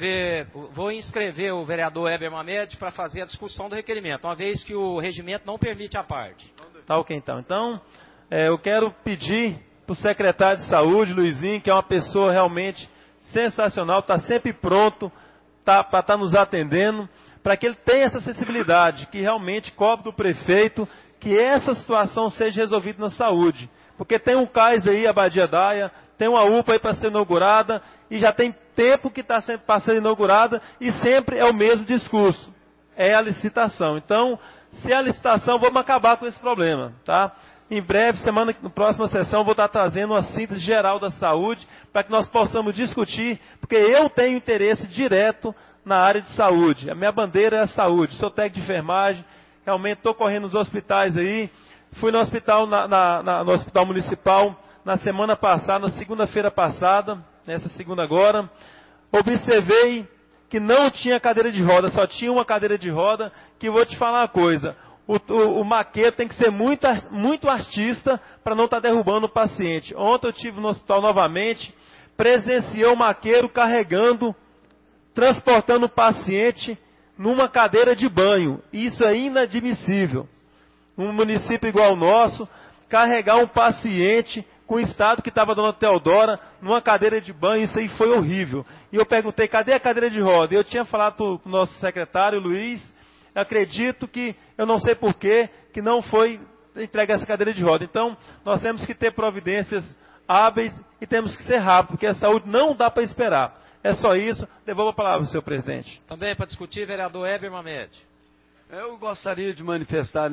inscrever o vereador Heber Mamed para fazer a discussão do requerimento, uma vez que o regimento não permite a parte. Tá ok, então. Então, eu quero pedir para o secretário de saúde, Luizinho, que é uma pessoa realmente sensacional, está sempre pronto para estar nos atendendo, para que ele tenha essa sensibilidade, que realmente cobre do prefeito que essa situação seja resolvida na saúde. Porque tem um CAIS aí, a Badia Daia, tem uma UPA aí para ser inaugurada, e já tem tempo que está para ser inaugurada, e sempre é o mesmo discurso, é a licitação. Então, se é a licitação, vamos acabar com esse problema, tá? Em breve, na próxima sessão, vou estar trazendo uma síntese geral da saúde, para que nós possamos discutir, porque eu tenho interesse direto na área de saúde. A minha bandeira é a saúde, sou técnico de enfermagem, realmente estou correndo nos hospitais aí. Fui no hospital, no hospital municipal na semana passada, na segunda-feira passada, nessa segunda agora. Observei que não tinha cadeira de roda, só tinha uma cadeira de roda, que vou te falar uma coisa. O maqueiro tem que ser muito artista para não estar derrubando o paciente. Ontem eu estive no hospital novamente, presenciei o maqueiro transportando o paciente numa cadeira de banho. Isso é inadmissível. Um município igual ao nosso, carregar um paciente com o estado que estava dando Teodora numa cadeira de banho, isso aí foi horrível. E eu perguntei, cadê a cadeira de roda? E eu tinha falado para o nosso secretário, Luiz, acredito que, eu não sei porquê, que não foi entregue essa cadeira de roda. Então, nós temos que ter providências hábeis e temos que ser rápido, porque a saúde não dá para esperar. É só isso. Devolvo a palavra, senhor presidente. Também para discutir, vereador Heber Mamed. Eu gostaria de manifestar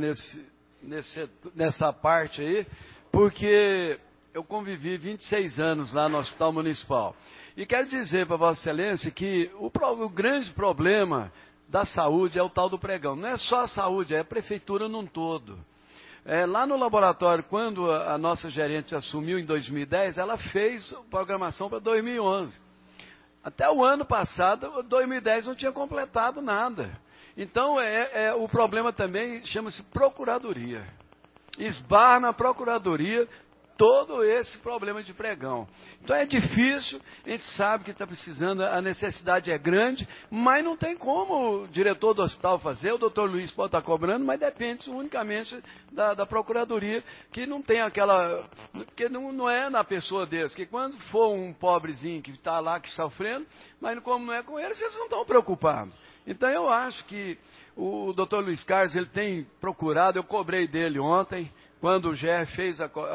nessa parte aí, porque eu convivi 26 anos lá no Hospital Municipal. E quero dizer para Vossa Excelência que o grande problema da saúde é o tal do pregão. Não é só a saúde, é a prefeitura num todo. Lá no laboratório, quando a nossa gerente assumiu em 2010, ela fez programação para 2011. Até o ano passado, 2010 não tinha completado nada. Então, o problema também chama-se procuradoria. Esbarra na procuradoria todo esse problema de pregão. Então é difícil, a gente sabe que está precisando, a necessidade é grande, mas não tem como o diretor do hospital fazer, o doutor Luiz pode estar cobrando, mas depende unicamente da procuradoria, que não tem aquela... Porque não é na pessoa deles, que quando for um pobrezinho que está lá, que está sofrendo, mas como não é com eles, eles não estão preocupados. Então eu acho que o doutor Luiz Carlos, ele tem procurado, eu cobrei dele ontem, quando o GR fez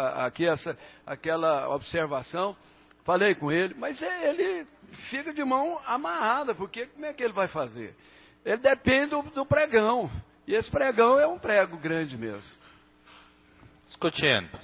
aquela observação, falei com ele, mas ele fica de mão amarrada, porque como é que ele vai fazer? Ele depende do pregão, e esse pregão é um prego grande mesmo. Discutindo.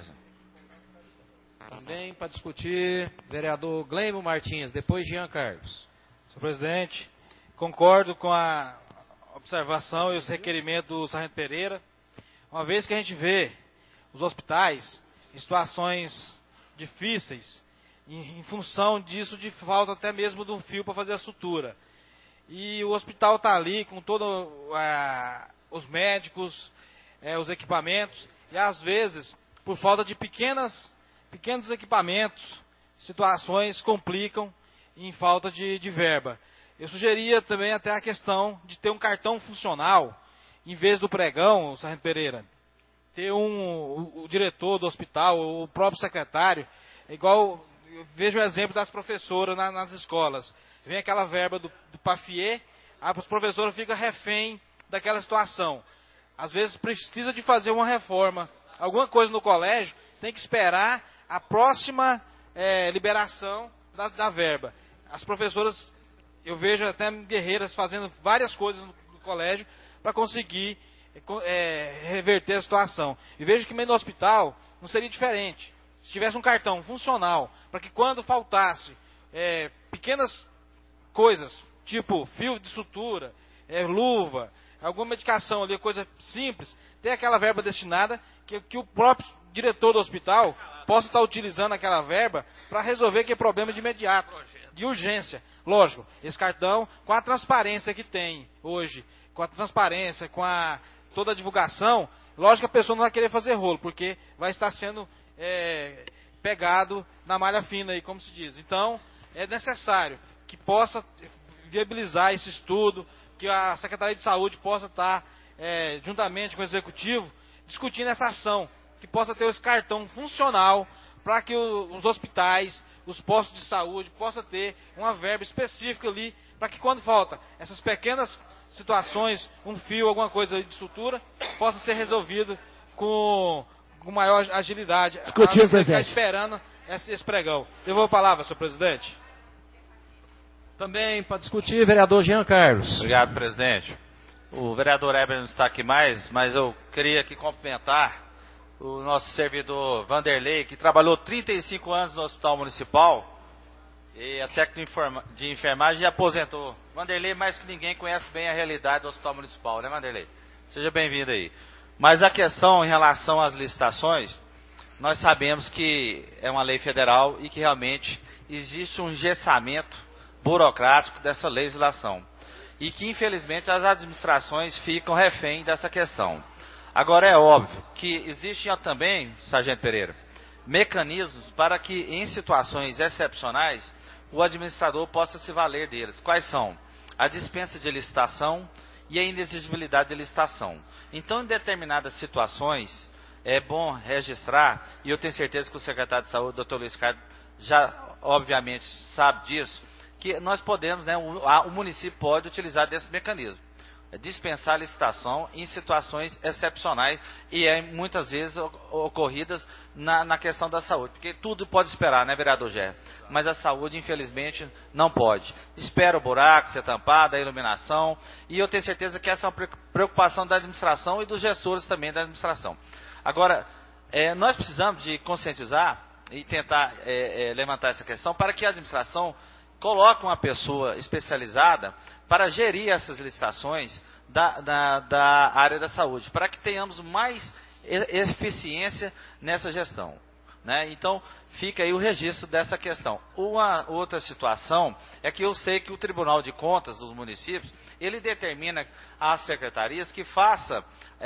Também para discutir, vereador Gleimo Martins, depois Jean Carlos. Senhor presidente, concordo com a observação e os requerimentos do Sargento Pereira, uma vez que a gente vê os hospitais em situações difíceis, em função disso, de falta até mesmo de um fio para fazer a sutura. E o hospital está ali com todos os médicos, os equipamentos, e às vezes, por falta de pequenos equipamentos, situações complicam em falta de verba. Eu sugeria também até a questão de ter um cartão funcional, em vez do pregão, Sargento Pereira. Ter o diretor do hospital, o próprio secretário, igual, eu vejo o exemplo das professoras nas escolas. Vem aquela verba do PAFIE, os professores ficam refém daquela situação. Às vezes precisa de fazer uma reforma, alguma coisa no colégio, tem que esperar a próxima liberação da verba. As professoras, eu vejo até guerreiras fazendo várias coisas no colégio para conseguir reverter a situação. E vejo que no hospital não seria diferente. Se tivesse um cartão funcional, para que quando faltasse pequenas coisas, tipo fio de sutura, luva, alguma medicação ali, coisa simples, ter aquela verba destinada, que o próprio diretor do hospital possa estar utilizando aquela verba para resolver aquele problema de imediato, de urgência. Lógico, esse cartão, com a transparência que tem hoje, com a transparência, com toda a divulgação, lógico que a pessoa não vai querer fazer rolo, porque vai estar sendo pegado na malha fina, aí, como se diz. Então, é necessário que possa viabilizar esse estudo, que a Secretaria de Saúde possa estar, juntamente com o Executivo, discutindo essa ação, que possa ter esse cartão funcional para que os hospitais, os postos de saúde, possam ter uma verba específica ali, para que quando falta essas pequenas situações, um fio, alguma coisa de sutura, possa ser resolvido com maior agilidade. Discutindo, presidente. Ficar esperando esse pregão. Devolvo a palavra, senhor presidente. Também para discutir, vereador Jean Carlos. Obrigado, presidente. O vereador Heber não está aqui mais, mas eu queria aqui cumprimentar o nosso servidor Vanderlei, que trabalhou 35 anos no Hospital Municipal e a técnica de enfermagem e aposentou. Vanderlei, mais que ninguém, conhece bem a realidade do Hospital Municipal, né, Vanderlei? Seja bem-vindo aí. Mas a questão em relação às licitações, nós sabemos que é uma lei federal e que realmente existe um engessamento burocrático dessa legislação. E que, infelizmente, as administrações ficam refém dessa questão. Agora, é óbvio que existem também, Sargento Pereira, mecanismos para que, em situações excepcionais, o administrador possa se valer deles. Quais são? A dispensa de licitação e a inexigibilidade de licitação. Então, em determinadas situações, é bom registrar, e eu tenho certeza que o secretário de Saúde, Dr. Luiz Carlos, já obviamente sabe disso, que nós podemos, né, o município pode utilizar desse mecanismo, dispensar a licitação em situações excepcionais e muitas vezes ocorridas na questão da saúde, porque tudo pode esperar, né, vereador Gerro? Mas a saúde, infelizmente, não pode. Espera o buraco ser tampado, a iluminação, e eu tenho certeza que essa é uma preocupação da administração e dos gestores também da administração. Agora, nós precisamos de conscientizar e tentar levantar essa questão para que a administração coloque uma pessoa especializada para gerir essas licitações da área da saúde, para que tenhamos mais eficiência nessa gestão, né? Então, fica aí o registro dessa questão. Uma outra situação é que eu sei que o Tribunal de Contas dos municípios, ele determina às secretarias que faça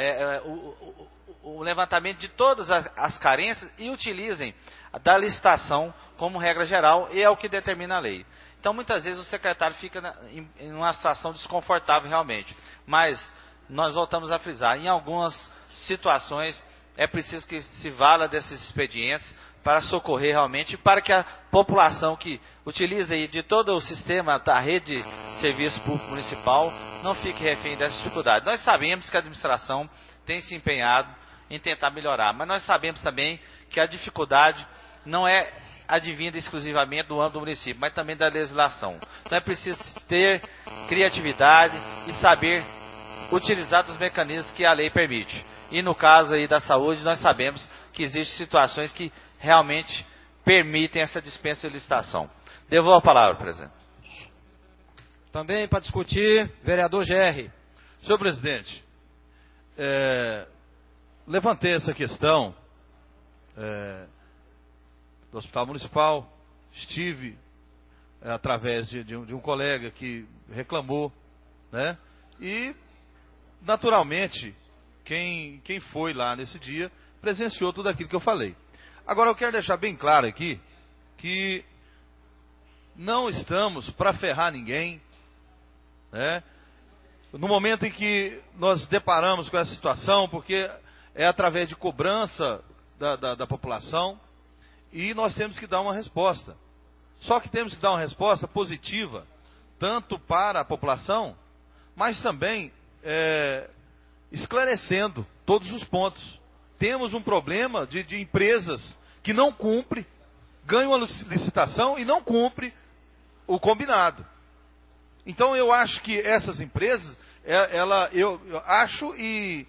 o levantamento de todas as carências e utilizem da licitação como regra geral, e é o que determina a lei. Então, muitas vezes o secretário fica em uma situação desconfortável realmente. Mas nós voltamos a frisar, em algumas situações é preciso que se vala desses expedientes para socorrer realmente, para que a população que utiliza aí de todo o sistema da rede de serviço público municipal não fique refém dessa dificuldade. Nós sabemos que a administração tem se empenhado em tentar melhorar, mas nós sabemos também que a dificuldade não é advinda exclusivamente do âmbito do município, mas também da legislação. Então é preciso ter criatividade e saber utilizar dos mecanismos que a lei permite. E no caso aí da saúde, nós sabemos que existem situações que realmente permitem essa dispensa de licitação. Devolvo a palavra, presidente. Também para discutir, vereador Gerri. Senhor presidente, levantei essa questão do Hospital Municipal, estive através de um colega que reclamou, né? E, naturalmente, quem foi lá nesse dia presenciou tudo aquilo que eu falei. Agora, eu quero deixar bem claro aqui que não estamos para ferrar ninguém, né? No momento em que nós deparamos com essa situação, porque é através de cobrança da população, e nós temos que dar uma resposta. Só que temos que dar uma resposta positiva, tanto para a população, mas também esclarecendo todos os pontos. Temos um problema de empresas que não cumprem, ganham a licitação e não cumprem o combinado. Então eu acho que essas empresas, eu acho e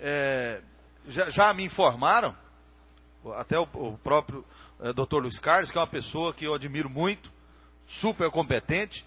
já me informaram, até o próprio Dr. Luiz Carlos, que é uma pessoa que eu admiro muito, super competente,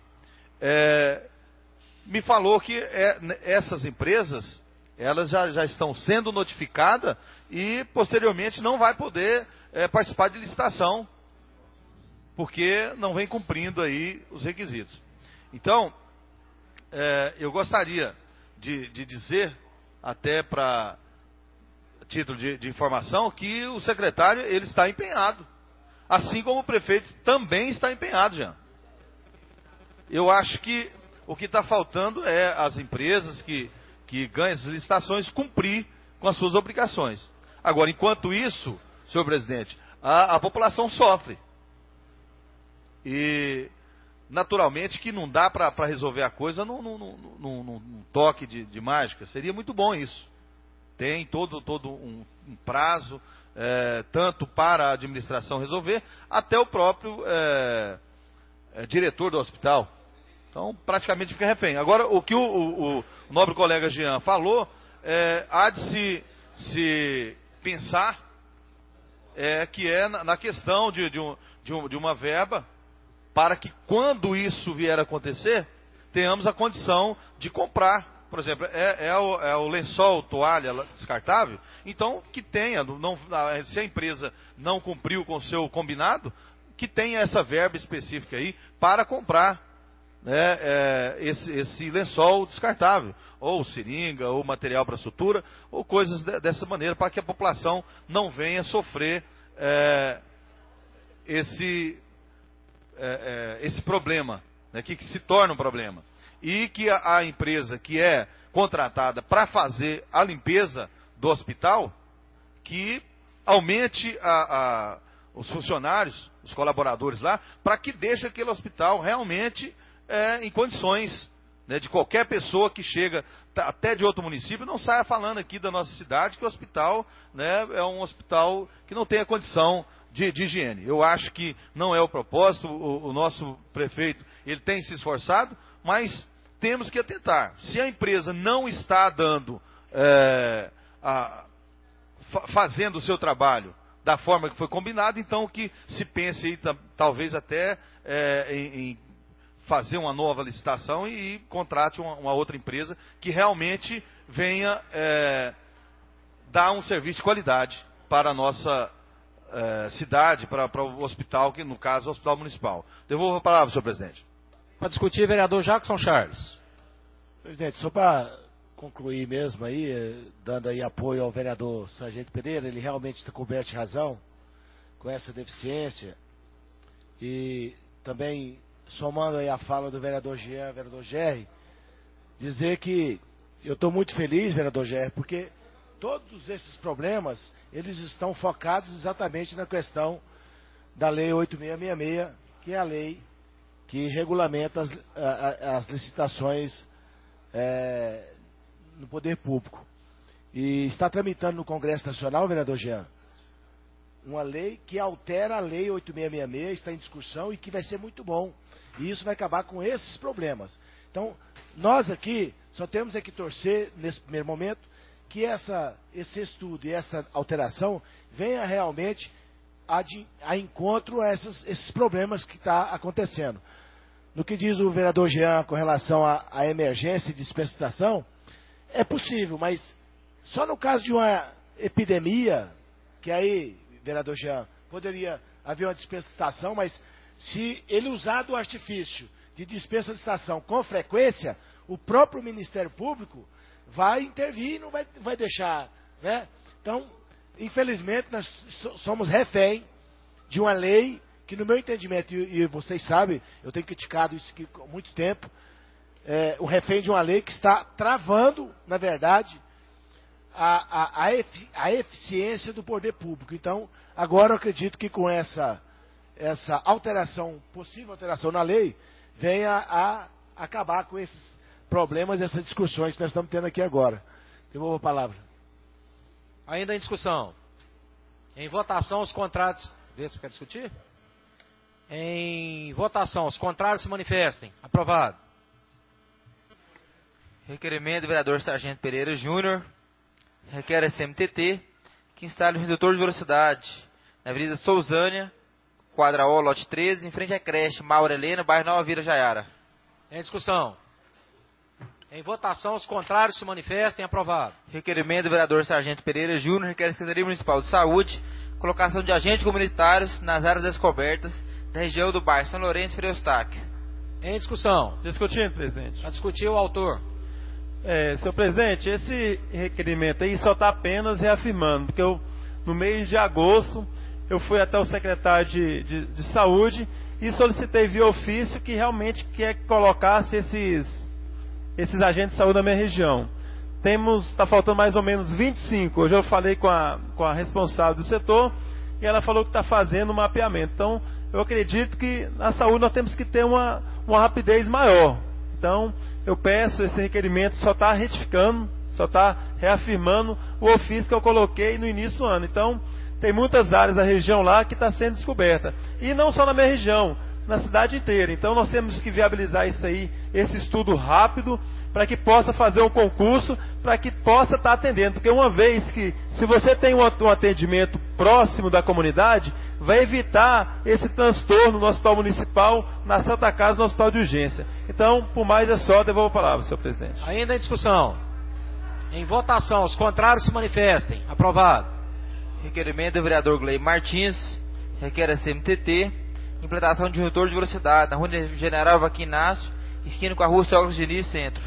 me falou que essas empresas, elas já estão sendo notificadas e posteriormente não vai poder participar de licitação, porque não vem cumprindo aí os requisitos. Então, eu gostaria de dizer, até para título de informação, que o secretário ele está empenhado, assim como o prefeito também está empenhado, Jean. Eu acho que o que está faltando é as empresas que ganham as licitações cumprir com as suas obrigações. Agora, enquanto isso, senhor presidente, a população sofre. E, naturalmente, que não dá para resolver a coisa num toque de mágica. Seria muito bom isso. Tem todo um prazo, tanto para a administração resolver, até o próprio diretor do hospital. Então, praticamente fica refém. Agora, o que o nobre colega Jean falou, há de se pensar que na questão de uma verba, para que quando isso vier a acontecer, tenhamos a condição de comprar. Por exemplo, o lençol, toalha descartável, então que tenha, se a empresa não cumpriu com o seu combinado, que tenha essa verba específica aí para comprar, né, esse lençol descartável, ou seringa, ou material para sutura, ou coisas dessa maneira, para que a população não venha sofrer esse problema, né, que se torna um problema. E que a empresa que é contratada para fazer a limpeza do hospital, que aumente os funcionários, os colaboradores lá, para que deixe aquele hospital realmente em condições, né, de qualquer pessoa que chega até de outro município não saia falando aqui da nossa cidade que o hospital, né, é um hospital que não tem a condição de higiene. Eu acho que não é o propósito. O nosso prefeito ele tem se esforçado, mas temos que atentar. Se a empresa não está dando, fazendo o seu trabalho da forma que foi combinado, então que se pense aí, talvez até em fazer uma nova licitação e contrate uma outra empresa que realmente venha dar um serviço de qualidade para a nossa cidade, para o hospital, que no caso é o Hospital Municipal. Devolvo a palavra, senhor presidente. Para discutir, vereador Jackson Charles. Presidente, só para concluir mesmo aí, dando aí apoio ao vereador Sargento Pereira, ele realmente está coberto de razão com essa deficiência. E também, somando aí a fala do vereador Jean, vereador Gerry, dizer que eu estou muito feliz, vereador Gerry, porque todos esses problemas, eles estão focados exatamente na questão da Lei 8666, que é a lei que regulamenta as licitações no poder público. E está tramitando no Congresso Nacional, vereador Jean, uma lei que altera a Lei 8666, está em discussão e que vai ser muito bom. E isso vai acabar com esses problemas. Então, nós aqui só temos que torcer, nesse primeiro momento, que esse estudo e essa alteração venha realmente a encontro a esses problemas que está acontecendo. No que diz o vereador Jean com relação à emergência e dispensação, é possível, mas só no caso de uma epidemia, que aí, vereador Jean, poderia haver uma dispensação, mas se ele usar do artifício de dispensação com frequência, o próprio Ministério Público vai intervir e não vai deixar, né? Então, infelizmente, nós somos refém de uma lei que, no meu entendimento, e vocês sabem, eu tenho criticado isso aqui há muito tempo, o refém de uma lei que está travando, na verdade, a eficiência do poder público. Então, agora eu acredito que com essa alteração, possível alteração na lei, venha a acabar com esses problemas, essas discussões que nós estamos tendo aqui agora. Devolvo a palavra. Ainda em discussão. Em votação, os contrários... Vê se quer discutir? Em votação, os contrários se manifestem. Aprovado. Requerimento do vereador Sargento Pereira Júnior. Requer a CMTT que instale um redutor de velocidade na Avenida Sousânia, quadra O, lote 13, em frente à creche Maura Helena, bairro Nova Vila Jaiara. Em discussão. Em votação, os contrários se manifestem. Aprovado. Requerimento do vereador Sargento Pereira Júnior. Requer a Secretaria Municipal de Saúde colocação de agentes comunitários nas áreas descobertas da região do bairro São Lourenço e Frei Eustáquio. Em discussão. Discutindo, presidente. Para discutir o autor. Senhor presidente, esse requerimento aí só está apenas reafirmando, porque no mês de agosto eu fui até o secretário de Saúde e solicitei via ofício que realmente quer que colocasse esses agentes de saúde na minha região. Está faltando mais ou menos 25. Hoje eu falei com a responsável do setor e ela falou que está fazendo um mapeamento. Então, eu acredito que na saúde nós temos que ter uma rapidez maior. Então, eu peço, esse requerimento só está retificando, só está reafirmando o ofício que eu coloquei no início do ano. Então, tem muitas áreas da região lá que está sendo descoberta. E não só na minha região, na cidade inteira. Então, nós temos que viabilizar isso aí, esse estudo rápido, para que possa fazer um concurso, para que possa estar atendendo. Porque uma vez que, se você tem um atendimento próximo da comunidade, vai evitar esse transtorno no hospital municipal, na Santa Casa, no hospital de urgência. Então, por mais é só, devolvo a palavra, senhor presidente. Ainda em discussão. Em votação, os contrários se manifestem. Aprovado. Requerimento do vereador Gley Martins, requer a CMTT, implantação de redutor de velocidade na rua General Joaquim Inácio, esquina com a rua Sócrates Diniz, centro.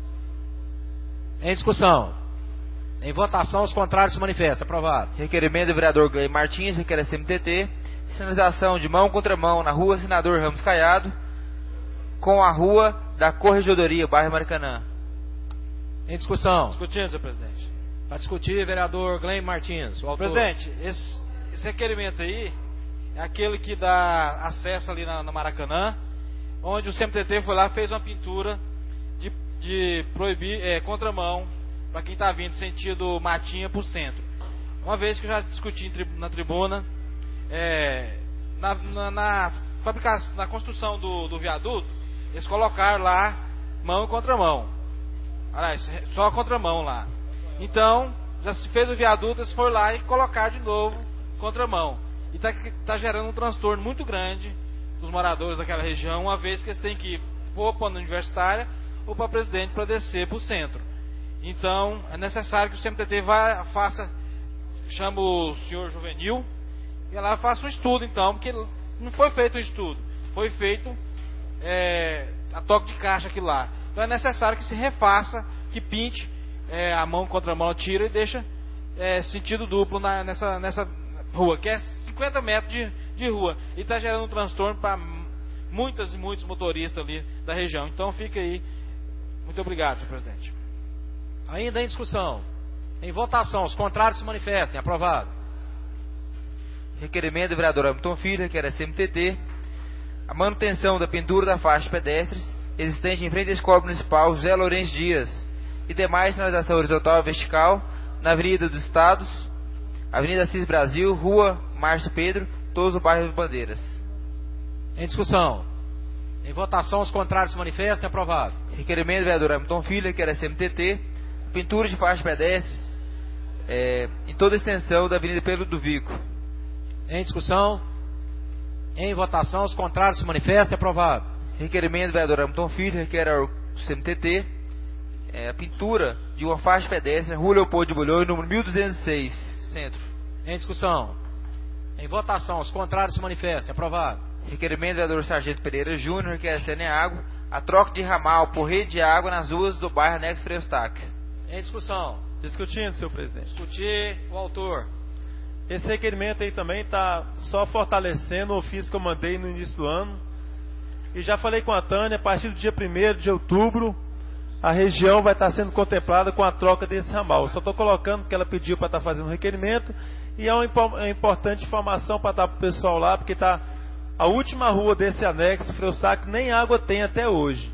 Em discussão. Em votação, os contrários se manifestam. Aprovado. Requerimento do vereador Gley Martins, requer a CMTT, sinalização de mão contra mão na rua Senador Ramos Caiado, com a rua da Corregedoria, bairro Maracanã. Em discussão. Discutindo, senhor presidente. Para discutir, vereador Glenn Martins. O autor. Presidente, esse requerimento aí é aquele que dá acesso ali na Maracanã, onde o CMTT foi lá e fez uma pintura de proibir contramão para quem está vindo sentido Matinha para o centro. Uma vez que eu já discuti na tribuna, na construção do viaduto, eles colocaram lá mão e contramão. Aliás, só a contramão lá. Então, já se fez o viaduto, eles foram lá e colocaram de novo contramão. E está gerando um transtorno muito grande dos moradores daquela região, uma vez que eles têm que ir ou para a Universitária ou para a Presidente para descer para o centro. Então, é necessário que o CMTT chama o senhor Juvenil e lá faça um estudo, então, porque não foi feito um estudo, foi feito a toque de caixa aqui lá. Então é necessário que se refaça, que pinte a mão contra a mão, tira e deixa sentido duplo nessa rua, que é 50 metros de rua, e está gerando um transtorno para muitas e muitos motoristas ali da região. Então fica aí. Muito obrigado, senhor presidente. Ainda em discussão. Em votação, os contrários se manifestem. Aprovado. Requerimento do vereador Hamilton Filho, requer a CMTT, a manutenção da pendura da faixa de pedestres existente em frente à Escola Municipal José Lourenço Dias e demais sinalização horizontal e vertical na Avenida dos Estados, Avenida Assis Brasil, Rua Márcio Pedro, todos no bairro de Bandeiras. Em discussão. Em votação, os contrários se manifestem. Aprovado. Requerimento do vereador Hamilton Filho, requer a CMTT, pintura de faixa de pedestres em toda a extensão da Avenida Pedro Ludovico. Em discussão. Em votação, os contrários se manifestem. Aprovado. Requerimento do vereador Hamilton Filho, requer ao CMTT a pintura de uma faixa de pedestre na Rua Leopoldo de Bulhões, número 1206, centro. Em discussão. Em votação, os contrários se manifestem. Aprovado. Requerimento do vereador Sargento Pereira Júnior, requer a Saneago a troca de ramal por rede de água nas ruas do bairro Anexo Frei Eustáquio. Em discussão. Discutindo, senhor presidente. Discutir. O autor. Esse requerimento aí também está só fortalecendo o ofício que eu mandei no início do ano. E já falei com a Tânia, a partir do dia 1º de outubro, a região vai estar sendo contemplada com a troca desse ramal. Só estou colocando porque ela pediu para estar fazendo o requerimento. E é uma importante informação para dar para o pessoal lá, porque está a última rua desse anexo, Frei Eustáquio, nem água tem até hoje.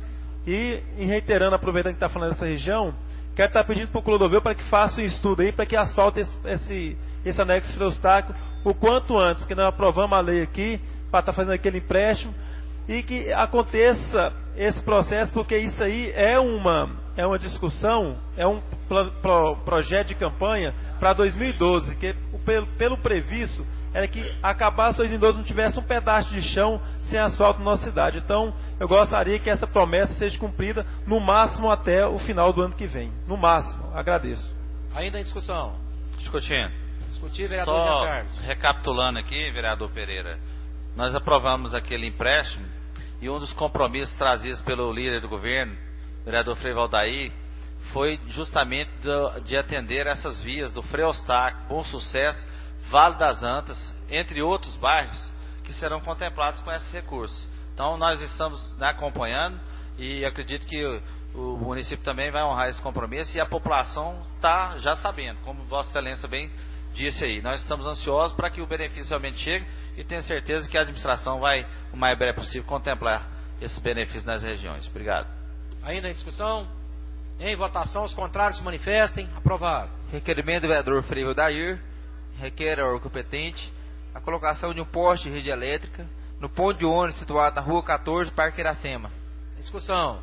E reiterando, aproveitando que está falando dessa região, quero estar pedindo para o Clodovil para que faça um estudo aí, para que assolte esse anexo Frei Eustáquio o quanto antes, porque nós aprovamos a lei aqui, para estar fazendo aquele empréstimo, e que aconteça esse processo, porque isso aí é uma discussão, é um projeto de campanha para 2012, que pelo previsto era que acabasse 2012 não tivesse um pedaço de chão sem asfalto na nossa cidade. Então eu gostaria que essa promessa seja cumprida no máximo até o final do ano que vem. No máximo. Agradeço. Ainda em discussão. Discutindo. Discutir, vereador Só Jean Carlos. Recapitulando aqui, vereador Pereira, nós aprovamos aquele empréstimo e um dos compromissos trazidos pelo líder do governo, vereador Frei Valdair, foi justamente de atender essas vias do Frei Eustáquio, Bom Sucesso, Vale das Antas, entre outros bairros que serão contemplados com esses recursos. Então nós estamos acompanhando e acredito que o município também vai honrar esse compromisso e a população está já sabendo, como Vossa Excelência bem disse aí. Nós estamos ansiosos para que o benefício realmente chegue e tenho certeza que a administração vai, o mais breve possível, contemplar esse benefício nas regiões. Obrigado. Ainda em discussão? Em votação, os contrários se manifestem. Aprovado. Requerimento do vereador Frei Valdair, requer ao competente a colocação de um poste de rede elétrica no ponto de ônibus situado na Rua 14, Parque Iracema. Em discussão.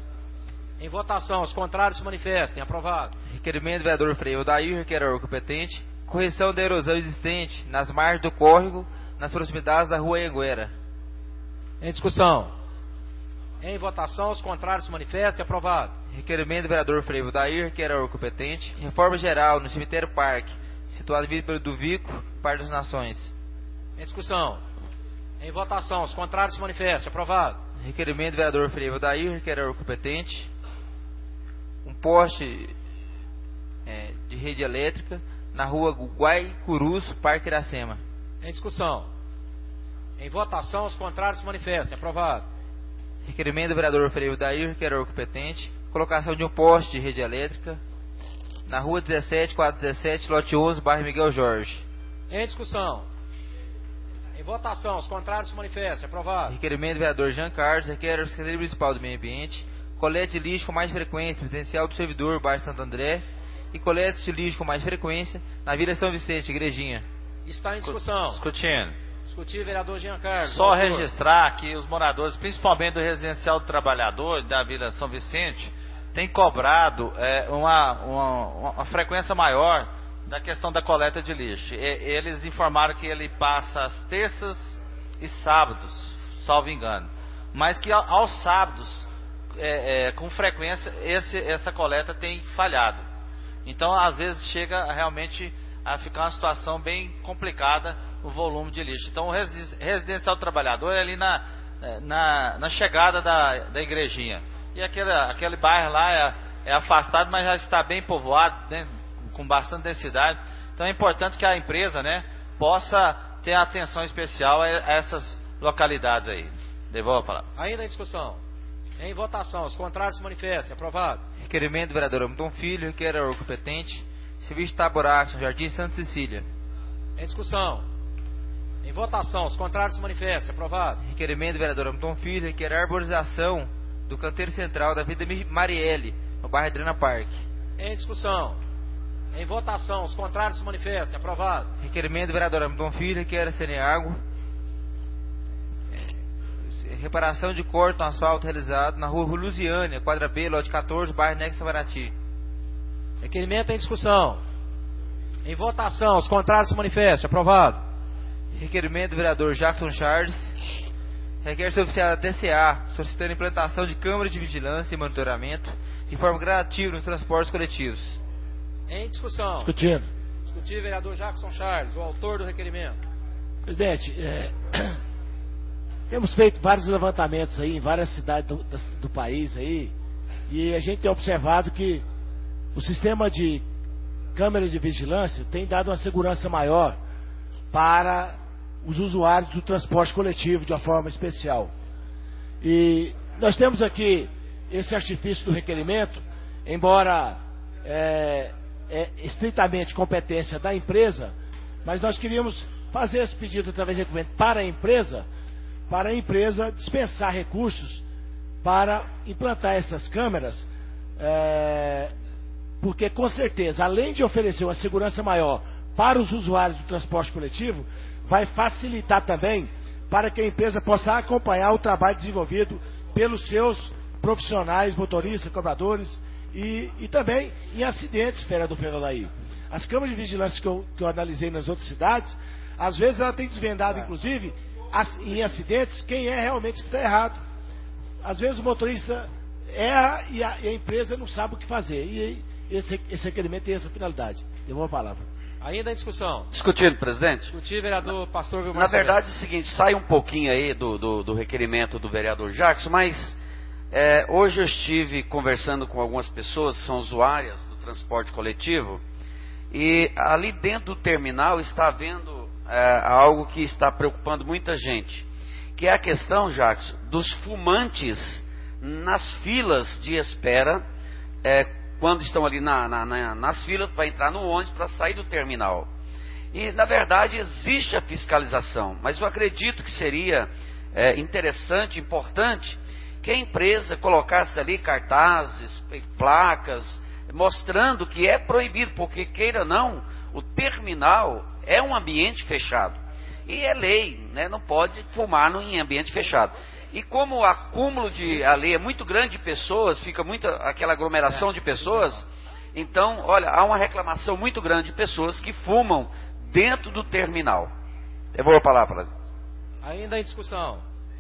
Em votação, os contrários se manifestem. Aprovado. Requerimento do vereador Frei Valdair, requer ao competente correção da erosão existente nas margens do córrego nas proximidades da Rua Anhanguera. Em discussão. Em votação, os contrários se manifestem. Aprovado. Requerimento do vereador Frei Valdair, requer ao competente reforma geral no cemitério Parque, situado em Vila Pedro Ludovico, Parque das Nações. Em discussão. Em votação, os contrários se manifestem. Aprovado. Requerimento do vereador Frei Valdair, requer ao competente um poste de rede elétrica na Rua Guaicurus, Parque Iracema. Em discussão. Em votação, os contrários se manifestem. Aprovado. Requerimento do vereador Frei Valdair, requer ao competente colocação de um poste de rede elétrica na rua 17, quadra 17, lote 11, bairro Miguel Jorge. Em discussão. Em votação, os contrários se manifestem. Aprovado. Requerimento do vereador Jean Carlos, requer a Secretaria Municipal do Meio Ambiente, coleta de lixo com mais frequência, residencial do servidor, bairro Santo André, e coleta de lixo com mais frequência, na Vila São Vicente, Igrejinha. Está em discussão. Discutindo. Discutir, vereador Jean Carlos. Só registrar que os moradores, principalmente do Residencial do Trabalhador, da Vila São Vicente, têm cobrado uma frequência maior da questão da coleta de lixo. Eles informaram que ele passa às terças e sábados, salvo engano, mas que aos sábados, com frequência, essa coleta tem falhado. Então, às vezes, chega realmente a ficar uma situação bem complicada o volume de lixo. Então, o Residencial do Trabalhador é ali na chegada da Igrejinha. E aquele bairro lá é afastado, mas já está bem povoado, né, com bastante densidade. Então é importante que a empresa, né, possa ter atenção especial a essas localidades aí. Devolvo a palavra. Ainda em discussão. Em votação, os contrários se manifestem. Aprovado. Requerimento do vereador Hamilton Filho, requer a órgão competente, Serviço de Taboraço, Jardim Santa Cecília. Em discussão. Em votação, os contrários se manifestem. Aprovado. Requerimento do vereador Hamilton Filho, requer a arborização do canteiro central da Avenida Marielle, no bairro Adriana Parque. Em discussão. Em votação, os contrários se manifestem. Aprovado. Requerimento do vereador Hamilton Filho, requer a Ceneago. Reparação de corte no asfalto realizado na rua Lusiânia, quadra B, lote 14, bairro Nexa Marati. Requerimento em discussão. Em votação, os contrários se manifestem. Aprovado. Requerimento do vereador Jackson Charles, requer ser oficial da TCA, solicitando a implantação de câmeras de vigilância e monitoramento de forma gradativa nos transportes coletivos. Em discussão. Discutindo. Discutir, vereador Jackson Charles, o autor do requerimento. Presidente, temos feito vários levantamentos aí em várias cidades do país aí, e a gente tem observado que o sistema de câmeras de vigilância tem dado uma segurança maior para os usuários do transporte coletivo de uma forma especial. E nós temos aqui esse artifício do requerimento, embora estritamente competência da empresa, mas nós queríamos fazer esse pedido através do requerimento para a empresa dispensar recursos para implantar essas câmeras, porque com certeza, além de oferecer uma segurança maior para os usuários do transporte coletivo, vai facilitar também para que a empresa possa acompanhar o trabalho desenvolvido pelos seus profissionais, motoristas, cobradores e também em acidentes, vereador Fernando. As câmeras de vigilância que eu analisei nas outras cidades, às vezes ela tem desvendado, inclusive, em acidentes, quem é realmente que está errado. Às vezes o motorista erra e a empresa não sabe o que fazer. E esse requerimento tem essa finalidade. Devolvo a palavra. Ainda em discussão. Discutindo, presidente. Discutir, vereador Pastor Vilmar. Na verdade é o seguinte, sai um pouquinho aí do requerimento do vereador Jackson, mas hoje eu estive conversando com algumas pessoas que são usuárias do transporte coletivo, e ali dentro do terminal está havendo algo que está preocupando muita gente, que é a questão, Jackson, dos fumantes nas filas de espera, quando estão ali nas filas para entrar no ônibus, para sair do terminal. E, na verdade, existe a fiscalização, mas eu acredito que seria interessante, importante, que a empresa colocasse ali cartazes, placas, mostrando que é proibido, porque, queira ou não, o terminal é um ambiente fechado. E é lei, né? Não pode fumar em ambiente fechado. E como o acúmulo ali é muito grande de pessoas, fica muito aquela aglomeração de pessoas, então, olha, há uma reclamação muito grande de pessoas que fumam dentro do terminal. Eu vou falar, presidente. Ainda em discussão.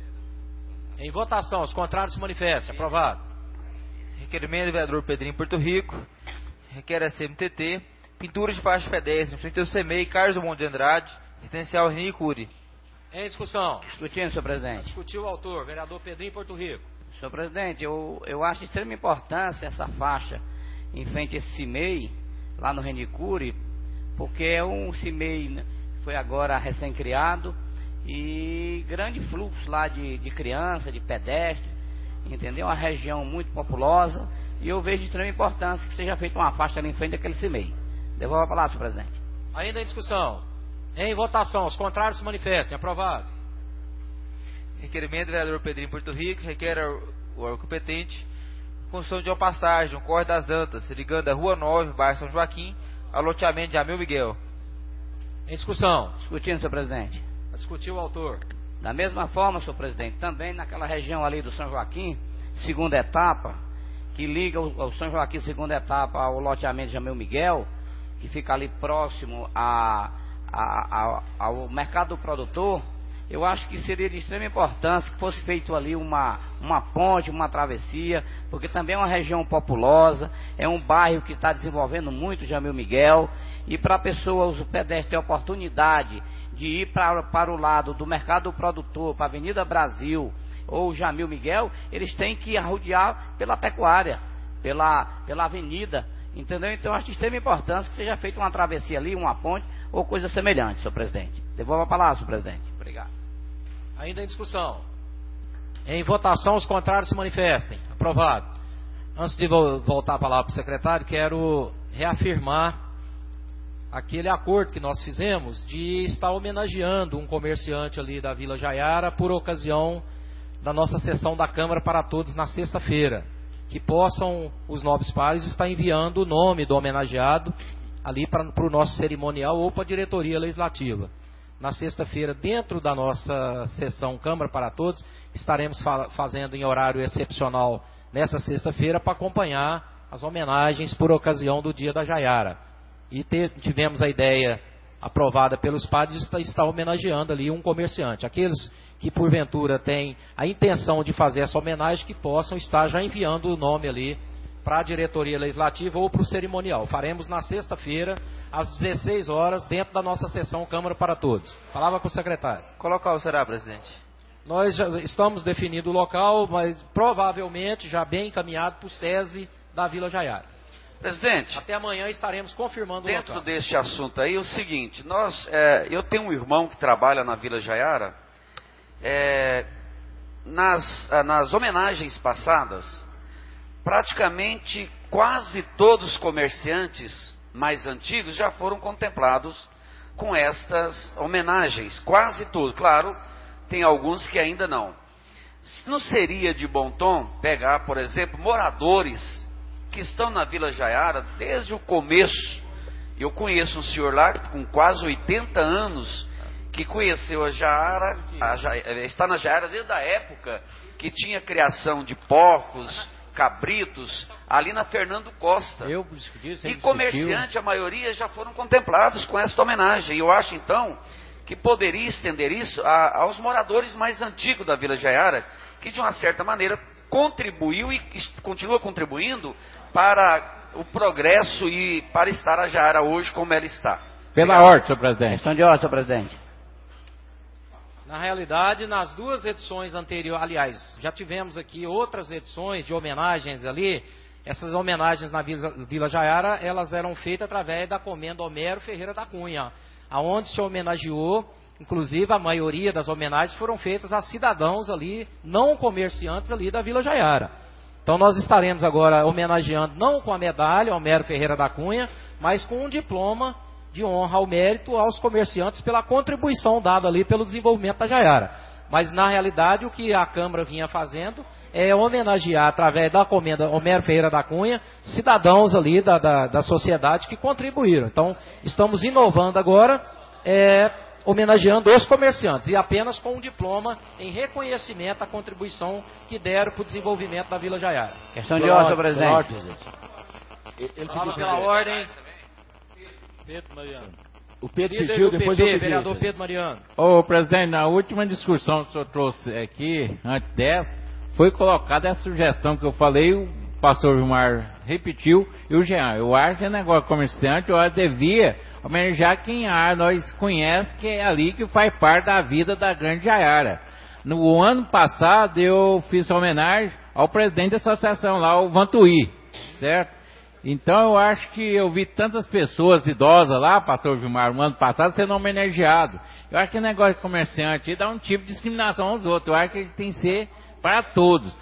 Em votação, os contrários se manifestem. Aprovado. Requerimento do vereador Pedrinho Porto Rico, requer a CMTT, pintura de faixa pedestre, em frente ao CEMEI Carlos Monte de Andrade, residencial Reni Cury. Em discussão. Discutindo, senhor presidente. Discutiu o autor, vereador Pedrinho Porto Rico. Senhor presidente, eu acho de extrema importância essa faixa em frente a esse CIMEI, lá no Reni Cury, porque é um CIMEI que foi agora recém-criado e grande fluxo lá de criança, de pedestre, entendeu? Uma região muito populosa e eu vejo de extrema importância que seja feita uma faixa ali em frente daquele CIMEI. Devolvo a palavra, senhor presidente. Ainda em discussão. Em votação, os contrários se manifestem. Aprovado. Requerimento do vereador Pedrinho Porto Rico, requer o órgão competente construção de uma passagem, um Corre das Antas, ligando a Rua 9, bairro São Joaquim, ao loteamento de Jamil Miguel. Em discussão. Discutindo, senhor presidente. A discutir o autor. Da mesma forma, senhor presidente, também naquela região ali do São Joaquim, segunda etapa, que liga o São Joaquim, segunda etapa, ao loteamento de Jamil Miguel, que fica ali próximo ao mercado do produtor, eu acho que seria de extrema importância que fosse feito ali uma ponte, uma travessia, porque também é uma região populosa, é um bairro que está desenvolvendo muito Jamil Miguel, e para a pessoa, os pedestres ter a oportunidade de ir para o lado do mercado do produtor, para a Avenida Brasil ou Jamil Miguel, eles têm que arrodear pela pecuária, pela avenida, entendeu? Então eu acho de extrema importância que seja feita uma travessia ali, uma ponte ou coisa semelhante, senhor presidente. Devolvo a palavra, senhor presidente. Obrigado. Ainda em discussão. Em votação, os contrários se manifestem. Aprovado. Antes de voltar a palavra para o secretário, quero reafirmar aquele acordo que nós fizemos de estar homenageando um comerciante ali da Vila Jaiara por ocasião da nossa sessão da Câmara para Todos na sexta-feira. Que possam os nobres pares estar enviando o nome do homenageado ali para o nosso cerimonial ou para a diretoria legislativa. Na sexta-feira, dentro da nossa sessão Câmara para Todos, estaremos fazendo em horário excepcional nessa sexta-feira para acompanhar as homenagens por ocasião do Dia da Jaiara. E tivemos a ideia aprovada pelos padres de estar homenageando ali um comerciante. Aqueles que porventura têm a intenção de fazer essa homenagem, que possam estar já enviando o nome ali para a diretoria legislativa ou para o cerimonial. Faremos na sexta-feira, às 16 horas, dentro da nossa sessão Câmara para Todos. Palavra com o secretário. Qual local será, presidente? Nós já estamos definindo o local, mas provavelmente já bem encaminhado para o SESI da Vila Jaiara. Presidente, até amanhã estaremos confirmando o local. Dentro deste assunto aí, o seguinte, eu tenho um irmão que trabalha na Vila Jaiara, nas homenagens passadas, praticamente quase todos os comerciantes mais antigos já foram contemplados com estas homenagens, quase todos. Claro, tem alguns que ainda não. Não seria de bom tom pegar, por exemplo, moradores que estão na Vila Jaiara desde o começo? Eu conheço um senhor lá com quase 80 anos que conheceu a Jaiara, está na Jaiara desde a época que tinha criação de porcos, cabritos, ali na Fernando Costa. E comerciante, a maioria já foram contemplados com esta homenagem. E eu acho então que poderia estender isso aos moradores mais antigos da Vila Jaiara, que de uma certa maneira contribuiu e continua contribuindo para o progresso e para estar a Jaiara hoje como ela está. Pela ordem, senhor presidente. Questão de ordem, senhor presidente. Na realidade, nas duas edições anteriores, aliás, já tivemos aqui outras edições de homenagens ali. Essas homenagens na Vila Jaiara, elas eram feitas através da Comenda Homero Ferreira da Cunha, aonde se homenageou, inclusive a maioria das homenagens foram feitas a cidadãos ali, não comerciantes ali da Vila Jaiara. Então nós estaremos agora homenageando, não com a medalha Homero Ferreira da Cunha, mas com um diploma de honra ao mérito aos comerciantes pela contribuição dada ali pelo desenvolvimento da Jaiara. Mas na realidade o que a Câmara vinha fazendo é homenagear através da Comenda Homero Ferreira da Cunha cidadãos ali da sociedade que contribuíram. Então estamos inovando agora, homenageando os comerciantes e apenas com um diploma em reconhecimento à contribuição que deram para o desenvolvimento da Vila Jaiara. Questão de ordem, presidente. Ele pediu pela ordem. Pedro Mariano. O Pedro pediu, depois eu pedi. Vereador Pedro Mariano. Ô, presidente, na última discussão que o senhor trouxe aqui, antes dessa, foi colocada essa sugestão que eu falei, o pastor Vilmar repetiu, e o Jean. Eu acho que é negócio comerciante, eu devia homenagear quem nós conhece, que é ali que faz parte da vida da Grande Jaiara. No ano passado, eu fiz homenagem ao presidente da associação lá, o Vantuí, certo? Então eu acho que eu vi tantas pessoas idosas lá, pastor Vilmar, no ano passado, sendo homenageado. Eu acho que o negócio de comerciante dá um tipo de discriminação aos outros. Eu acho que ele tem que ser para todos.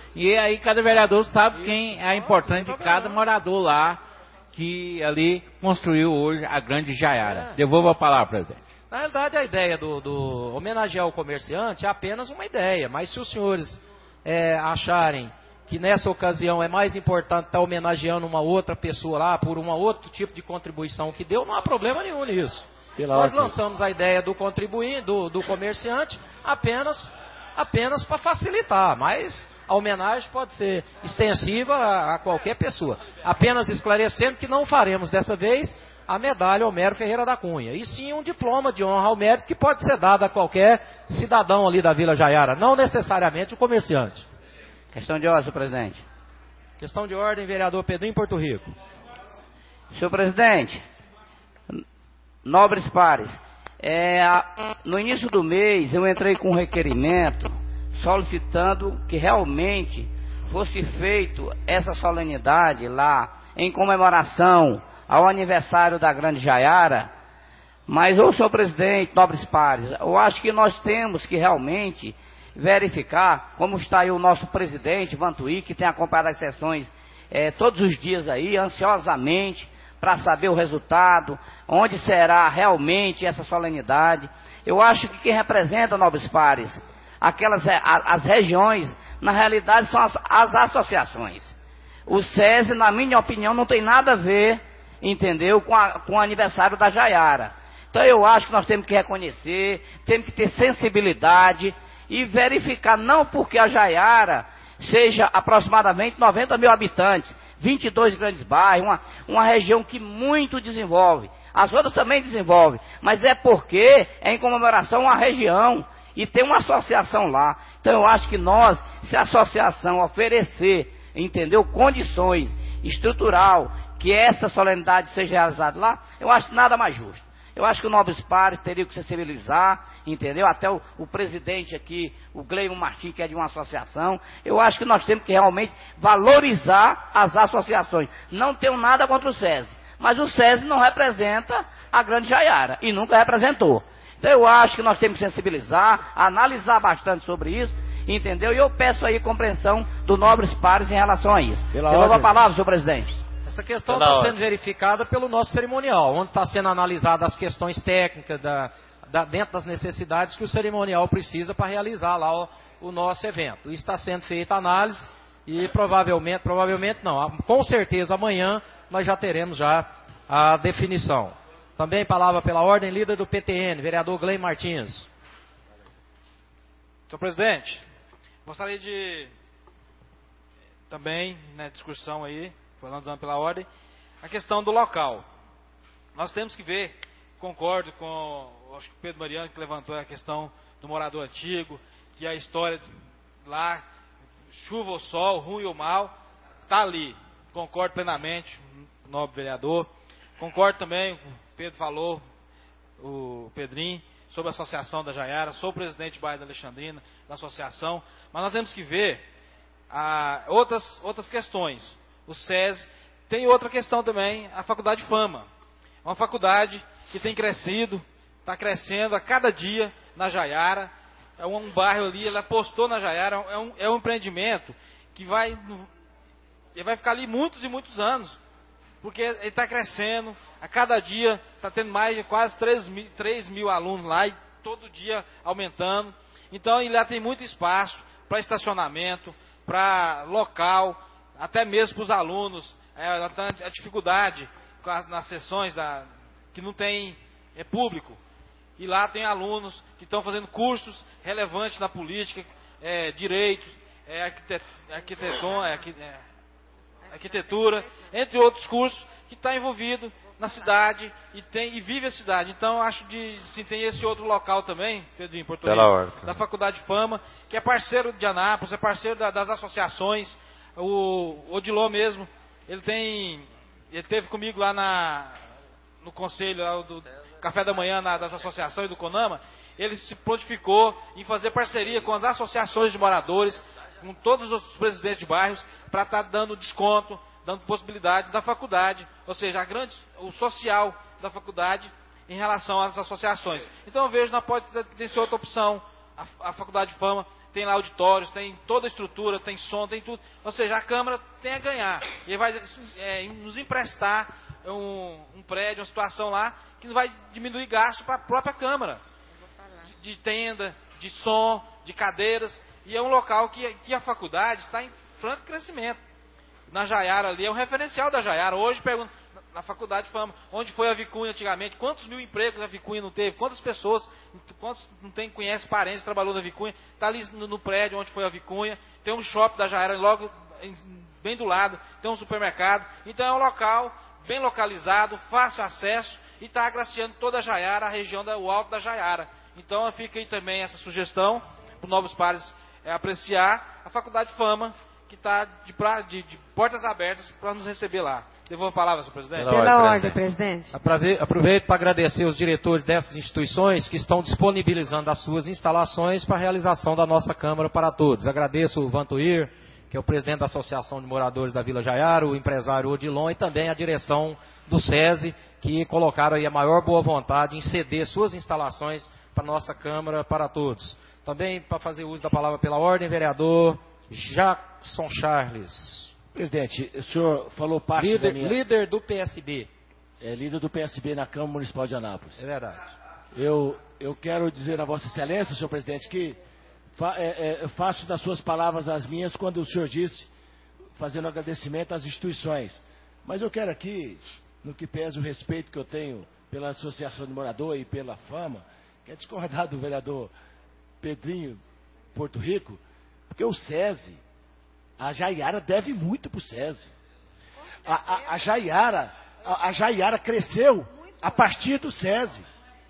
E aí cada vereador sabe quem é importante de cada morador lá, que ali construiu hoje a grande Jaiara. Devolvo a palavra, presidente. Na realidade, a ideia do homenagear o comerciante é apenas uma ideia, mas se os senhores acharem que nessa ocasião é mais importante estar homenageando uma outra pessoa lá por um outro tipo de contribuição que deu, não há problema nenhum nisso. Nós lançamos a ideia do do comerciante apenas para facilitar, mas a homenagem pode ser extensiva a qualquer pessoa. Apenas esclarecendo que não faremos dessa vez a medalha Homero Ferreira da Cunha, e sim um diploma de honra ao mérito que pode ser dado a qualquer cidadão ali da Vila Jaiara, não necessariamente o comerciante. Questão de ordem, senhor presidente. Questão de ordem, vereador Pedrinho, Porto Rico. Senhor presidente, nobres pares, no início do mês eu entrei com um requerimento solicitando que realmente fosse feito essa solenidade lá em comemoração ao aniversário da grande Jaiara, mas, senhor presidente, nobres pares, eu acho que nós temos que realmente verificar, como está aí o nosso presidente, Vantuí, que tem acompanhado as sessões todos os dias aí, ansiosamente, para saber o resultado, onde será realmente essa solenidade. Eu acho que quem representa, nobres pares, as regiões, na realidade são as associações. O SESI, na minha opinião, não tem nada a ver, entendeu, com o aniversário da Jaiara. Então eu acho que nós temos que reconhecer, temos que ter sensibilidade e verificar, não porque a Jaiara seja aproximadamente 90 mil habitantes, 22 grandes bairros, uma região que muito desenvolve. As outras também desenvolvem, mas é porque é em comemoração a região e tem uma associação lá. Então eu acho que nós, se a associação oferecer, entendeu, condições estrutural, que essa solenidade seja realizada lá, eu acho nada mais justo. Eu acho que o nobres pares teria que sensibilizar, entendeu? Até o presidente aqui, o Gleison Martins, que é de uma associação. Eu acho que nós temos que realmente valorizar as associações. Não tenho nada contra o SESI, mas o SESI não representa a grande Jaiara e nunca representou. Então eu acho que nós temos que sensibilizar, analisar bastante sobre isso, entendeu? E eu peço aí compreensão dos nobres pares em relação a isso. Devolvo a palavra, senhor presidente. Essa questão está sendo verificada pelo nosso cerimonial, onde está sendo analisadas as questões técnicas dentro das necessidades que o cerimonial precisa para realizar lá o nosso evento. Isso está sendo feita análise e provavelmente não, com certeza amanhã nós já teremos já a definição. Também palavra pela ordem, líder do PTN, vereador Gleison Martins. Senhor presidente, gostaria de também, discussão aí, falando pela ordem, a questão do local. Nós temos que ver, concordo com, acho que o Pedro Mariano que levantou a questão do morador antigo, que a história lá, chuva ou sol, ruim ou mal, está ali. Concordo plenamente, nobre vereador. Concordo também, o Pedro falou, o Pedrinho, sobre a Associação da Jaiara, sou o presidente do bairro da Alexandrina, da associação, mas nós temos que ver outras questões. O SESI tem outra questão também, a Faculdade Fama. É uma faculdade que tem crescido, está crescendo a cada dia na Jaiara. É um bairro ali, ela apostou na Jaiara, é um empreendimento que vai ficar ali muitos e muitos anos, porque ele está crescendo, a cada dia está tendo mais de quase 3 mil alunos lá, e todo dia aumentando. Então ele lá tem muito espaço para estacionamento, para local, até mesmo para os alunos, a dificuldade nas sessões que não tem público. E lá tem alunos que estão fazendo cursos relevantes na política, direitos, arquitetura, entre outros cursos, que está envolvido na cidade e vive a cidade. Então, acho tem esse outro local também, Pedrinho, Porto Rico, da Faculdade Fama, que é parceiro de Anápolis, é parceiro das associações. O Odilô mesmo, ele teve comigo lá no conselho lá do café da manhã das associações do CONAMA. Ele se prontificou em fazer parceria com as associações de moradores, com todos os presidentes de bairros, para estar dando desconto, dando possibilidade da faculdade, ou seja, o social da faculdade em relação às associações. Então eu vejo, não pode ter outra opção, a Faculdade Fama tem lá auditórios, tem toda a estrutura, tem som, tem tudo. Ou seja, a Câmara tem a ganhar. E ele vai nos emprestar um prédio, uma situação lá, que não vai diminuir gasto para a própria Câmara. De tenda, de som, de cadeiras. E é um local que a faculdade está em franco crescimento. Na Jaiara ali, é um referencial da Jaiara. Hoje, pergunto, na Faculdade de Fama, onde foi a Vicunha antigamente, quantos mil empregos a Vicunha não teve, quantas pessoas, quantos não conhece parentes, trabalhou na Vicunha, está ali no prédio onde foi a Vicunha, tem um shopping da Jaiara logo bem do lado, tem um supermercado, então é um local bem localizado, fácil acesso, e está agraciando toda a Jaiara, a região do Alto da Jaiara. Então fica aí também essa sugestão para os novos pares apreciar a Faculdade de Fama, que está de portas abertas para nos receber lá. Devolvo a palavra, senhor presidente. Pela ordem, presidente. Aproveito para agradecer os diretores dessas instituições que estão disponibilizando as suas instalações para a realização da nossa Câmara para Todos. Agradeço o Vantuir, que é o presidente da Associação de Moradores da Vila Jaiara, o empresário Odilon e também a direção do SESI, que colocaram aí a maior boa vontade em ceder suas instalações para a nossa Câmara para Todos. Também, para fazer uso da palavra pela ordem, vereador Jackson Charles. Presidente, o senhor falou parte da minha... Líder do PSB. É líder do PSB na Câmara Municipal de Anápolis. É verdade. Eu quero dizer a Vossa Excelência, senhor presidente, que faço das suas palavras as minhas quando o senhor disse, fazendo agradecimento às instituições. Mas eu quero aqui, no que pese o respeito que eu tenho pela Associação de Morador e pela Fama, quero discordar do vereador Pedrinho Porto Rico, porque o SESI, a Jaiara deve muito para o SESI. A Jaiara cresceu a partir do SESI.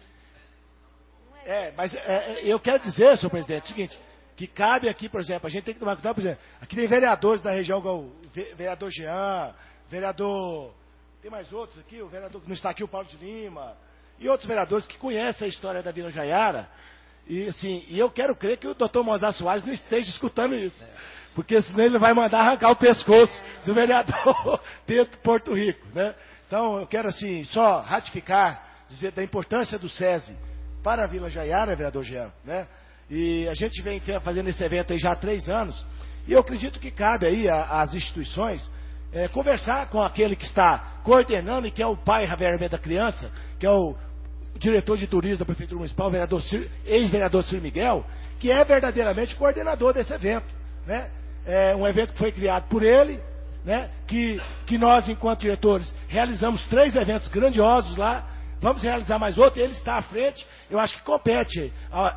Mas eu quero dizer, senhor presidente, o seguinte, que cabe aqui, por exemplo, a gente tem que tomar cuidado, por exemplo, aqui tem vereadores da região, o vereador Jean, vereador, tem mais outros aqui, o vereador que não está aqui, o Paulo de Lima, e outros vereadores que conhecem a história da Vila Jaiara. E assim, eu quero crer que o doutor Mozart Soares não esteja escutando isso. Porque senão ele vai mandar arrancar o pescoço do vereador Pedro Porto Rico. Né? Então eu quero assim, só ratificar, dizer da importância do SESI para a Vila Jaiara, vereador Jean. Né? E a gente vem fazendo esse evento aí já há 3 anos. E eu acredito que cabe aí às instituições conversar com aquele que está coordenando e que é o pai verdadeiramente da criança, que é o diretor de turismo da Prefeitura Municipal, ex-vereador Ciro Miguel, que é verdadeiramente coordenador desse evento. Né? É um evento que foi criado por ele, né? que nós, enquanto diretores, realizamos 3 eventos grandiosos lá, vamos realizar mais outro, ele está à frente. Eu acho que compete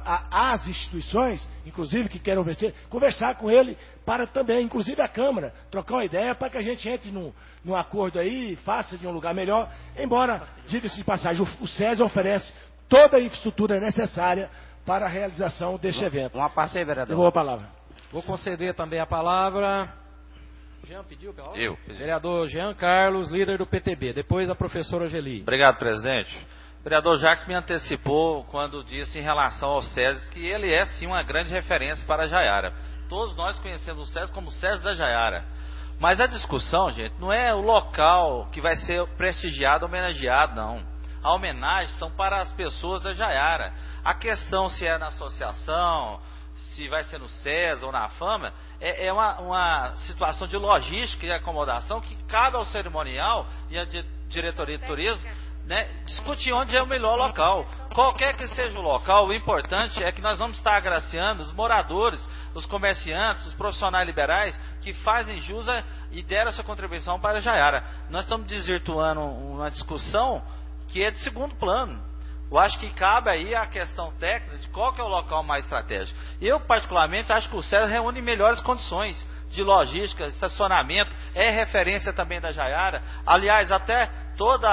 às instituições, inclusive, que querem conversar com ele, para também, inclusive a Câmara, trocar uma ideia para que a gente entre num acordo aí e faça de um lugar melhor. Embora, diga-se de passagem, o SESI oferece toda a infraestrutura necessária para a realização deste evento. Uma parte aí, vereador. Eu vou a palavra. Vou conceder também a palavra. Jean pediu pela ordem? Eu. Vereador Jean Carlos, líder do PTB. Depois a professora Angeli. Obrigado, presidente. O vereador Jacques me antecipou quando disse em relação ao SESI que ele é sim uma grande referência para a Jaiara. Todos nós conhecemos o SESI como o SESI da Jaiara. Mas a discussão, gente, não é o local que vai ser prestigiado, homenageado, não. A homenagem são para as pessoas da Jaiara. A questão se é na associação, se vai ser no SESI ou na Fama, é uma situação de logística e acomodação que cabe ao cerimonial e à diretoria de turismo, né, discutir onde é o melhor local. Qualquer que seja o local, o importante é que nós vamos estar agraciando os moradores, os comerciantes, os profissionais liberais que fazem jus e deram essa contribuição para a Jaiara. Nós estamos desvirtuando uma discussão que é de segundo plano. Eu acho que cabe aí a questão técnica de qual que é o local mais estratégico. Eu, particularmente, acho que o SESI reúne melhores condições de logística, estacionamento, é referência também da Jaiara. Aliás, até toda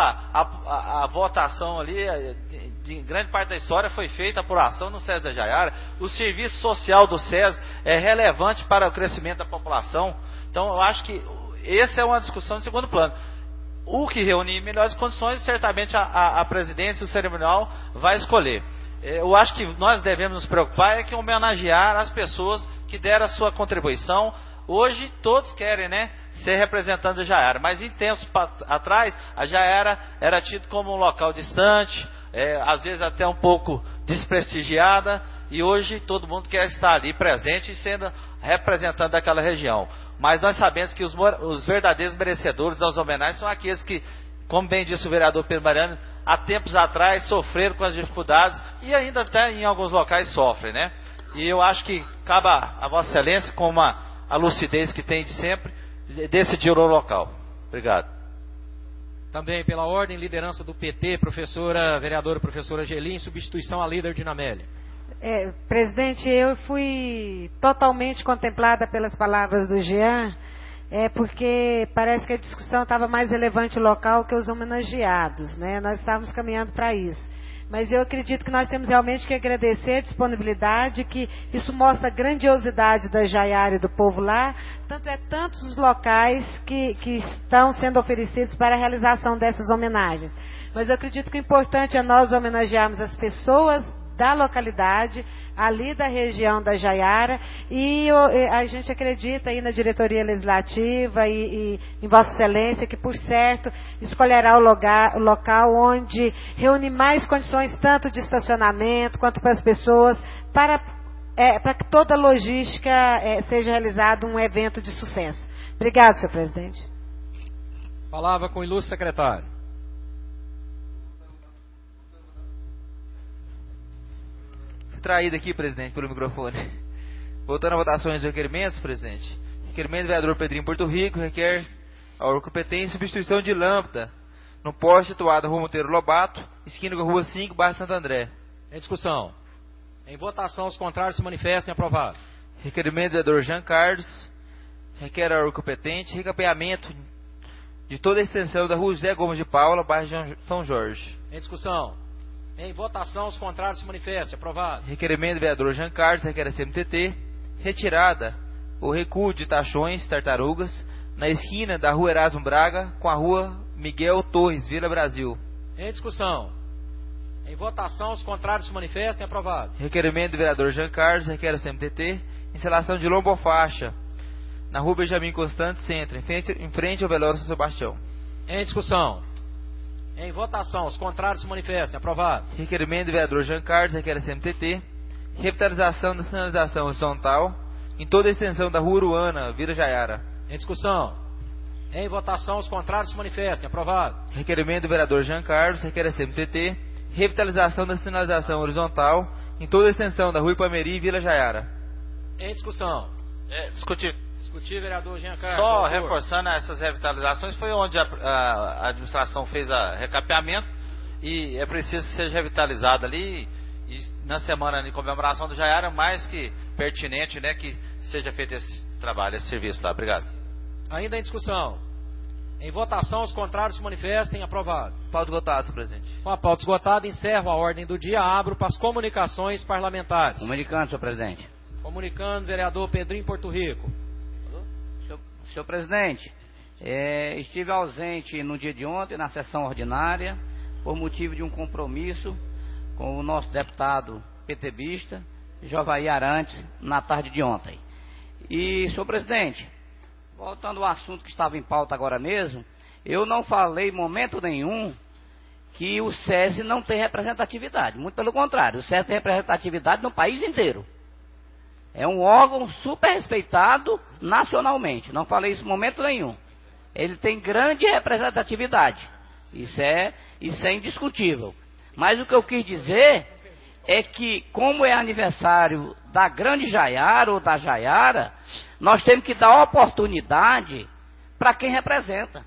a votação ali, de grande parte da história, foi feita por ação no SESI da Jaiara. O serviço social do SESI é relevante para o crescimento da população. Então, eu acho que essa é uma discussão de segundo plano. O que reunir melhores condições, certamente a presidência e o cerimonial vai escolher. Eu acho que nós devemos nos preocupar que homenagear as pessoas que deram a sua contribuição. Hoje todos querem, né, ser representantes da Jaiara, mas em tempos atrás a Jaiara era tido como um local distante, às vezes até um pouco desprestigiada, e hoje todo mundo quer estar ali presente e sendo representante daquela região. Mas nós sabemos que os verdadeiros merecedores das homenagens são aqueles que, como bem disse o vereador Pedro Mariano, há tempos atrás sofreram com as dificuldades e ainda até em alguns locais sofrem, né? E eu acho que cabe a Vossa Excelência, com a lucidez que tem de sempre, decidir o local. Obrigado. Também pela ordem, liderança do PT, vereadora professora Gelim, em substituição à líder Dinamélia. Presidente, eu fui totalmente contemplada pelas palavras do Jean, porque parece que a discussão estava mais relevante local que os homenageados, né? Nós estávamos caminhando para isso. Mas eu acredito que nós temos realmente que agradecer a disponibilidade, que isso mostra a grandiosidade da Jaiara e do povo lá, tantos os locais que estão sendo oferecidos para a realização dessas homenagens. Mas eu acredito que o importante é nós homenagearmos as pessoas da localidade, ali da região da Jaiara, e a gente acredita aí na diretoria legislativa e em Vossa Excelência, que por certo escolherá o local onde reúne mais condições tanto de estacionamento quanto para as pessoas, para que toda a logística seja realizado um evento de sucesso. Obrigado, senhor presidente. Palavra com o ilustre secretário. Traído aqui, presidente, pelo microfone. Voltando a votações de requerimentos, presidente. Requerimento do vereador Pedrinho Porto Rico requer a órgão competente substituição de lâmpada no poste situado na Rua Monteiro Lobato, esquina com a Rua 5, bairro Santo André. Em discussão. Em votação, os contrários se manifestem. Aprovado. Requerimento do vereador Jean Carlos requer a órgão competente recapeamento de toda a extensão da Rua José Gomes de Paula, bairro São Jorge. Em discussão. Em votação, os contrários se manifestem. Aprovado. Requerimento do vereador Jean Carlos requer a CMTT retirada ou recuo de tachões, tartarugas, na esquina da Rua Erasmo Braga com a Rua Miguel Torres, Vila Brasil. Em discussão. Em votação, os contrários se manifestem. Aprovado. Requerimento do vereador Jean Carlos requer a CMTT instalação de lombofaixa na Rua Benjamin Constante, Centro, em frente ao velório São Sebastião. Em discussão. Em votação, os contrários se manifestem. Aprovado. Requerimento do vereador Jean Carlos requer a CMTT revitalização da sinalização horizontal em toda a extensão da Rua Uruana, Vila Jaiara. Em discussão. Em votação, os contrários se manifestem. Aprovado. Requerimento do vereador Jean Carlos requer a CMTT revitalização da sinalização horizontal em toda a extensão da Rua Ipameri e Vila Jaiara. Em discussão. Discutir, vereador Jean Carlos. Só reforçando essas revitalizações, foi onde a administração fez a recapeamento e é preciso que seja revitalizado ali. E na semana de comemoração do Jaiara é mais que pertinente, né, que seja feito esse trabalho, esse serviço lá. Obrigado. Ainda em discussão. Em votação, os contrários se manifestem. Aprovado. Pauta esgotada, presidente. Com a pauta esgotada, encerro a ordem do dia. Abro para as comunicações parlamentares. Comunicando, senhor presidente. Comunicando, vereador Pedrinho Porto Rico. Senhor presidente, estive ausente no dia de ontem, na sessão ordinária, por motivo de um compromisso com o nosso deputado PTBista, Jovaí Arantes, na tarde de ontem. E, senhor presidente, voltando ao assunto que estava em pauta agora mesmo, eu não falei em momento nenhum que o SESI não tem representatividade. Muito pelo contrário, o SESI tem representatividade no país inteiro. É um órgão super respeitado nacionalmente. Não falei isso em momento nenhum. Ele tem grande representatividade. Isso é indiscutível. Mas o que eu quis dizer é que, como é aniversário da grande Jaiara ou da Jaiara, nós temos que dar oportunidade para quem representa.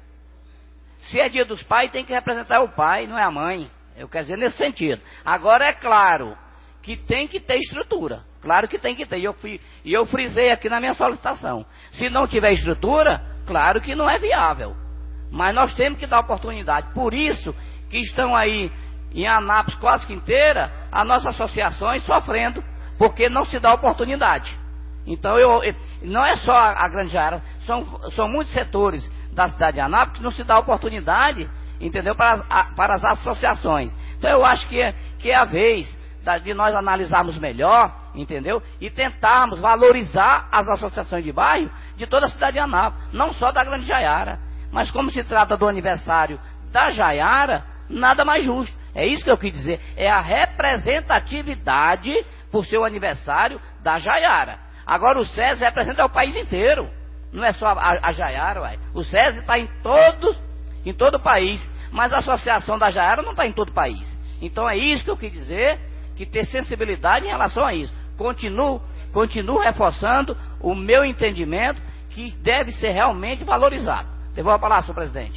Se é dia dos pais, tem que representar o pai, não é a mãe. Eu quero dizer nesse sentido. Agora, é claro que tem que ter estrutura. Claro que tem que ter. E eu frisei aqui na minha solicitação. Se não tiver estrutura, claro que não é viável. Mas nós temos que dar oportunidade. Por isso que estão aí em Anápolis quase que inteira, as nossas associações sofrendo, porque não se dá oportunidade. Então, não é só a Grande Jaiara, são muitos setores da cidade de Anápolis que não se dá oportunidade, entendeu, para as associações. Então, eu acho que é a vez de nós analisarmos melhor, entendeu, e tentarmos valorizar as associações de bairro de toda a cidade de Anápolis, não só da Grande Jaiara. Mas como se trata do aniversário da Jaiara, nada mais justo. É isso que eu quis dizer. É a representatividade, por seu aniversário, da Jaiara. Agora o SESI representa o país inteiro. Não é só a Jaiara, ué. O SESI está em todo o país. Mas a associação da Jaiara não está em todo o país. Então é isso que eu quis dizer, que ter sensibilidade em relação a isso. Continuo reforçando o meu entendimento, que deve ser realmente valorizado. Devolvo a palavra, senhor presidente.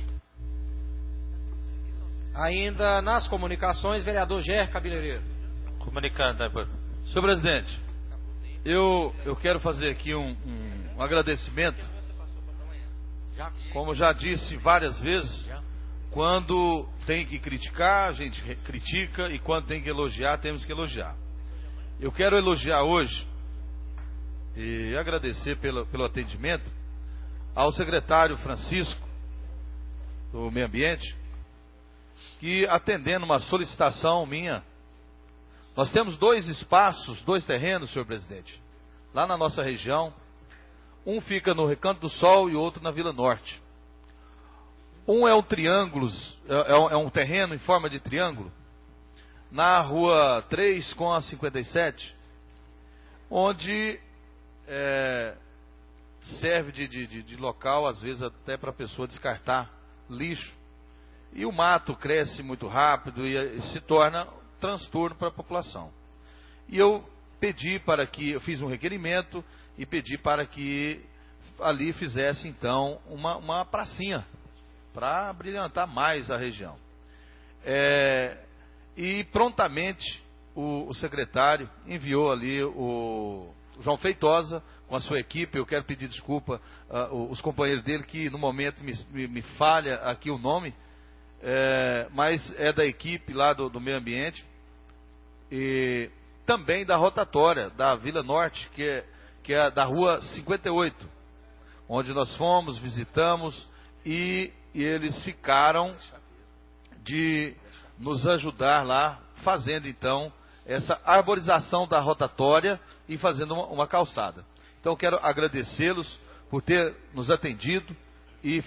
Ainda nas comunicações, vereador Ger Cabeleireiro. Comunicando, senhor presidente, eu quero fazer aqui um agradecimento. Como já disse várias vezes, quando tem que criticar, a gente critica, e quando tem que elogiar, temos que elogiar. Eu quero elogiar hoje e agradecer pelo atendimento ao secretário Francisco do Meio Ambiente, que, atendendo uma solicitação minha, nós temos 2 espaços, 2 terrenos, senhor presidente, lá na nossa região. Um fica no Recanto do Sol e o outro na Vila Norte. Um é um triângulo, é um terreno em forma de triângulo, na rua 3 com a 57, onde serve de local, às vezes até para a pessoa descartar lixo. E o mato cresce muito rápido e se torna transtorno para a população. E eu fiz um requerimento e pedi para que ali fizesse então uma pracinha para brilhantar mais a região. E prontamente o secretário enviou ali o João Feitosa com a sua equipe. Eu quero pedir desculpa os companheiros dele, que no momento me falha aqui o nome, mas é da equipe lá do Meio Ambiente, e também da rotatória da Vila Norte, que é da rua 58, onde nós fomos, visitamos, e eles ficaram de nos ajudar lá, fazendo então essa arborização da rotatória e fazendo uma calçada. Então eu quero agradecê-los por ter nos atendido, e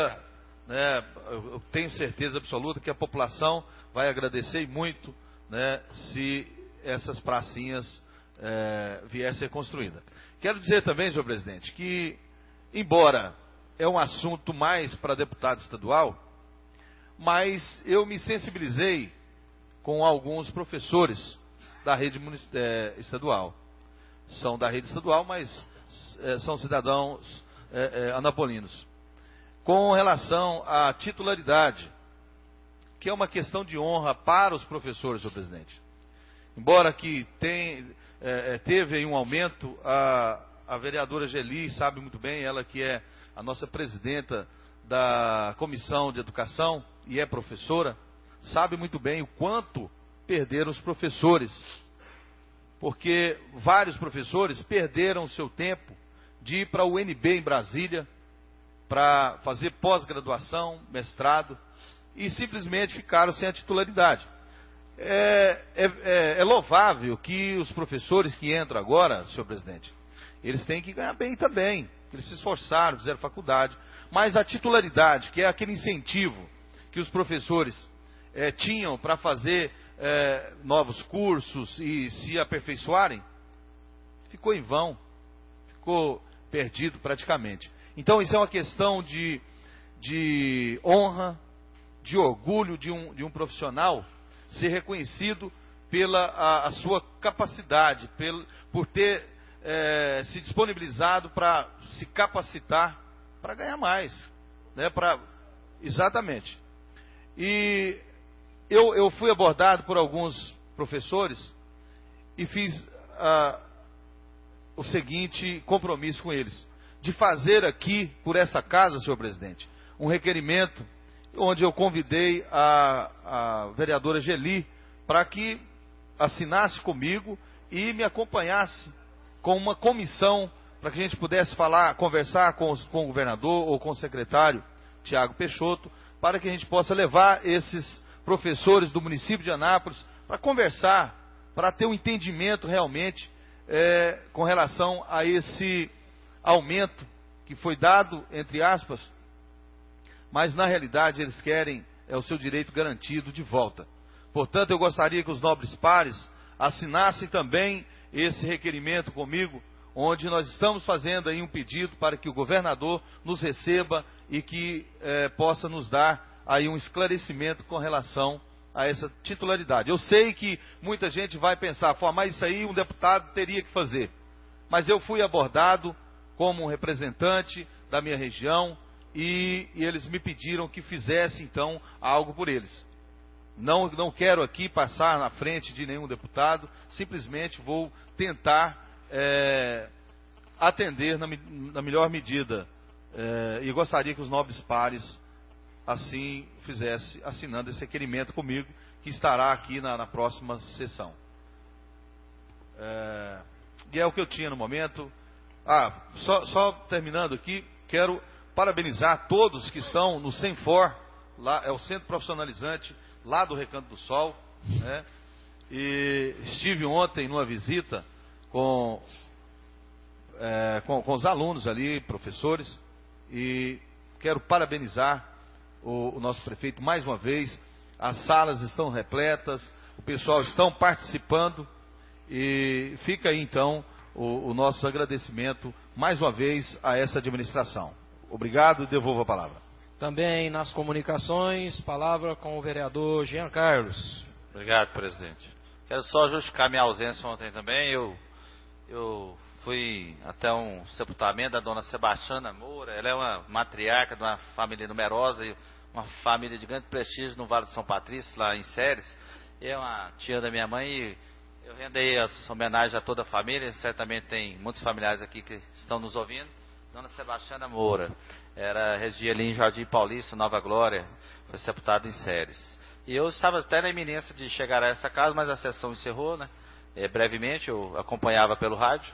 eu tenho certeza absoluta que a população vai agradecer muito, se essas pracinhas viessem a ser construídas. Quero dizer também, senhor presidente, que embora é um assunto mais para deputado estadual, mas eu me sensibilizei com alguns professores da rede estadual. São da rede estadual, mas são cidadãos anapolinos. Com relação à titularidade, que é uma questão de honra para os professores, senhor presidente. Embora que teve aí um aumento, a vereadora Geli sabe muito bem, ela que é a nossa presidenta da Comissão de Educação e é professora, sabe muito bem o quanto perderam os professores. Porque vários professores perderam o seu tempo de ir para o UNB em Brasília, para fazer pós-graduação, mestrado, e simplesmente ficaram sem a titularidade. É louvável que os professores que entram agora, senhor presidente, eles têm que ganhar bem também. Eles se esforçaram, fizeram faculdade, mas a titularidade, que é aquele incentivo que os professores tinham para fazer novos cursos e se aperfeiçoarem, ficou em vão, ficou perdido praticamente. Então isso é uma questão de honra, de orgulho de um profissional ser reconhecido pela a sua capacidade, por ter se disponibilizado para se capacitar para ganhar mais, exatamente. E eu fui abordado por alguns professores e fiz o seguinte compromisso com eles, de fazer aqui, por essa casa, senhor presidente, um requerimento, onde eu convidei a vereadora Geli para que assinasse comigo e me acompanhasse com uma comissão, para que a gente pudesse conversar com o governador ou com o secretário Tiago Peixoto, para que a gente possa levar esses professores do município de Anápolis para conversar, para ter um entendimento realmente com relação a esse aumento que foi dado, entre aspas, mas na realidade eles querem o seu direito garantido de volta. Portanto, eu gostaria que os nobres pares assinassem também esse requerimento comigo, onde nós estamos fazendo aí um pedido para que o governador nos receba e que possa nos dar aí um esclarecimento com relação a essa titularidade. Eu sei que muita gente vai pensar, mas isso aí um deputado teria que fazer. Mas eu fui abordado como um representante da minha região e eles me pediram que fizesse então algo por eles. Não quero aqui passar na frente de nenhum deputado, simplesmente vou tentar atender na melhor medida. E gostaria que os nobres pares assim fizessem, assinando esse requerimento comigo, que estará aqui na próxima sessão. E é o que eu tinha no momento. Só terminando aqui, quero parabenizar todos que estão no Senfor, lá é o Centro Profissionalizante, lá do Recanto do Sol, né? E estive ontem numa visita com os alunos ali, professores, e quero parabenizar o nosso prefeito mais uma vez. As salas estão repletas, o pessoal estão participando, e fica aí então o nosso agradecimento mais uma vez a essa administração. Obrigado e devolvo a palavra. Também nas comunicações, palavra com o vereador Jean Carlos. Obrigado, presidente. Quero só justificar minha ausência ontem também. Eu fui até um sepultamento da dona Sebastiana Moura. Ela é uma matriarca de uma família numerosa e uma família de grande prestígio no Vale de São Patrício, lá em Séries. E é uma tia da minha mãe e eu rendei as homenagens a toda a família. Certamente tem muitos familiares aqui que estão nos ouvindo. Dona Sebastiana Moura, residia ali em Jardim Paulista, Nova Glória, foi sepultada em Séries. E eu estava até na iminência de chegar a essa casa, mas a sessão encerrou, né? Brevemente, eu acompanhava pelo rádio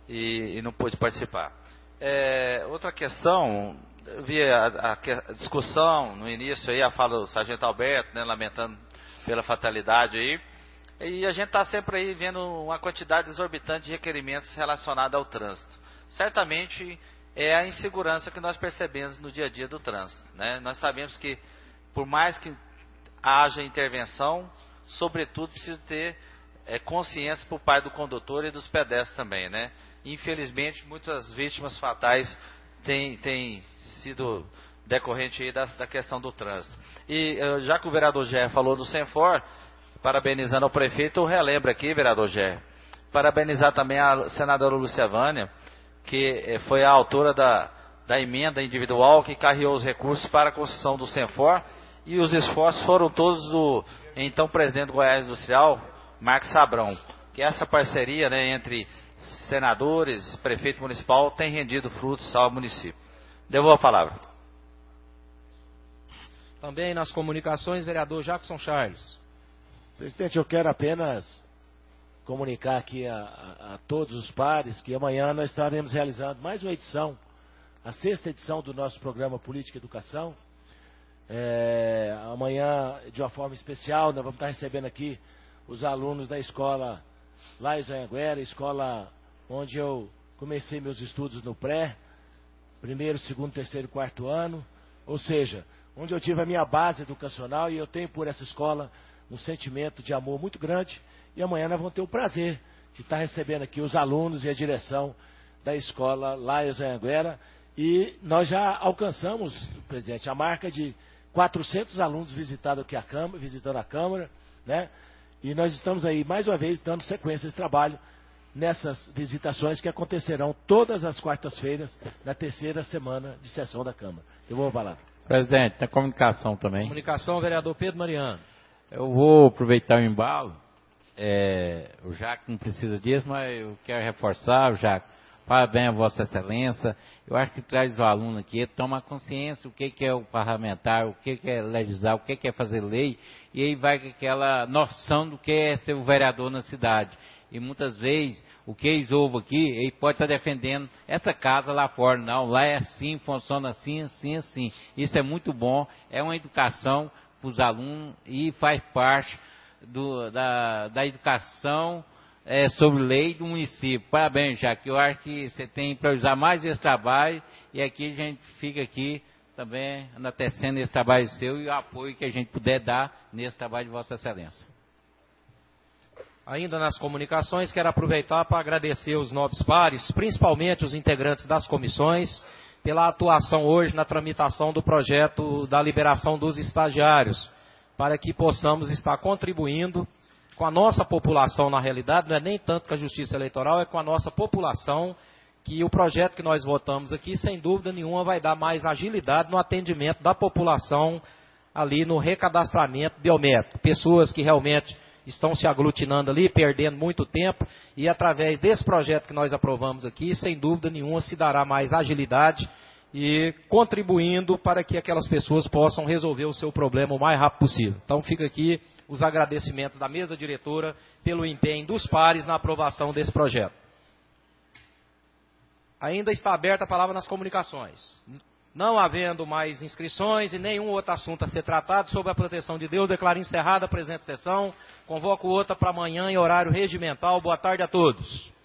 e não pude participar. Outra questão, eu vi a discussão no início aí, a fala do Sargento Alberto, né, lamentando pela fatalidade aí, e a gente está sempre aí vendo uma quantidade exorbitante de requerimentos relacionados ao trânsito. Certamente é a insegurança que nós percebemos no dia a dia do trânsito, né? Nós sabemos que, por mais que haja intervenção, sobretudo precisa ter consciência por parte do condutor e dos pedestres também, né? Infelizmente, muitas vítimas fatais têm sido decorrente aí da questão do trânsito. E já que o vereador Gé falou do Senfor, parabenizando o prefeito, eu relembro aqui, vereador Gé, parabenizar também a senadora Lúcia Vânia, que foi a autora da emenda individual que carreou os recursos para a construção do Senfor, e os esforços foram todos do então presidente do Goiás Industrial, Marcos Sabrão, que essa parceria, né, entre senadores, prefeito municipal, tem rendido frutos ao município. Devolvo a palavra. Também nas comunicações, vereador Jackson Charles. Presidente, eu quero apenas comunicar aqui a todos os pares que amanhã nós estaremos realizando mais uma edição, a 6ª edição do nosso programa Política e Educação. Amanhã, de uma forma especial, nós vamos estar recebendo aqui os alunos da escola lá em Anhanguera, escola onde eu comecei meus estudos no pré, 1º, 2º, 3º e 4º ano, ou seja, onde eu tive a minha base educacional, e eu tenho por essa escola um sentimento de amor muito grande. E amanhã nós vamos ter o prazer de estar recebendo aqui os alunos e a direção da escola lá em Anhanguera. E nós já alcançamos, presidente, a marca de 400 alunos visitando aqui visitando a Câmara, né? E nós estamos aí, mais uma vez, dando sequência a esse trabalho nessas visitações que acontecerão todas as quartas-feiras da 3ª semana de sessão da Câmara. Eu vou falar. Presidente, tem comunicação também. Comunicação, vereador Pedro Mariano. Eu vou aproveitar o embalo. O Jacques não precisa disso, mas eu quero reforçar, Jacques. Parabéns a Vossa Excelência. Eu acho que traz o aluno aqui, toma consciência o que é o parlamentar, o que é legislar, o que é fazer lei, e aí vai com aquela noção do que é ser o vereador na cidade. E muitas vezes, o que eles ouvem aqui, ele pode estar defendendo essa casa lá fora. Não, lá é assim, funciona assim, assim, assim. Isso é muito bom, é uma educação para os alunos e faz parte da educação sobre lei do município. Parabéns, Jacques. Eu acho que você tem para usar mais esse trabalho, e aqui a gente fica aqui também enaltecendo esse trabalho seu e o apoio que a gente puder dar nesse trabalho de Vossa Excelência. Ainda nas comunicações, quero aproveitar para agradecer os nobres pares, principalmente os integrantes das comissões, pela atuação hoje na tramitação do projeto da liberação dos estagiários, para que possamos estar contribuindo com a nossa população, na realidade, não é nem tanto com a Justiça Eleitoral, é com a nossa população, que o projeto que nós votamos aqui, sem dúvida nenhuma, vai dar mais agilidade no atendimento da população ali no recadastramento biométrico. Pessoas que realmente estão se aglutinando ali, perdendo muito tempo, e através desse projeto que nós aprovamos aqui, sem dúvida nenhuma, se dará mais agilidade e contribuindo para que aquelas pessoas possam resolver o seu problema o mais rápido possível. Então fica aqui os agradecimentos da mesa diretora pelo empenho dos pares na aprovação desse projeto. Ainda está aberta a palavra nas comunicações. Não havendo mais inscrições e nenhum outro assunto a ser tratado sobre a proteção de Deus, declaro encerrada a presente sessão. Convoco outra para amanhã em horário regimental. Boa tarde a todos.